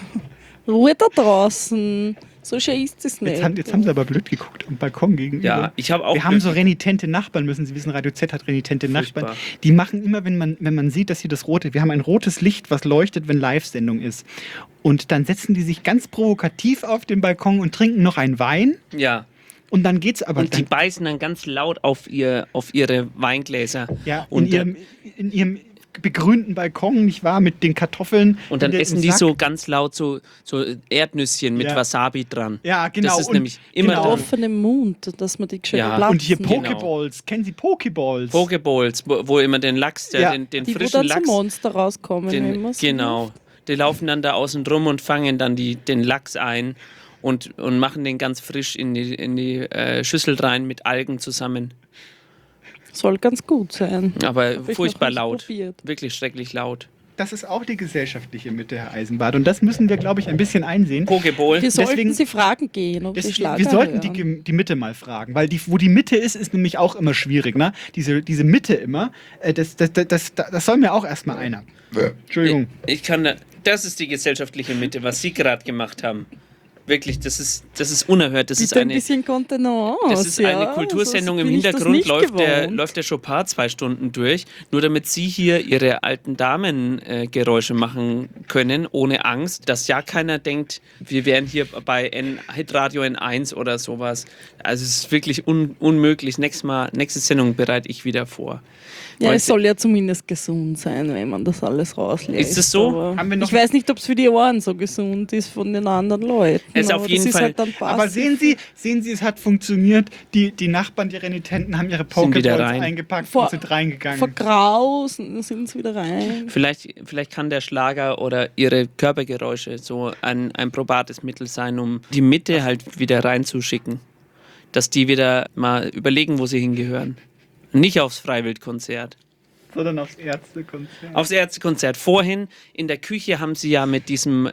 Ruhe da draußen. So schön ist es nicht. Jetzt haben Sie aber blöd geguckt am Balkon gegenüber. Ja, ich habe auch Wir haben so renitente Nachbarn, müssen Sie wissen, Radio Z hat renitente Furchtbar. Nachbarn. Die machen immer, wenn man sieht, dass sie wir haben ein rotes Licht, was leuchtet, wenn Live-Sendung ist. Und dann setzen die sich ganz provokativ auf den Balkon und trinken noch einen Wein. Ja. Und dann geht's aber... Und die beißen dann ganz laut auf ihre Weingläser. Ja, und in ihrem begrünten Balkon, nicht wahr, mit den Kartoffeln. Und dann im essen die Sack. so ganz laut so Erdnüsschen mit Ja. Wasabi dran. Ja, genau. Das ist Und nämlich immer Mit dran. offenem Mund, dass man die schön Ja. platzen. Und hier Genau. Pokeballs. Kennen Sie Pokeballs? Pokeballs, wo immer den Lachs, den die, wo frischen dann Lachs. zum Monster rauskommen. wenn man's Genau. Die laufen dann da außen rum und fangen dann den Lachs ein und machen den ganz frisch in die Schüssel rein mit Algen zusammen. Soll ganz gut sein. Aber Hab ich furchtbar noch nicht laut. probiert. Wirklich schrecklich laut. Das ist auch die gesellschaftliche Mitte, Herr Eisenbart. Und das müssen wir, glaube ich, ein bisschen einsehen. Pokeball. Wir sollten Deswegen- sie fragen gehen, ob sie Schlager wir sollten hören. die Mitte mal fragen, weil wo die Mitte ist nämlich auch immer schwierig. Ne? Diese Mitte immer, das soll mir auch erstmal einer. Entschuldigung. Das ist die gesellschaftliche Mitte, was Sie gerade gemacht haben. Wirklich, das ist unerhört. Das ist Bitte ein eine, bisschen Kontenance. das ist eine Kultursendung. Im Hintergrund läuft der Chopin 2 Stunden durch, nur damit Sie hier Ihre alten Damen-Geräusche machen können, ohne Angst, dass ja keiner denkt, wir wären hier bei Hitradio N1 oder sowas. Also es ist wirklich unmöglich. Nächste Sendung bereite ich wieder vor. Ja, Weil es soll ja zumindest gesund sein, wenn man das alles rauslässt. Ist das so? Aber Haben wir noch- ich weiß nicht, ob es für die Ohren so gesund ist von den anderen Leuten. Es auf aber jeden das ist Fall- Halt dann Aber sehen Sie, es hat funktioniert. Die Nachbarn, die Renitenten, haben ihre Sind wieder Pokeballs rein. eingepackt Vor- und sind reingegangen. vergrausen, sind sie wieder rein. Vielleicht kann der Schlager oder ihre Körpergeräusche so ein probates Mittel sein, um die Mitte halt wieder reinzuschicken. Dass die wieder mal überlegen, wo sie hingehören. Nicht aufs Freiwildkonzert. Sondern aufs Ärztekonzert. Aufs Ärztekonzert. Vorhin in der Küche haben sie ja mit diesem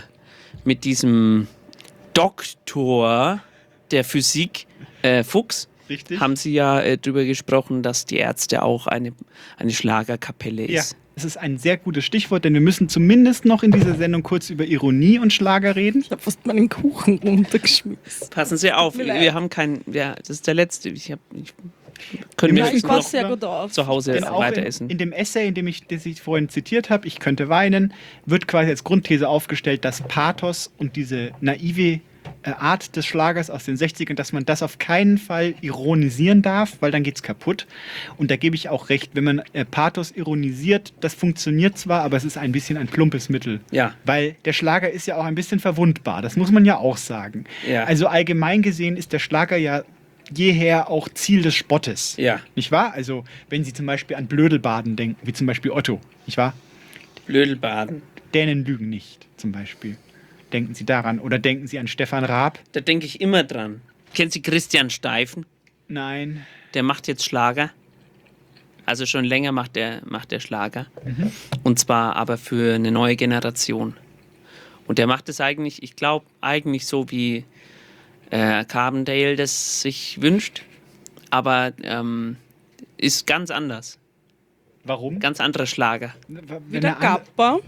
Doktor der Physik, Fuchs, Richtig. haben sie ja drüber gesprochen, dass die Ärzte auch eine Schlagerkapelle Ja, ist. es ist ein sehr gutes Stichwort, denn wir müssen zumindest noch in dieser Sendung kurz über Ironie und Schlager reden. Ich habe fast meinen Kuchen runtergeschmissen. Passen Sie auf, Tut mir wir leid. haben keinen, ja, das ist der letzte. Können wir Ja, jetzt ich passe noch sehr gut auf. zu Hause Denn auch weiter essen? in dem Essay, das ich vorhin zitiert habe, ich könnte weinen, wird quasi als Grundthese aufgestellt, dass Pathos und diese naive Art des Schlagers aus den 60ern, dass man das auf keinen Fall ironisieren darf, weil dann geht's kaputt. Und da gebe ich auch recht, wenn man Pathos ironisiert, das funktioniert zwar, aber es ist ein bisschen ein plumpes Mittel. Ja. Weil der Schlager ist ja auch ein bisschen verwundbar, das muss man ja auch sagen. Ja. Also allgemein gesehen ist der Schlager ja jeher auch Ziel des Spottes. Ja. Nicht wahr? Also wenn Sie zum Beispiel an Blödelbaden denken, wie zum Beispiel Otto, nicht wahr? Blödelbaden. Dänen lügen nicht, zum Beispiel. Denken Sie daran. Oder denken Sie an Stefan Raab? Da denke ich immer dran. Kennen Sie Christian Steifen? Nein. Der macht jetzt Schlager. Also schon länger macht der Schlager. Und zwar aber für eine neue Generation. Und der macht es eigentlich, ich glaube, eigentlich so wie Carbondale das sich wünscht. Aber ist ganz anders. Warum? Ganz anderer Schlager. Wie der Gabba.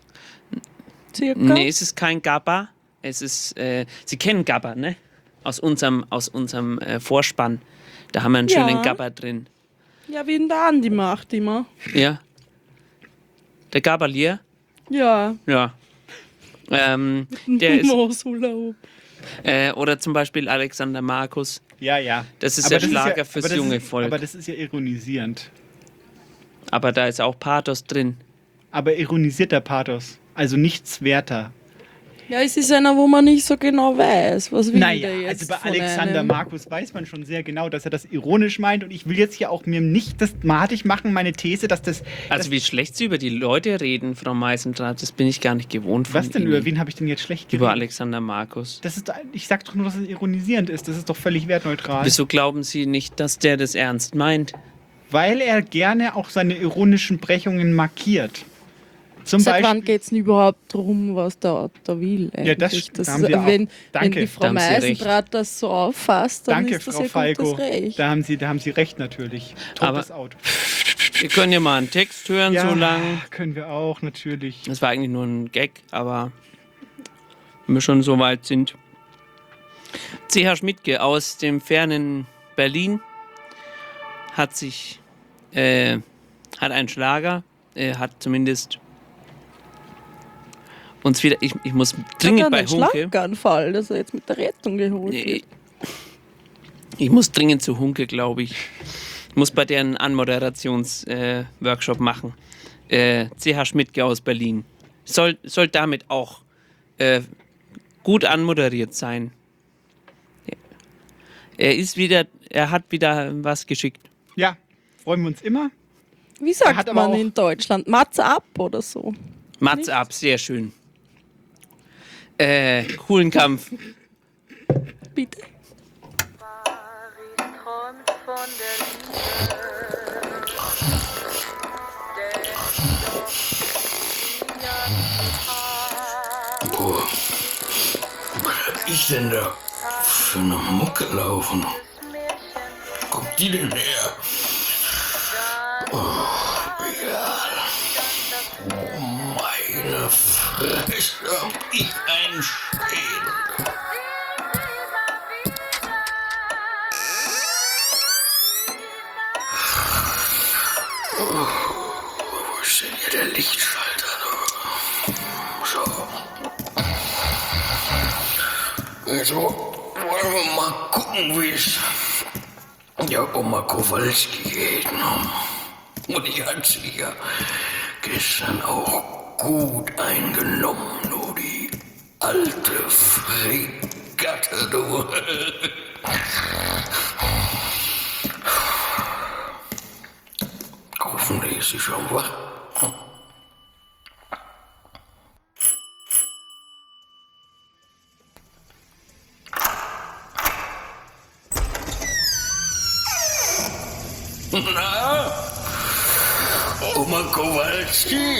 Circa. Nee, es ist kein Gabba. Es ist, Sie kennen Gabba, ne? Aus unserem Vorspann. Da haben wir einen schönen Gabba drin. Ja, wie ihn der Andi macht immer. Ja. Der Gabalier? Ja. Ja. Der ist, Moshula-Hoop. oder zum Beispiel Alexander Markus. Ja, ja. Das ist Aber der Schlager ja, fürs junge Volk. Aber das ist ja ironisierend. Aber da ist auch Pathos drin. Aber ironisierter Pathos. Also nichts werter. Ja, es ist einer, wo man nicht so genau weiß, was will Naja, der jetzt also bei von Alexander einem. Markus weiß man schon sehr genau, dass er das ironisch meint. Und ich will jetzt hier auch mir nicht das madig machen, meine These, dass das... Also wie schlecht Sie über die Leute reden, Frau Meisendrath, das bin ich gar nicht gewohnt von Was denn, Ihnen. über wen habe ich denn jetzt schlecht geredet? Über Alexander Markus. Das ist, ich sag doch nur, dass es ironisierend ist. Das ist doch völlig wertneutral. Wieso glauben Sie nicht, dass der das ernst meint? Weil er gerne auch seine ironischen Brechungen markiert. Zum Seit Beispiel, wann geht es denn überhaupt darum, was der Otto will? Ja, das eigentlich? haben Sie auch. Wenn Danke. die Frau Da haben Sie recht. Meisendrath das so auffasst, dann danke, ist das Frau ja Falco. gutes Recht. Da haben Sie recht natürlich. Aber- Totes Auto. Wir können ja mal einen Text hören, Ja, so lang. können wir auch, natürlich. Das war eigentlich nur ein Gag, aber wenn wir schon so weit sind. C.H. Schmidtke aus dem fernen Berlin hat einen Schlager, hat zumindest uns wieder, ich muss dringend bei einen Hunke. Schlaganfall, dass er jetzt mit der Rettung geholt wird. Ich muss dringend zu Hunke, glaube ich. Ich muss bei deren Anmoderations-Workshop machen. C.H. Schmidtke aus Berlin. Soll damit auch gut anmoderiert sein. Er hat wieder was geschickt. Ja, freuen wir uns immer. Wie hat sagt aber man auch- in Deutschland? Matz ab oder so? Mats ab, sehr schön. Coolen Kampf. Bitte. Boah, was ist denn da für eine Mucke laufen? Guck die denn her? Oh, egal. Oh, meine Fresse, hab ich einen Stehen. Oh, wo ist denn hier der Lichtschalter? So. Also, wollen wir mal gucken, wie es der Oma Kowalski geht. Ne? Und die hat sich ja gestern auch gut eingenommen, du, die alte Fregatte, du. Hoffentlich ist sie schon wach. Na, Oma Kowalski?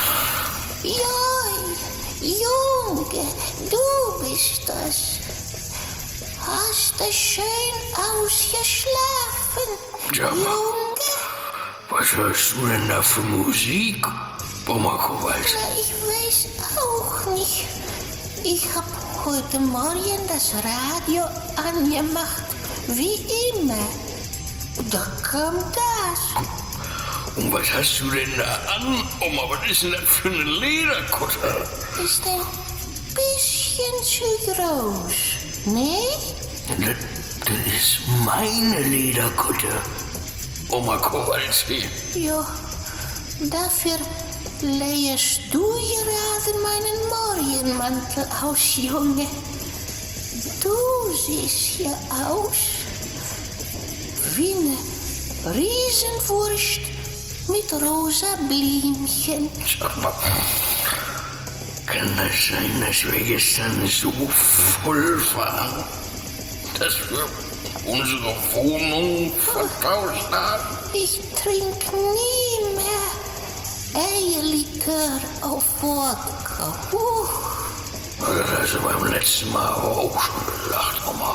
Joi, Junge, du bist das. Hast du schön ausgeschlafen, Ja, Junge? was hörst du denn da für Musik, Oma Kowalski? Na, ich weiß auch nicht. Ich hab heute Morgen das Radio angemacht, wie immer. Da kam das. Und was hast du denn da an, Oma? Was ist denn das für eine Lederkutte? Ist ein bisschen zu groß. Nicht? Das ist meine Lederkutte, Oma Kowalski. Ja, dafür leihst du gerade meinen Morgenmantel aus, Junge. Du siehst hier aus wie eine Riesenwurst mit rosa Blümchen. Sag mal, kann das sein, dass wir gestern so voll waren, dass wir unsere Wohnung vertauscht haben? Ich trinke nie mehr Eierlikör auf Wodka. Das hast du beim letzten Mal aber auch schon gesagt, Oma.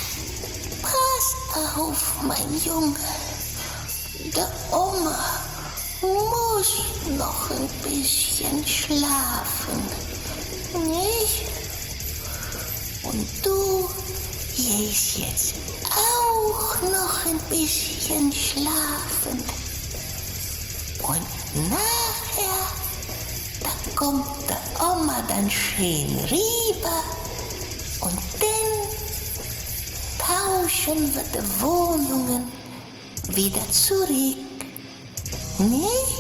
Pass auf, mein Junge. Der Oma muss noch ein bisschen schlafen. Nicht? Und du gehst jetzt auch noch ein bisschen schlafen. Und nachher, da kommt der Oma dann schön rüber und dann tauschen wir die Wohnungen wieder zurück. Nee?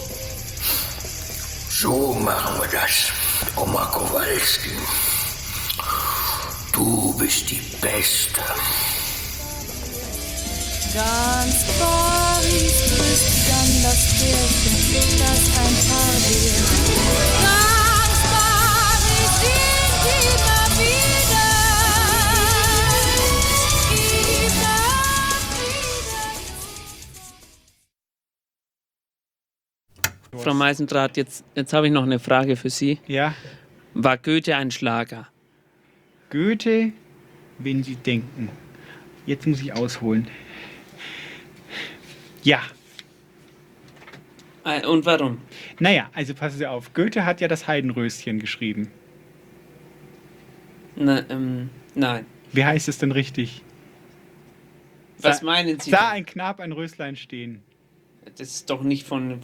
So machen wir das, Oma Kowalski. Du bist die Beste. Ganz Paris grüßt dann das Pärchen, das ein Paar wird. Ganz Paris singt immer wieder. Frau Meisendrath, jetzt habe ich noch eine Frage für Sie. Ja. War Goethe ein Schlager? Goethe, wenn Sie denken. Jetzt muss ich ausholen. Ja. Und warum? Naja, also passen Sie auf. Goethe hat ja das Heidenröschen geschrieben. Nein. Wie heißt es denn richtig? Was meinen Sie? Sah ein Knab ein Röslein stehen. Das ist doch nicht von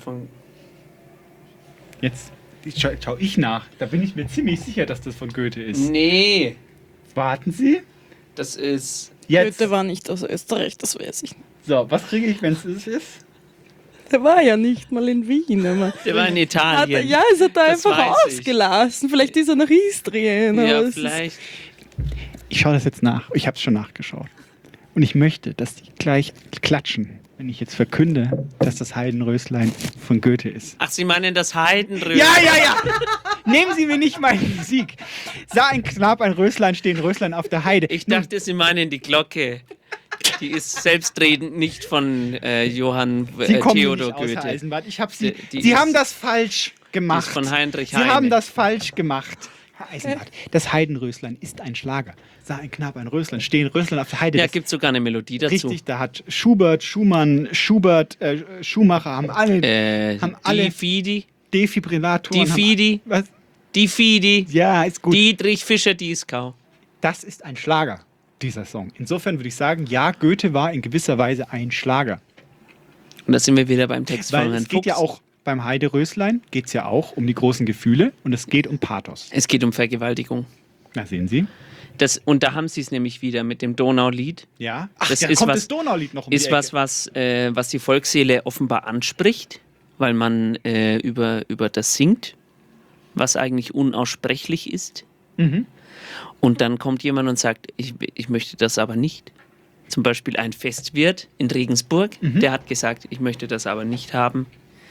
Jetzt schau ich nach. Da bin ich mir ziemlich sicher, dass das von Goethe ist. Nee. Warten Sie. Das ist... Jetzt. Goethe war nicht aus Österreich, das weiß ich. So, was kriege ich, wenn es ist? Der war ja nicht mal in Wien. Aber Der war in Italien. Es hat er Das einfach weiß ich. ausgelassen. Vielleicht ist er nach Istrien. Ja, aber es vielleicht. Ich schaue das jetzt nach. Ich habe es schon nachgeschaut. Und ich möchte, dass die gleich klatschen, wenn ich jetzt verkünde, dass das Heidenröslein von Goethe ist. Ach, Sie meinen das Heidenröslein? Ja! Nehmen Sie mir nicht meinen Sieg. Sah ein Knab ein Röslein stehen, Röslein auf der Heide. Ich dachte, Sie meinen die Glocke. Die ist selbstredend nicht von Johann Sie kommen Theodor nicht aus Goethe. Eisenbahn. Ich habe Die Sie haben ist- das falsch gemacht. ist von Heinrich Sie Heine. haben das falsch gemacht. Herr Eisenbart, das Heidenröslein ist ein Schlager. Sah ein Knab ein Röslein stehen, Röslein auf der Heide. Ja, Das- gibt sogar eine Melodie dazu. Richtig, da hat Schubert, Schumann, Schumacher haben alle Die Fidi. Defibrillatoren. Die Fidi. Was? Die Fidi. Ja, ist gut. Dietrich Fischer-Dieskau. Das ist ein Schlager, dieser Song. Insofern würde ich sagen, ja, Goethe war in gewisser Weise ein Schlager. Und da sind wir wieder beim Text Weil von Herrn es geht ja Fuchs. auch beim Heideröslein, geht es ja auch um die großen Gefühle und es geht um Pathos. Es geht um Vergewaltigung. Na, sehen Sie. Und da haben Sie es nämlich wieder mit dem Donaulied. Ja. Ach, Das da ist kommt was- das Donaulied noch um die Ist Ecke. was die Volksseele offenbar anspricht, weil man über das singt, was eigentlich unaussprechlich ist. Mhm. Und dann kommt jemand und sagt, ich möchte das aber nicht. Zum Beispiel ein Festwirt in Regensburg, der hat gesagt, ich möchte das aber nicht haben.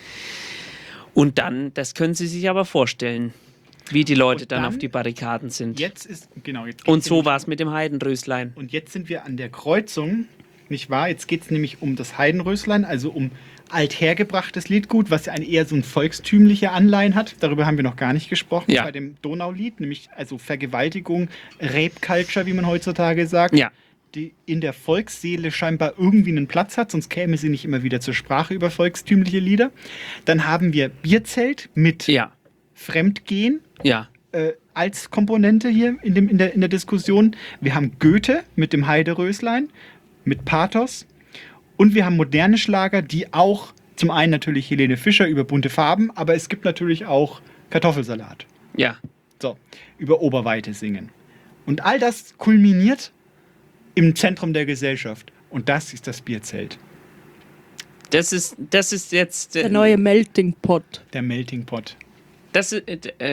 Und dann, das können Sie sich aber vorstellen, wie die Leute dann auf die Barrikaden sind. Jetzt ist, genau. Jetzt Und geht's so nämlich- war es mit dem Heidenröslein. Und jetzt sind wir an der Kreuzung, nicht wahr? Jetzt geht es nämlich um das Heidenröslein, also um althergebrachtes Liedgut, was ja eher so ein volkstümliche Anleihen hat. Darüber haben wir noch gar nicht gesprochen Ja. bei dem Donaulied, nämlich also Vergewaltigung, Rape Culture, wie man heutzutage sagt. Ja. Die in der Volksseele scheinbar irgendwie einen Platz hat, sonst käme sie nicht immer wieder zur Sprache über volkstümliche Lieder. Dann haben wir Bierzelt mit Fremdgehen Ja. als Komponente hier in der Diskussion. Wir haben Goethe mit dem Heideröslein, mit Pathos. Und wir haben moderne Schlager, die auch zum einen natürlich Helene Fischer über bunte Farben, aber es gibt natürlich auch Kartoffelsalat. Ja. So, über Oberweite singen. Und all das kulminiert im Zentrum der Gesellschaft. Und das ist das Bierzelt. Das ist jetzt Der neue Melting Pot. Der Melting Pot. Das ist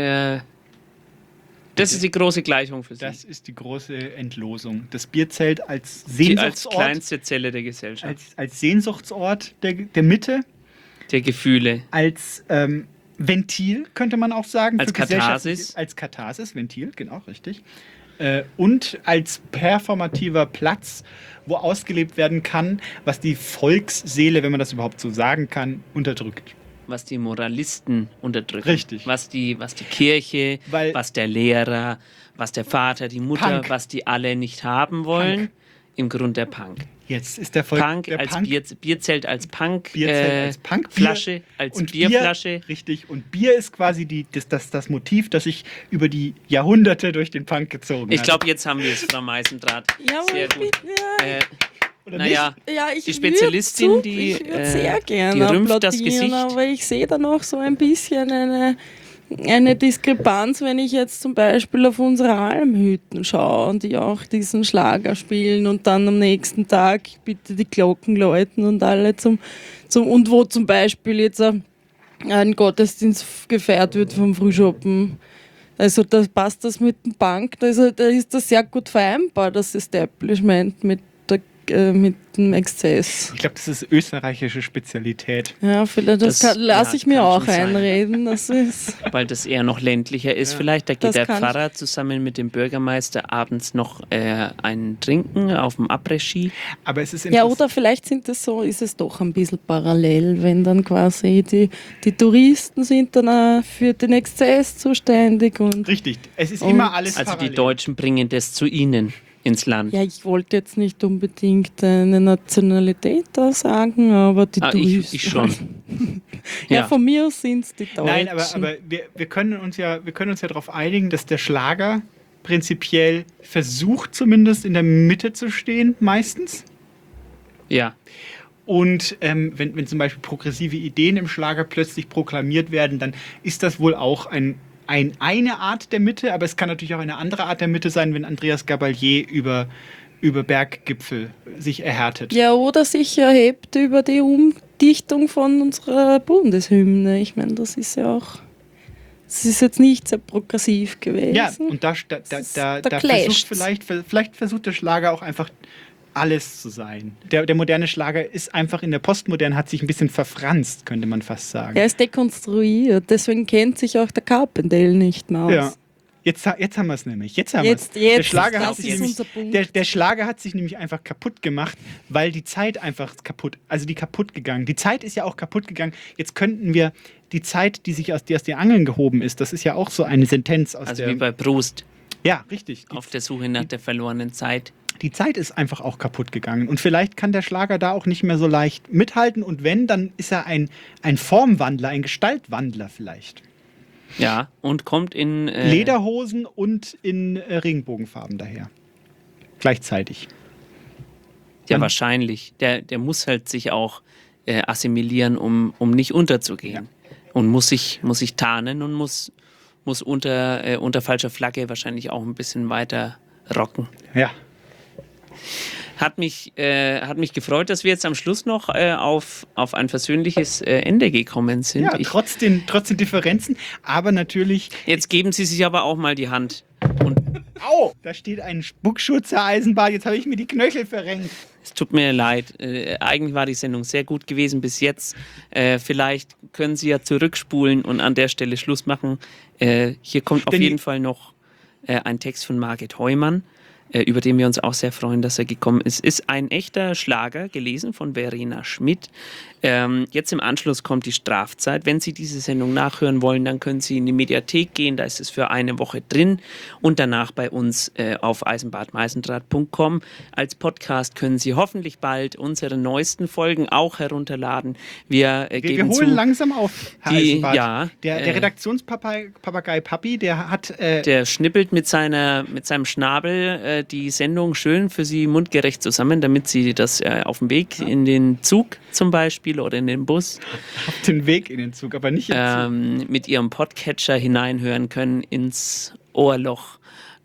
die große Gleichung für Sie. Das ist die große Entlosung. Das Bierzelt als Als Sehnsuchtsort. kleinste Zelle der Gesellschaft. Als Sehnsuchtsort der Mitte. Der Gefühle. Als Ventil, könnte man auch sagen. Als für Gesellschaft- Katharsis. Als Katharsis, Ventil, genau, richtig. Und als performativer Platz, wo ausgelebt werden kann, was die Volksseele, wenn man das überhaupt so sagen kann, unterdrückt. Was die Moralisten unterdrücken. Richtig. Was die Kirche, was der Lehrer, was der Vater, die Mutter, Punk. was die alle nicht haben wollen. Punk. Im Grund der Punk. Jetzt ist der Punk der als Punk. Bierzelt als Punk. Bierzelt als Punk. Flasche als und Bierflasche. Bier, richtig. Und Bier ist quasi das Motiv, das sich über die Jahrhunderte durch den Punk gezogen Ich hat. glaube, jetzt haben wir es, Frau Meisendrath. Ja, Sehr gut. Oder Naja, Ja, ich die Spezialistin, würd die, ich würde sehr die gerne rümpft das applaudieren, Gesicht. aber ich sehe da noch so ein bisschen eine Diskrepanz, wenn ich jetzt zum Beispiel auf unsere Almhütten schaue und die auch diesen Schlager spielen und dann am nächsten Tag bitte die Glocken läuten und alle und wo zum Beispiel jetzt ein Gottesdienst gefeiert wird vom Frühschoppen. Also da passt das mit dem Punk, da ist das sehr gut vereinbar, das Establishment mit dem Exzess. Ich glaube, das ist österreichische Spezialität. Ja, vielleicht lasse ich mir auch einreden. Das ist Weil das eher noch ländlicher ist vielleicht. Da geht Das der kann Pfarrer zusammen mit dem Bürgermeister abends noch ein Trinken auf dem Après-Ski. Aber es ist ja, oder vielleicht ist es doch ein bisschen parallel, wenn dann quasi die Touristen sind dann auch für den Exzess zuständig. Und Richtig, es ist immer alles Also parallel. die Deutschen bringen das zu ihnen ins Land. ja, ich wollte jetzt nicht unbedingt eine Nationalität da sagen, aber die Touristen. Ich schon. Ja, von mir aus sind es die Deutschen. Nein, aber wir können uns ja darauf einigen, dass der Schlager prinzipiell versucht, zumindest in der Mitte zu stehen, meistens. Ja. Und wenn zum Beispiel progressive Ideen im Schlager plötzlich proklamiert werden, dann ist das wohl auch eine Art der Mitte, aber es kann natürlich auch eine andere Art der Mitte sein, wenn Andreas Gabalier über Berggipfel sich erhärtet. Ja, oder sich erhebt über die Umdichtung von unserer Bundeshymne. Ich meine, das ist jetzt nicht sehr progressiv gewesen. Ja, und da clasht's. vielleicht versucht der Schlager auch einfach alles zu sein. Der moderne Schlager ist einfach in der Postmoderne, hat sich ein bisschen verfranst, könnte man fast sagen. Er ist dekonstruiert, deswegen kennt sich auch der Carpendale nicht mehr aus. Ja. Jetzt haben wir es nämlich. Der Schlager das hat sich ist nämlich, unser Punkt. der Schlager hat sich nämlich einfach kaputt gemacht, weil die Zeit einfach kaputt gegangen. Die Zeit ist ja auch kaputt gegangen. Jetzt könnten wir die Zeit, die aus den Angeln gehoben ist, das ist ja auch so eine Sentenz aus Also wie bei Proust. Ja, richtig. Auf der Suche nach der verlorenen Zeit. Die Zeit ist einfach auch kaputt gegangen. Und vielleicht kann der Schlager da auch nicht mehr so leicht mithalten. Und wenn, dann ist er ein Formwandler, ein Gestaltwandler vielleicht. Ja, und kommt in Lederhosen und in Regenbogenfarben daher. Gleichzeitig. Ja, wahrscheinlich. Der muss halt sich auch assimilieren, um nicht unterzugehen. Ja. Und muss sich tarnen und muss unter falscher Flagge wahrscheinlich auch ein bisschen weiter rocken. Ja. Hat mich gefreut, dass wir jetzt am Schluss noch auf ein versöhnliches Ende gekommen sind. Ja, trotz den Differenzen, aber natürlich... Jetzt geben Sie sich aber auch mal die Hand. Au! Da steht ein Spuckschutzer Eisenbahn, jetzt habe ich mir die Knöchel verrenkt. Es tut mir leid. Eigentlich war die Sendung sehr gut gewesen bis jetzt. Vielleicht können Sie ja zurückspulen und an der Stelle Schluss machen. Hier kommt auf jeden Fall noch ein Text von Margit Heumann, über den wir uns auch sehr freuen, dass er gekommen ist. Ist ein echter Schlager, gelesen von Verena Schmidt. Jetzt im Anschluss kommt die Strafzeit. Wenn Sie diese Sendung nachhören wollen, dann können Sie in die Mediathek gehen, da ist es für eine Woche drin und danach bei uns auf eisenbadmeisendraht.com. Als Podcast können Sie hoffentlich bald unsere neuesten Folgen auch herunterladen. Wir holen langsam auf, Herr Eisenbart. Ja, der Redaktionspapagei Papi, der hat... der schnippelt mit seinem Schnabel die Sendung schön für Sie mundgerecht zusammen, damit Sie das auf dem Weg in den Zug zum Beispiel oder in den Bus. Auf den Weg in den Zug, aber nicht im Zug. Mit Ihrem Podcatcher hineinhören können ins Ohrloch.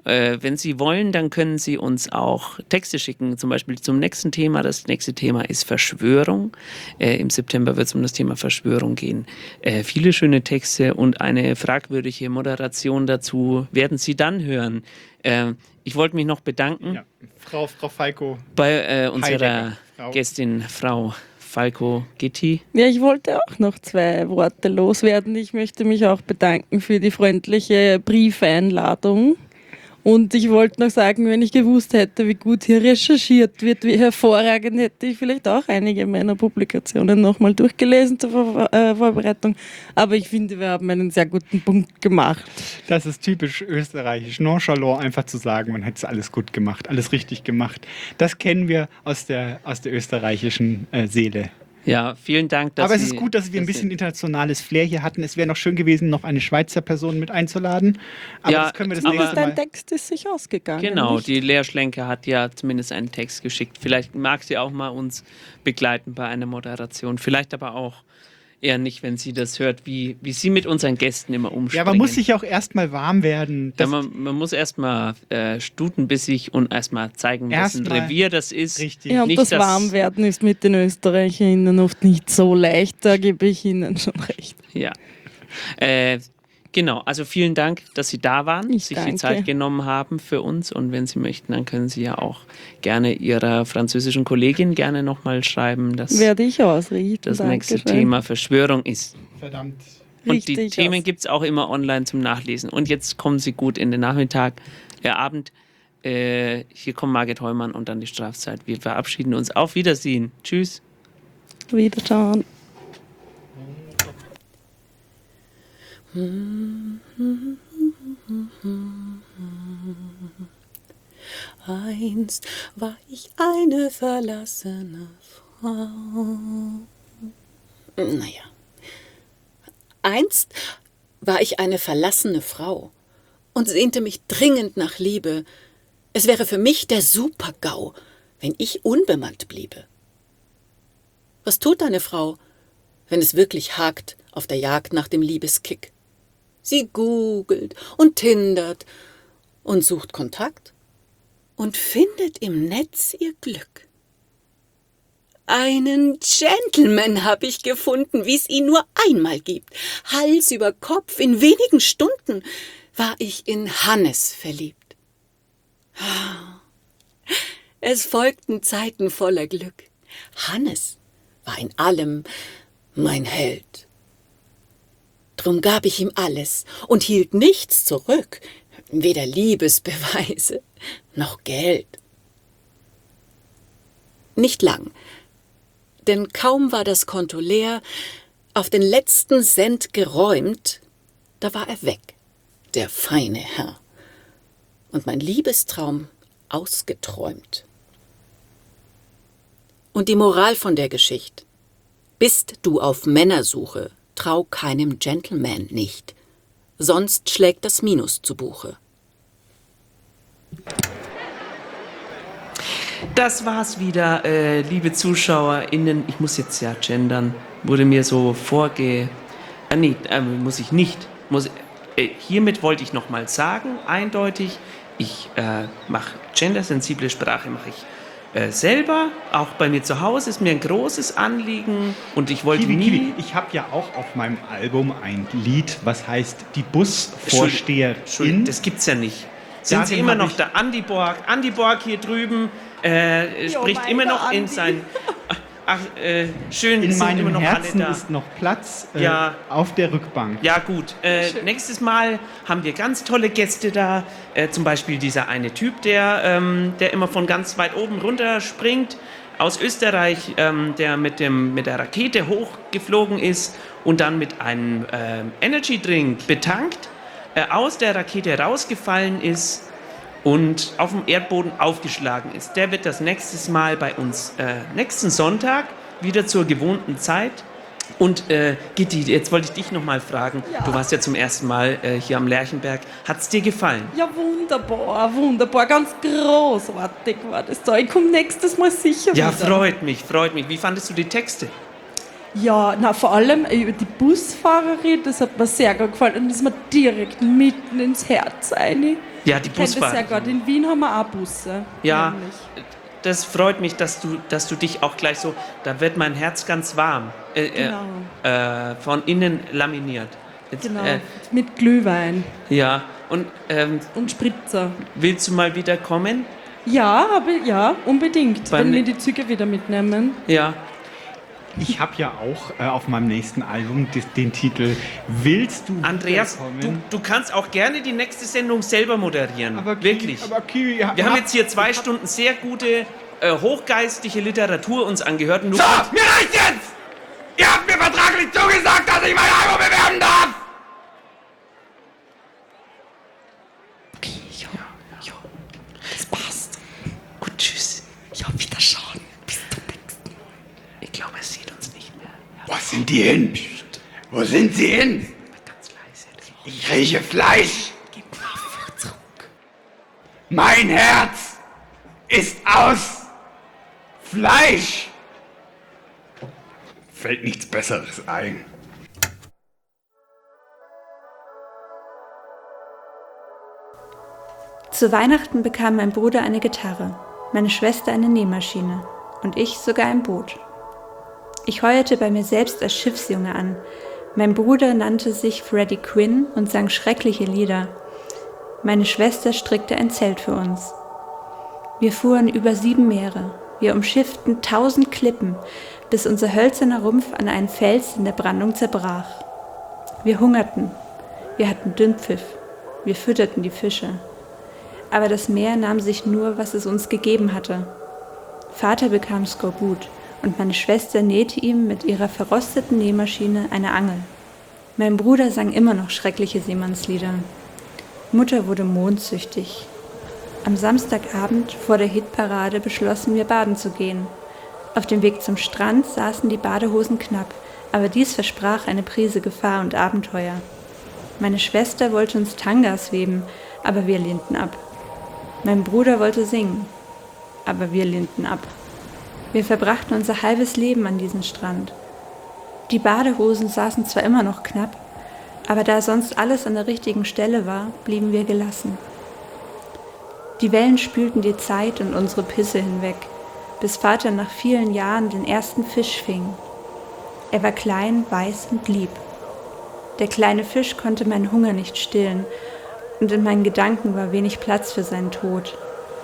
wenn Sie wollen, dann können Sie uns auch Texte schicken, zum Beispiel zum nächsten Thema. Das nächste Thema ist Verschwörung. Im September wird es um das Thema Verschwörung gehen. Viele schöne Texte und eine fragwürdige Moderation dazu werden Sie dann hören. Ich wollte mich noch bedanken. Ja, Frau Falco. Bei unserer Heidegger, Frau. Gästin, Frau Falco-Gitti. Ja, ich wollte auch noch 2 Worte loswerden. Ich möchte mich auch bedanken für die freundliche Briefeinladung. Und ich wollte noch sagen, wenn ich gewusst hätte, wie gut hier recherchiert wird, wie hervorragend, hätte ich vielleicht auch einige meiner Publikationen nochmal durchgelesen zur Vorbereitung. Aber ich finde, wir haben einen sehr guten Punkt gemacht. Das ist typisch österreichisch, nonchalant einfach zu sagen, man hat es alles gut gemacht, alles richtig gemacht. Das kennen wir aus der österreichischen Seele. Ja, vielen Dank. Aber es ist gut, dass wir ein bisschen internationales Flair hier hatten. Es wäre noch schön gewesen, noch eine Schweizer Person mit einzuladen. Aber Ja, das können wir das aber nächste Mal. Dein Text ist sich ausgegangen. Genau, nicht? die Lea Schlenker hat ja zumindest einen Text geschickt. Vielleicht mag sie auch mal uns begleiten bei einer Moderation. Vielleicht aber auch eher nicht, wenn sie das hört, wie sie mit unseren Gästen immer umspringen. Ja, man muss sich auch erstmal warm werden. Ja, man muss erstmal stutenbissig und erstmal zeigen, wessen Erstmal Revier das ist. Richtig. Ja, und Nicht, das Warmwerden ist mit den ÖsterreicherInnen oft nicht so leicht, da gebe ich Ihnen schon recht. Ja. Genau, also vielen Dank, dass Sie da waren, sich die danke. Zeit genommen haben für uns. Und wenn Sie möchten, dann können Sie ja auch gerne Ihrer französischen Kollegin gerne nochmal schreiben, dass Werde ich ausrichten. das nächste Dankeschön. Thema Verschwörung ist. Verdammt. Und die Richtig Themen aus. gibt es auch immer online zum Nachlesen. Und jetzt kommen Sie gut in den Nachmittag, Abend. Hier kommt Margit Heumann und dann die Strafzeit. Wir verabschieden uns. Auf Wiedersehen. Tschüss. Wiederschauen. Einst war ich eine verlassene Frau. Naja. Einst war ich eine verlassene Frau und sehnte mich dringend nach Liebe. Es wäre für mich der Super-GAU, wenn ich unbemannt bliebe. Was tut eine Frau, wenn es wirklich hakt auf der Jagd nach dem Liebeskick? Sie googelt und tindert und sucht Kontakt und findet im Netz ihr Glück. Einen Gentleman habe ich gefunden, wie es ihn nur einmal gibt. Hals über Kopf, in wenigen Stunden war ich in Hannes verliebt. Es folgten Zeiten voller Glück. Hannes war in allem mein Held. Drum gab ich ihm alles und hielt nichts zurück, weder Liebesbeweise noch Geld. Nicht lang, denn kaum war das Konto leer, auf den letzten Cent geräumt, da war er weg, der feine Herr, und mein Liebestraum ausgeträumt. Und die Moral von der Geschichte: Bist du auf Männersuche, trau keinem Gentleman nicht, sonst schlägt das Minus zu Buche. Das war's wieder, liebe ZuschauerInnen. Ich muss jetzt ja gendern. Wurde mir so muss ich nicht. Hiermit wollte ich nochmal sagen, eindeutig, ich mache gendersensible Sprache, mache ich selber. Auch bei mir zu Hause ist mir ein großes Anliegen und ich wollte nie... Ich habe ja auch auf meinem Album ein Lied, was heißt Die Busvorsteherin. Entschuldigung, das gibt's ja nicht. Sind Sie immer noch der Andi Borg? Andi Borg hier drüben spricht immer noch in sein... schön, in sind meinem immer noch Herzen alle da. ist noch Platz Ja. auf der Rückbank. Ja gut, nächstes Mal haben wir ganz tolle Gäste da. Zum Beispiel dieser eine Typ, der immer von ganz weit oben runter springt. Aus Österreich, der mit der Rakete hochgeflogen ist und dann mit einem Energy Drink betankt, aus der Rakete rausgefallen ist und auf dem Erdboden aufgeschlagen ist. Der wird das nächstes Mal bei uns nächsten Sonntag wieder zur gewohnten Zeit. Und Gitti, jetzt wollte ich dich noch mal fragen. Ja. Du warst ja zum ersten Mal hier am Lerchenberg. Hat es dir gefallen? Ja, wunderbar, wunderbar, ganz großartig war das da. Ich komme nächstes Mal sicher Ja, wieder. freut mich. Wie fandest du die Texte? Ja, na, vor allem über die Busfahrerin, das hat mir sehr gut gefallen und ist mir direkt mitten ins Herz rein. Ja, die Ich kenne das Busfahrt. ja gerade. In Wien haben wir auch Busse. Ja, nämlich. das freut mich, dass du dich auch gleich so, da wird mein Herz ganz warm. Von innen laminiert. Jetzt, Genau, mit Glühwein ja, und Spritzer. willst du mal wieder kommen? Ja, unbedingt, Beim wenn wir ne- die Züge wieder mitnehmen. Ja. Ich habe ja auch auf meinem nächsten Album den Titel Willst du Andreas, wiederkommen? du kannst auch gerne die nächste Sendung selber moderieren. Aber wirklich. Aber Kiwi, Wir haben jetzt hier 2 Stunden sehr gute, hochgeistige Literatur uns angehört. Und du So, mir reicht's jetzt! Ihr habt mir vertraglich zugesagt, dass ich mein Album bewerben darf! Das passt. Gut, tschüss. Ja, wiederschauen. Bis zum nächsten Mal. Ich glaube, er sieht uns nicht mehr. Wo sind die hin? Wo sind sie hin? Ganz leise. Ich rieche Fleisch. Mein Herz ist aus Fleisch. Fällt nichts Besseres ein. Zu Weihnachten bekam mein Bruder eine Gitarre, meine Schwester eine Nähmaschine und ich sogar ein Boot. Ich heuerte bei mir selbst als Schiffsjunge an. Mein Bruder nannte sich Freddie Quinn und sang schreckliche Lieder. Meine Schwester strickte ein Zelt für uns. Wir fuhren über 7 Meere. Wir umschifften 1000 Klippen, bis unser hölzerner Rumpf an einen Fels in der Brandung zerbrach. Wir hungerten. Wir hatten Dünnpfiff. Wir fütterten die Fische. Aber das Meer nahm sich nur, was es uns gegeben hatte. Vater bekam Skorbut und meine Schwester nähte ihm mit ihrer verrosteten Nähmaschine eine Angel. Mein Bruder sang immer noch schreckliche Seemannslieder. Mutter wurde mondsüchtig. Am Samstagabend vor der Hitparade beschlossen wir, baden zu gehen. Auf dem Weg zum Strand saßen die Badehosen knapp, aber dies versprach eine Prise Gefahr und Abenteuer. Meine Schwester wollte uns Tangas weben, aber wir lehnten ab. Mein Bruder wollte singen, aber wir lehnten ab. Wir verbrachten unser halbes Leben an diesem Strand. Die Badehosen saßen zwar immer noch knapp, aber da sonst alles an der richtigen Stelle war, blieben wir gelassen. Die Wellen spülten die Zeit und unsere Pisse hinweg, bis Vater nach vielen Jahren den ersten Fisch fing. Er war klein, weiß und lieb. Der kleine Fisch konnte meinen Hunger nicht stillen, und in meinen Gedanken war wenig Platz für seinen Tod.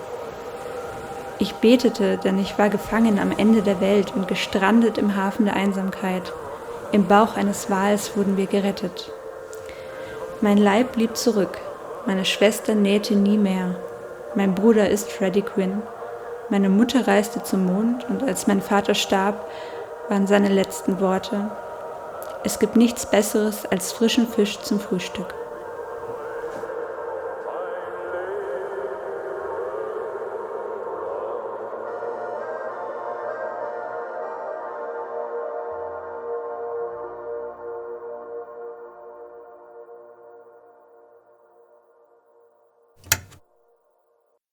Ich betete, denn ich war gefangen am Ende der Welt und gestrandet im Hafen der Einsamkeit. Im Bauch eines Wals wurden wir gerettet. Mein Leib blieb zurück. Meine Schwester nähte nie mehr. Mein Bruder ist Freddie Quinn. Meine Mutter reiste zum Mond und als mein Vater starb, waren seine letzten Worte: Es gibt nichts Besseres als frischen Fisch zum Frühstück.